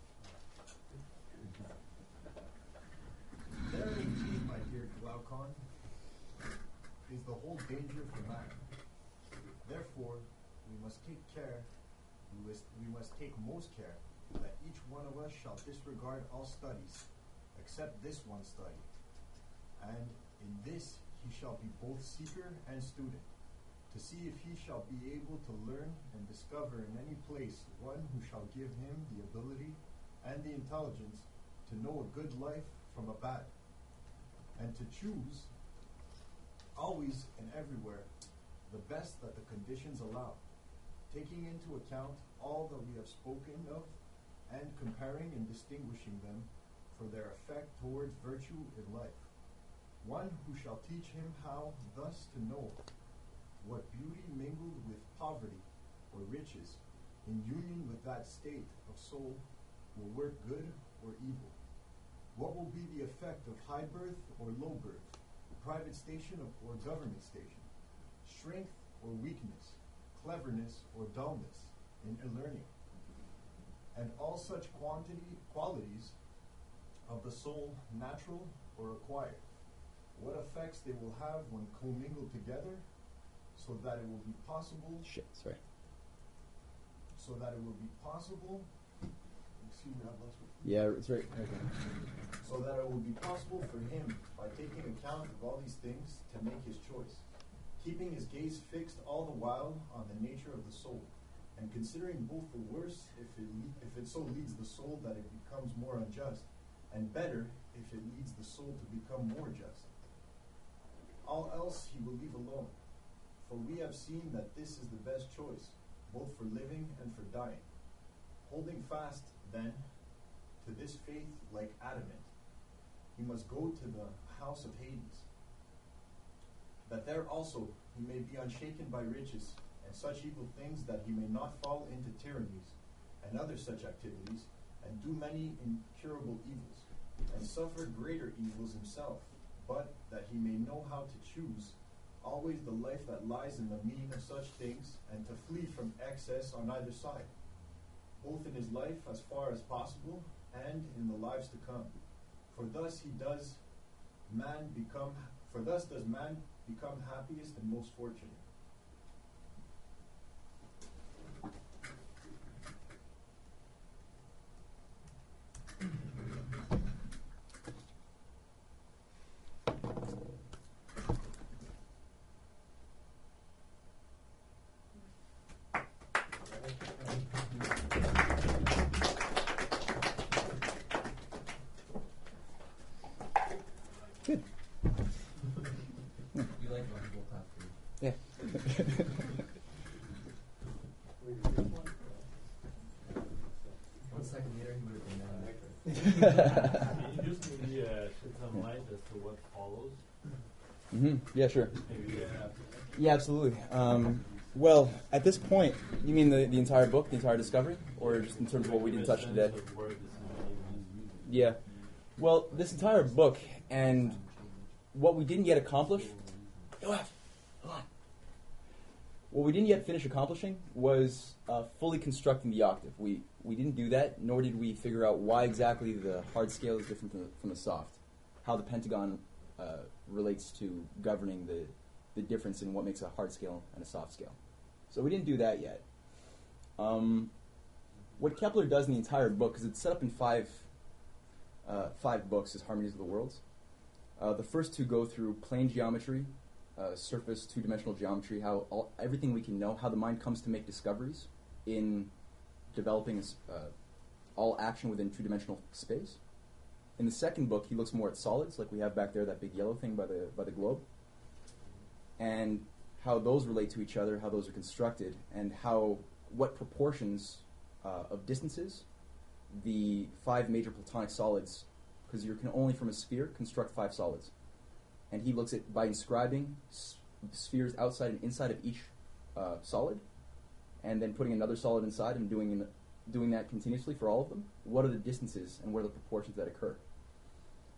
O: There indeed, my dear Glaucon, is the whole danger for man. Therefore, we must take care, we must, we must take most care, that each one of us shall disregard all studies, except this one study. And in this he shall be both seeker and student, to see if he shall be able to learn and discover in any place one who shall give him the ability and the intelligence to know a good life from a bad, and to choose always and everywhere the best that the conditions allow, taking into account all that we have spoken of and comparing and distinguishing them for their effect towards virtue in life. One who shall teach him how thus to know what beauty mingled with poverty or riches in union with that state of soul will work good or evil. What will be the effect of high birth or low birth, private station of, or government station, strength or weakness, cleverness or dullness in learning, and all such quantity qualities of the soul, natural or acquired. What effects they will have when commingled together, so that it will be possible.
A: Shit, sorry.
O: So that it will be possible. Excuse me, I've lost my.
A: Yeah, it's right. Okay.
O: So that it will be possible for him, by taking account of all these things, to make his choice, keeping his gaze fixed all the while on the nature of the soul, and considering both the worse if it le- if it so leads the soul that it becomes more unjust, and better if it leads the soul to become more just. All else he will leave alone. For we have seen that this is the best choice, both for living and for dying. Holding fast, then, to this faith like adamant, he must go to the house of Hades, that there also he may be unshaken by riches and such evil things, that he may not fall into tyrannies and other such activities, and do many incurable evils, and suffer greater evils himself, but that he may know how to choose always the life that lies in the mean of such things, and to flee from excess on either side, both in his life as far as possible, and in the lives to come. For thus he does man become for thus does man become happiest and most fortunate.
A: Good.
B: You like when people clap for you.
A: Yeah.
B: One second later, he would have been mad.
F: Can you just maybe uh, shed some light as to what follows?
A: Mm-hmm. Yeah, sure.
F: Maybe, uh,
A: Yeah, absolutely. Um, well, at this point, you mean the, the entire book, the entire discovery, or just in terms of what we didn't touch today? Yeah. Well, this entire book and what we didn't yet accomplish. Hold on. What we didn't yet finish accomplishing was uh, fully constructing the octave. We we didn't do that, nor did we figure out why exactly the hard scale is different from the, from the soft, how the pentagon uh, relates to governing the, the difference in what makes a hard scale and a soft scale. So we didn't do that yet. Um, what Kepler does in the entire book, because it's set up in five uh, five books, is Harmonies of the Worlds. Uh, the first two go through plane geometry, uh, surface two-dimensional geometry, how all, everything we can know, how the mind comes to make discoveries in developing uh, all action within two-dimensional space. In the second book, he looks more at solids, like we have back there, that big yellow thing by the by the globe, and how those relate to each other, how those are constructed, and how what proportions uh, of distances the five major platonic solids, because you can only from a sphere construct five solids. And he looks at by inscribing s- spheres outside and inside of each uh, solid, and then putting another solid inside and doing an, doing that continuously for all of them. What are the distances and what are the proportions that occur?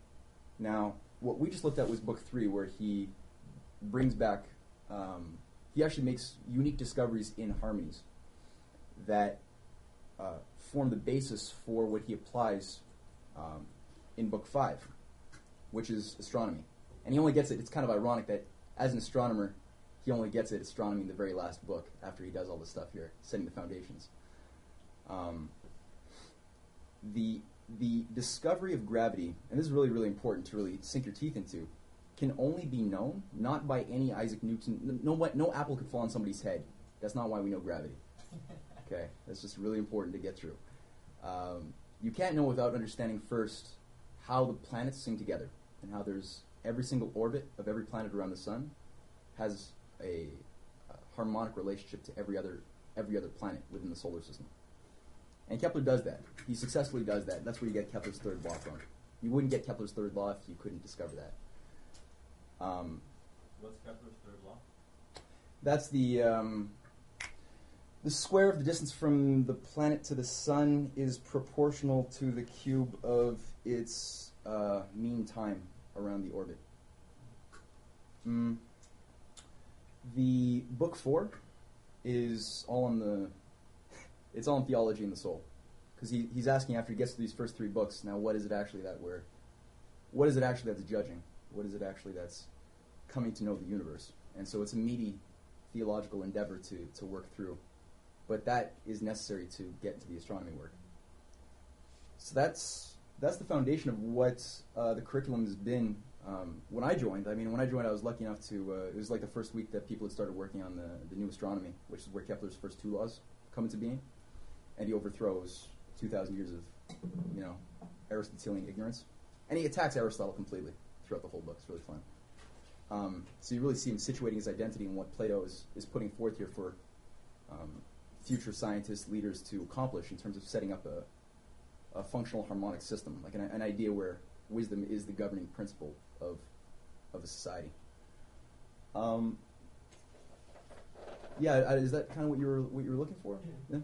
A: Now, what we just looked at was book three, where he brings back um, he actually makes unique discoveries in harmonies that uh, form the basis for what he applies um, in book five, which is astronomy. And he only gets it, it's kind of ironic that as an astronomer, he only gets it astronomy in the very last book after he does all this stuff here, setting the foundations. Um, the the discovery of gravity, and this is really, really important to really sink your teeth into, can only be known not by any Isaac Newton. No, no, no apple could fall on somebody's head. That's not why we know gravity. Okay, that's just really important to get through. Um, you can't know without understanding first how the planets sing together, and how there's every single orbit of every planet around the sun has a, a harmonic relationship to every other every other planet within the solar system. And Kepler does that. He successfully does that. That's where you get Kepler's third law from. You wouldn't get Kepler's third law if you couldn't discover that. Um,
C: What's Kepler's third law?
A: that's the um, the square of the distance from the planet to the sun is proportional to the cube of its uh, mean time around the orbit. Mm. The book four is all on the it's all in theology and the soul, because he, he's asking after he gets to these first three books. Now, what is it actually that we're what is it actually that's judging? What is it actually that's coming to know the universe? And so it's a meaty theological endeavor to to work through, but that is necessary to get into the astronomy work. So that's that's the foundation of what uh, the curriculum has been. Um, when I joined, I mean, when I joined, I was lucky enough to, uh, it was like the first week that people had started working on the, the new astronomy, which is where Kepler's first two laws come into being. And he overthrows two thousand years of, you know, Aristotelian ignorance. And he attacks Aristotle completely throughout the whole book. It's really fun. Um, so you really see him situating his identity in what Plato is, is putting forth here for um, future scientists, leaders to accomplish in terms of setting up a, a functional harmonic system, like an, an idea where wisdom is the governing principle of of a society. Um, yeah, uh, is that kind of what you were what you were looking for? Yeah.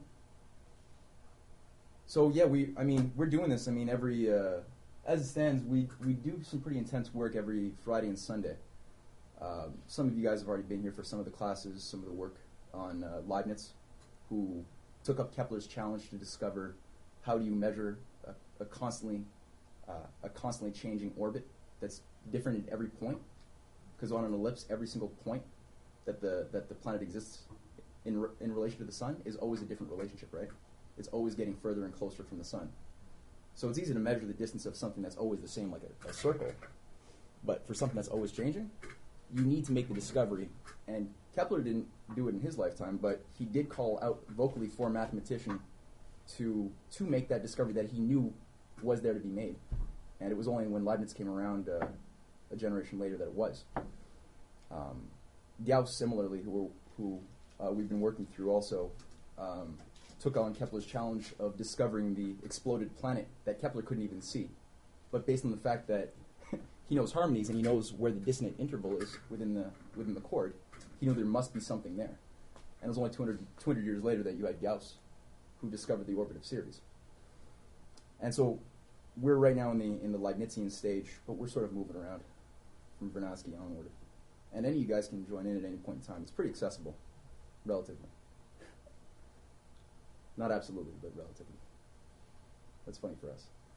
A: So yeah, we I mean we're doing this. I mean every uh, as it stands, we we do some pretty intense work every Friday and Sunday. Uh, some of you guys have already been here for some of the classes, some of the work on uh, Leibniz, who took up Kepler's challenge to discover how do you measure a, a constantly uh, a constantly changing orbit that's different at every point, because on an ellipse, every single point that the that the planet exists in re- in relation to the sun is always a different relationship, right? It's always getting further and closer from the sun. So it's easy to measure the distance of something that's always the same, like a, a circle. But for something that's always changing, you need to make the discovery. And Kepler didn't do it in his lifetime, but he did call out vocally for a mathematician to to make that discovery that he knew was there to be made. And it was only when Leibniz came around uh, a generation later that it was. Um, Gauss, similarly, who, who uh, we've been working through also, um, took on Kepler's challenge of discovering the exploded planet that Kepler couldn't even see. But based on the fact that he knows harmonies and he knows where the dissonant interval is within the within the chord, he knew there must be something there. And it was only two hundred, two hundred years later that you had Gauss, who discovered the orbit of Ceres. And so we're right now in the in the Leibnizian stage, but we're sort of moving around from Vernadsky onward. And any of you guys can join in at any point in time. It's pretty accessible, relatively. Not absolutely, but relatively. That's funny for us.